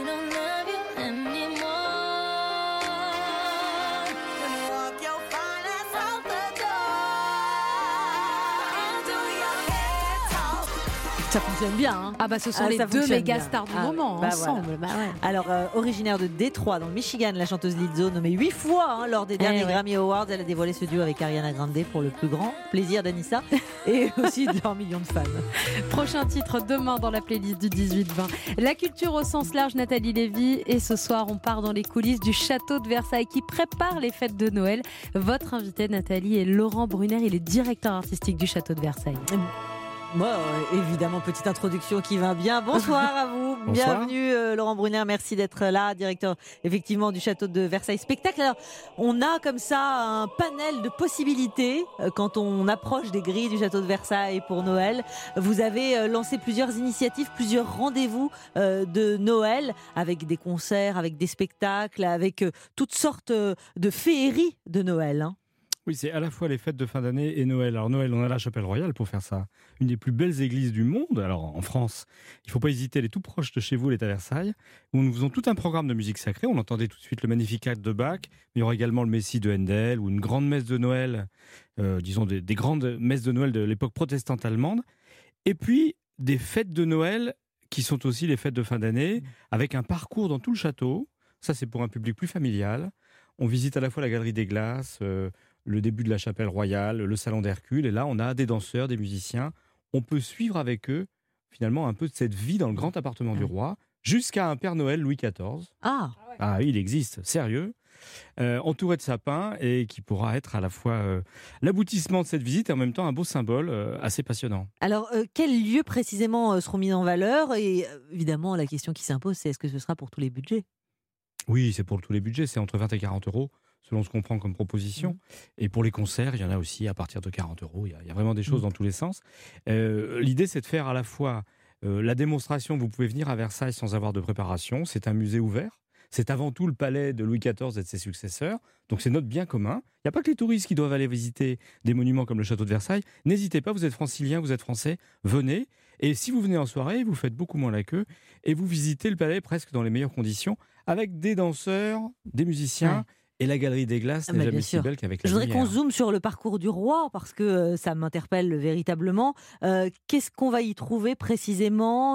Ça fonctionne bien. Hein. Ah bah ce sont ah, les deux méga stars du ah, moment bah ensemble. Voilà. Bah ouais.
Alors euh, originaire de Détroit dans le Michigan, la chanteuse Lizzo nommée huit fois hein, lors des derniers eh ouais. Grammy Awards, elle a dévoilé ce duo avec Ariana Grande pour le plus grand plaisir d'Anissa et aussi de leurs millions de fans.
Prochain titre demain dans la playlist du dix-huit vingt. La culture au sens large, Nathalie Lévy, et ce soir on part dans les coulisses du château de Versailles qui prépare les fêtes de Noël. Votre invité Nathalie est Laurent Brunner, il est directeur artistique du château de Versailles.
Moi, euh, évidemment, petite introduction qui va bien. Bonsoir à vous. Bonsoir. Bienvenue, euh, Laurent Brunner. Merci d'être là, directeur, effectivement, du château de Versailles Spectacle. Alors, on a comme ça un panel de possibilités euh, quand on approche des grilles du château de Versailles pour Noël. Vous avez euh, lancé plusieurs initiatives, plusieurs rendez-vous euh, de Noël avec des concerts, avec des spectacles, avec euh, toutes sortes euh, de féeries de Noël. Hein.
Oui, c'est à la fois les fêtes de fin d'année et Noël. Alors Noël, on a la Chapelle Royale pour faire ça. Une des plus belles églises du monde. Alors en France, il ne faut pas hésiter, elle est tout proche de chez vous, elle est à Versailles, où nous faisons tout un programme de musique sacrée. On entendait tout de suite le Magnificat de Bach, mais il y aura également le Messie de Handel, ou une grande messe de Noël, euh, disons des, des grandes messes de Noël de l'époque protestante allemande. Et puis des fêtes de Noël qui sont aussi les fêtes de fin d'année, avec un parcours dans tout le château. Ça, c'est pour un public plus familial. On visite à la fois la Galerie des Glaces, euh, le début de la Chapelle Royale, le Salon d'Hercule, et là on a des danseurs, des musiciens, on peut suivre avec eux finalement un peu de cette vie dans le grand appartement du roi, jusqu'à un Père Noël Louis quatorze.
Ah,
ah oui, il existe, sérieux, euh, entouré de sapins, et qui pourra être à la fois euh, l'aboutissement de cette visite et en même temps un beau symbole euh, assez passionnant.
Alors, euh, quels lieux précisément euh, seront mis en valeur ? Et euh, évidemment, la question qui s'impose, c'est est-ce que ce sera pour tous les budgets ?
Oui, c'est pour tous les budgets, c'est entre vingt et quarante euros. Selon ce qu'on prend comme proposition. Mmh. Et pour les concerts, il y en a aussi à partir de quarante euros. Il y a, il y a vraiment des choses mmh. dans tous les sens. Euh, l'idée, c'est de faire à la fois euh, la démonstration. Vous pouvez venir à Versailles sans avoir de préparation. C'est un musée ouvert. C'est avant tout le palais de Louis quatorze et de ses successeurs. Donc c'est notre bien commun. Il n'y a pas que les touristes qui doivent aller visiter des monuments comme le château de Versailles. N'hésitez pas, vous êtes francilien, vous êtes français, venez. Et si vous venez en soirée, vous faites beaucoup moins la queue. Et vous visitez le palais presque dans les meilleures conditions, avec des danseurs, des musiciens... Ouais. Et la Galerie des Glaces n'est jamais si belle qu'avec la
Je voudrais
lumière.
qu'on zoome sur le parcours du roi, parce que euh, ça m'interpelle véritablement. Euh, qu'est-ce qu'on va y trouver précisément ?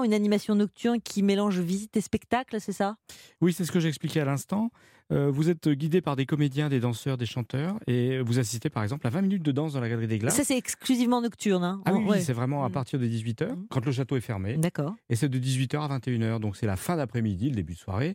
Une animation nocturne qui mélange visite et spectacle, c'est ça ?
Oui, c'est ce que j'expliquais à l'instant. Euh, vous êtes guidé par des comédiens, des danseurs, des chanteurs, et vous assistez par exemple à vingt minutes de danse dans la Galerie des Glaces.
Ça, c'est exclusivement nocturne. Hein.
Ah oui,
ouais.
oui, c'est vraiment à partir de dix-huit heures, mmh. quand le château est fermé.
D'accord.
Et c'est de dix-huit heures à vingt et une heures, donc c'est la fin d'après-midi, le début de soirée.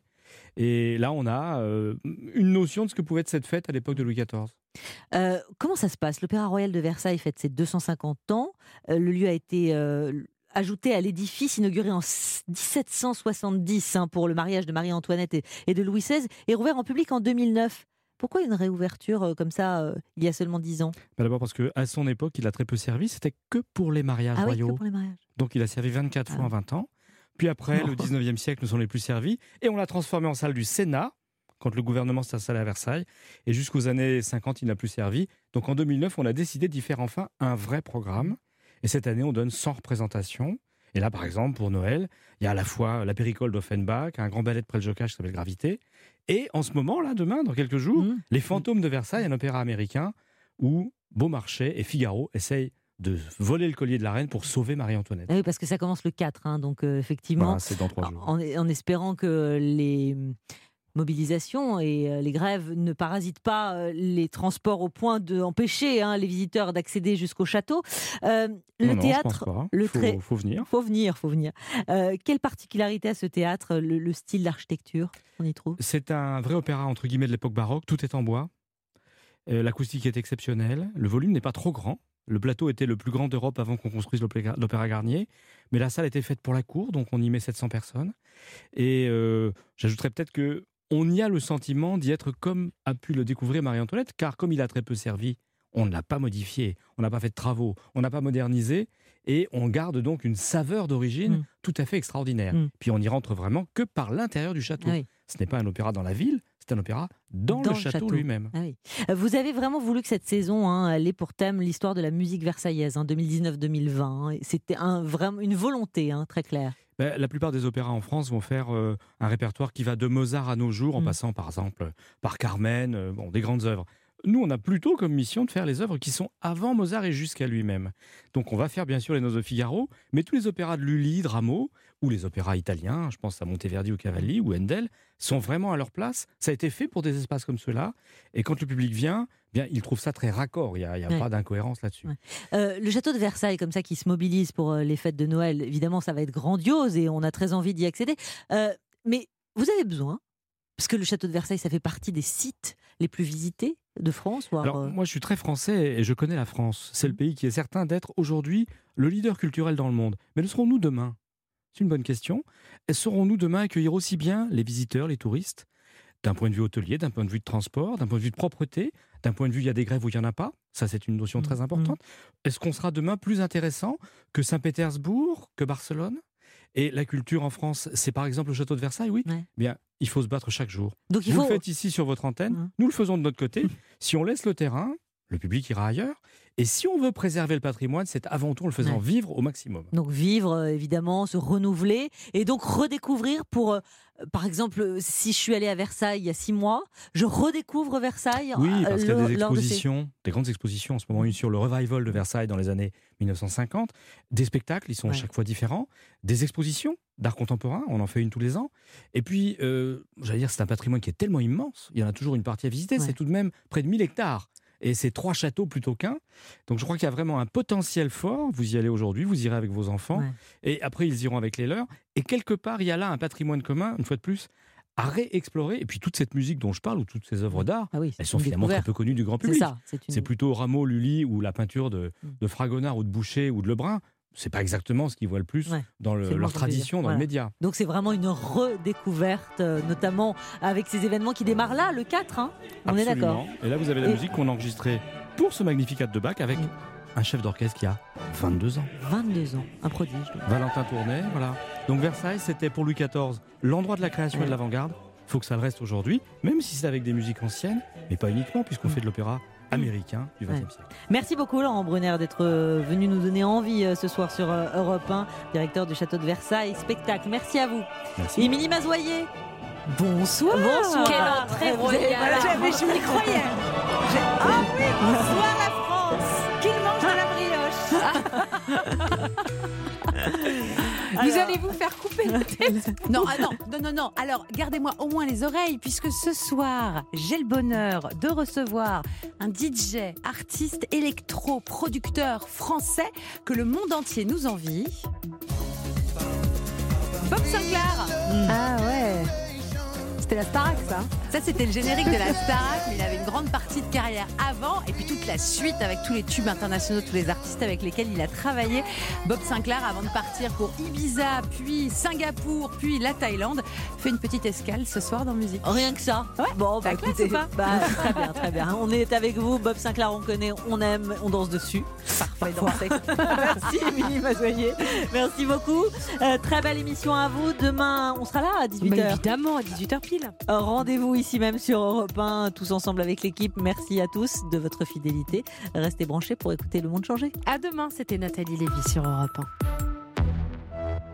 Et là, on a euh, une notion de ce que pouvait être cette fête à l'époque de Louis quatorze.
Euh, comment ça se passe ? L'Opéra Royal de Versailles fête ses deux cent cinquante ans. Euh, le lieu a été euh, ajouté à l'édifice inauguré en dix-sept cent soixante-dix hein, pour le mariage de Marie-Antoinette et, et de Louis seize et rouvert en public en deux mille neuf. Pourquoi une réouverture euh, comme ça euh, il y a seulement dix ans ?
bah D'abord parce qu'à son époque, il a très peu servi. C'était que pour les mariages
ah
royaux.
Oui, que pour les mariages.
Donc il a servi vingt-quatre ah. fois en vingt ans. Puis après, non. le dix-neuvième siècle, nous sommes les plus servis. Et on l'a transformé en salle du Sénat, quand le gouvernement s'est installé à Versailles. Et jusqu'aux années cinquante, il n'a plus servi. Donc en deux mille neuf, on a décidé d'y faire enfin un vrai programme. Et cette année, on donne cent représentations. Et là, par exemple, pour Noël, il y a à la fois la Péricole d'Offenbach, un grand ballet de Preljocaj qui s'appelle Gravité. Et en ce moment, là, demain, dans quelques jours, mmh. Les Fantômes de Versailles, un opéra américain où Beaumarchais et Figaro essayent de voler le collier de la reine pour sauver Marie-Antoinette.
Ah oui, parce que ça commence le quatre, hein, donc euh, effectivement,
voilà, c'est dans trois jours.
En, en espérant que les mobilisations et euh, les grèves ne parasitent pas euh, les transports au point d'empêcher hein, les visiteurs d'accéder jusqu'au château. Euh, le
non,
théâtre,
non,
le
faut,
très...
faut venir.
Faut venir, faut venir. Euh, quelle particularité à ce théâtre, le, le style d'architecture qu'on y trouve ?
C'est un vrai opéra entre guillemets de l'époque baroque. Tout est en bois. Euh, l'acoustique est exceptionnelle. Le volume n'est pas trop grand. Le plateau était le plus grand d'Europe avant qu'on construise l'opéra, l'opéra Garnier. Mais la salle était faite pour la cour, donc on y met sept cents personnes. Et euh, j'ajouterais peut-être que on y a le sentiment d'y être comme a pu le découvrir Marie-Antoinette, car comme il a très peu servi, on ne l'a pas modifié, on n'a pas fait de travaux, on n'a pas modernisé. et on garde donc une saveur d'origine
Mm.
tout à fait extraordinaire.
Mm.
Puis on n'y rentre vraiment que par l'intérieur du château.
Ah oui.
Ce n'est pas un opéra dans la ville, c'est un opéra dans,
Dans
le
le
château,
château.
lui-même.
Ah oui. Euh, Vous avez vraiment voulu que cette saison hein, elle ait pour thème l'histoire de la musique versaillaise, hein, deux mille dix-neuf deux mille vingt. hein. C'était un, vraiment une volonté hein, très claire.
Ben, la plupart des opéras en France vont faire euh, un répertoire qui va de Mozart à nos jours, en
Mm.
passant par exemple par Carmen, euh, bon, des grandes œuvres. Nous, on a plutôt comme mission de faire les œuvres qui sont avant Mozart et jusqu'à lui-même. Donc on va faire bien sûr les Noces de Figaro, mais tous les opéras de Lully, de Rameau, ou les opéras italiens, je pense à Monteverdi ou Cavalli ou Handel, sont vraiment à leur place. Ça a été fait pour des espaces comme ceux-là, et quand le public vient, bien, il trouve ça très raccord, il n'y a, il y a
Ouais.
pas d'incohérence là-dessus.
Euh, le château de Versailles, comme ça, qui se mobilise pour euh, les fêtes de Noël, évidemment, ça va être grandiose et on a très envie d'y accéder. Euh, mais vous avez besoin, parce que le château de Versailles, ça fait partie des sites les plus visités de France. Voire,
Alors,
euh,
moi, je suis très français et je connais la France. C'est le pays qui est certain d'être aujourd'hui le leader culturel dans le monde. Mais le serons-nous demain ? C'est une bonne question. Et saurons-nous demain accueillir aussi bien les visiteurs, les touristes, d'un point de vue hôtelier, d'un point de vue de transport, d'un point de vue de propreté, d'un point de vue il y a des grèves où il n'y en a pas ? Ça, c'est une notion très importante. Est-ce qu'on sera demain plus intéressant que Saint-Pétersbourg, que Barcelone ? Et la culture en France, c'est par exemple le château de Versailles, oui. Bien, il faut se battre chaque jour.
Donc, il
Vous
faut-
le faites ici sur votre antenne, nous le faisons de notre côté. Si on laisse le terrain, le public ira ailleurs. Et si on veut préserver le patrimoine, c'est avant tout en le faisant
Ouais.
vivre au maximum.
Donc vivre, euh, évidemment, se renouveler et donc redécouvrir pour, euh, par exemple, euh, si je suis allée à Versailles il y a six mois, je redécouvre Versailles.
Oui,
euh,
parce qu'il y a
lors-
des
lors de ces-
expositions, des grandes expositions en ce moment, une sur le revival de Versailles dans les années mille neuf cent cinquante, des spectacles, ils sont
Ouais.
chaque fois différents, des expositions d'art contemporain, on en fait une tous les ans. Et puis, euh, j'allais dire, c'est un patrimoine qui est tellement immense, il y en a toujours une partie à visiter,
Ouais.
c'est tout de même près de mille hectares. Et c'est trois châteaux plutôt qu'un. Donc je crois qu'il y a vraiment un potentiel fort. Vous y allez aujourd'hui, vous irez avec vos enfants.
Ouais.
Et après, ils iront avec les leurs. Et quelque part, il y a là un patrimoine commun, une fois de plus, à réexplorer. Et puis toute cette musique dont je parle, ou toutes ces œuvres d'art, elles sont
une
finalement très
découverte.
peu connues du grand
C'est
public.
ça, c'est une-
C'est plutôt Rameau, Lully ou la peinture de, de Fragonard ou de Boucher ou de Lebrun. C'est pas exactement ce qu'ils voient le plus
Ouais.
dans le-
C'est le
leur
moins
tradition, dans
Voilà.
le média.
Donc c'est vraiment une redécouverte, euh, notamment avec ces événements qui démarrent là, le quatre. hein. On est d'accord.
Absolument. Et là, vous avez la
Et-
musique qu'on a enregistrée pour ce Magnificat de Bach avec un chef d'orchestre qui a vingt-deux ans.
vingt-deux ans, un prodige.
Valentin Tournet, voilà. Donc Versailles, c'était pour Louis quatorze l'endroit de la création et de l'avant-garde. Il faut que ça le reste aujourd'hui, même si c'est avec des musiques anciennes, mais pas uniquement, puisqu'on fait de l'opéra américain du vingtième
Ouais.
siècle.
Merci beaucoup Laurent Brunner d'être euh, venu nous donner envie euh, ce soir sur euh, Europe un, directeur du château de Versailles, spectacle. Merci à vous.
Merci.
Émilie Mazoyer. Bonsoir.
Bonsoir. Quelle entrée
Vous avez-
royale.
voilà, mais je m'y croyais. J'ai- Ah oui, bonsoir la France. Qu'il mange de la brioche.
Vous allez vous faire couper la tête. Non, ah non, non, non, non. Alors, gardez-moi au moins les oreilles, puisque ce soir, j'ai le bonheur de recevoir un D J, artiste électro, producteur français que le monde entier nous envie. Bob Sinclair.
Ah ouais.
C'était la Starac, ça. Ça, c'était le générique de la Starac, mais il avait une grande partie de carrière avant, et puis toute la suite avec tous les tubes internationaux, tous les artistes avec lesquels il a travaillé. Bob Sinclair, avant de partir pour Ibiza, puis Singapour, puis la Thaïlande, fait une petite escale ce soir dans Musique.
Rien que ça.
Ouais.
Bon, bah
La classe
écoutez,
ou pas
bah, très bien, très bien. On est avec vous, Bob Sinclair, on connaît, on aime, on danse dessus. Parfait, Merci Émilie Mazoyer. Merci beaucoup. Euh, très belle émission à vous. Demain, on sera là à dix-huit heures.
Bah, évidemment, à dix-huit heures pile.
Euh, Rendez-vous ici même sur Europe un, tous ensemble avec l'équipe. Merci à tous de votre fidélité. Restez branchés pour écouter Le Monde changer.
À demain, c'était Nathalie Lévy sur Europe un.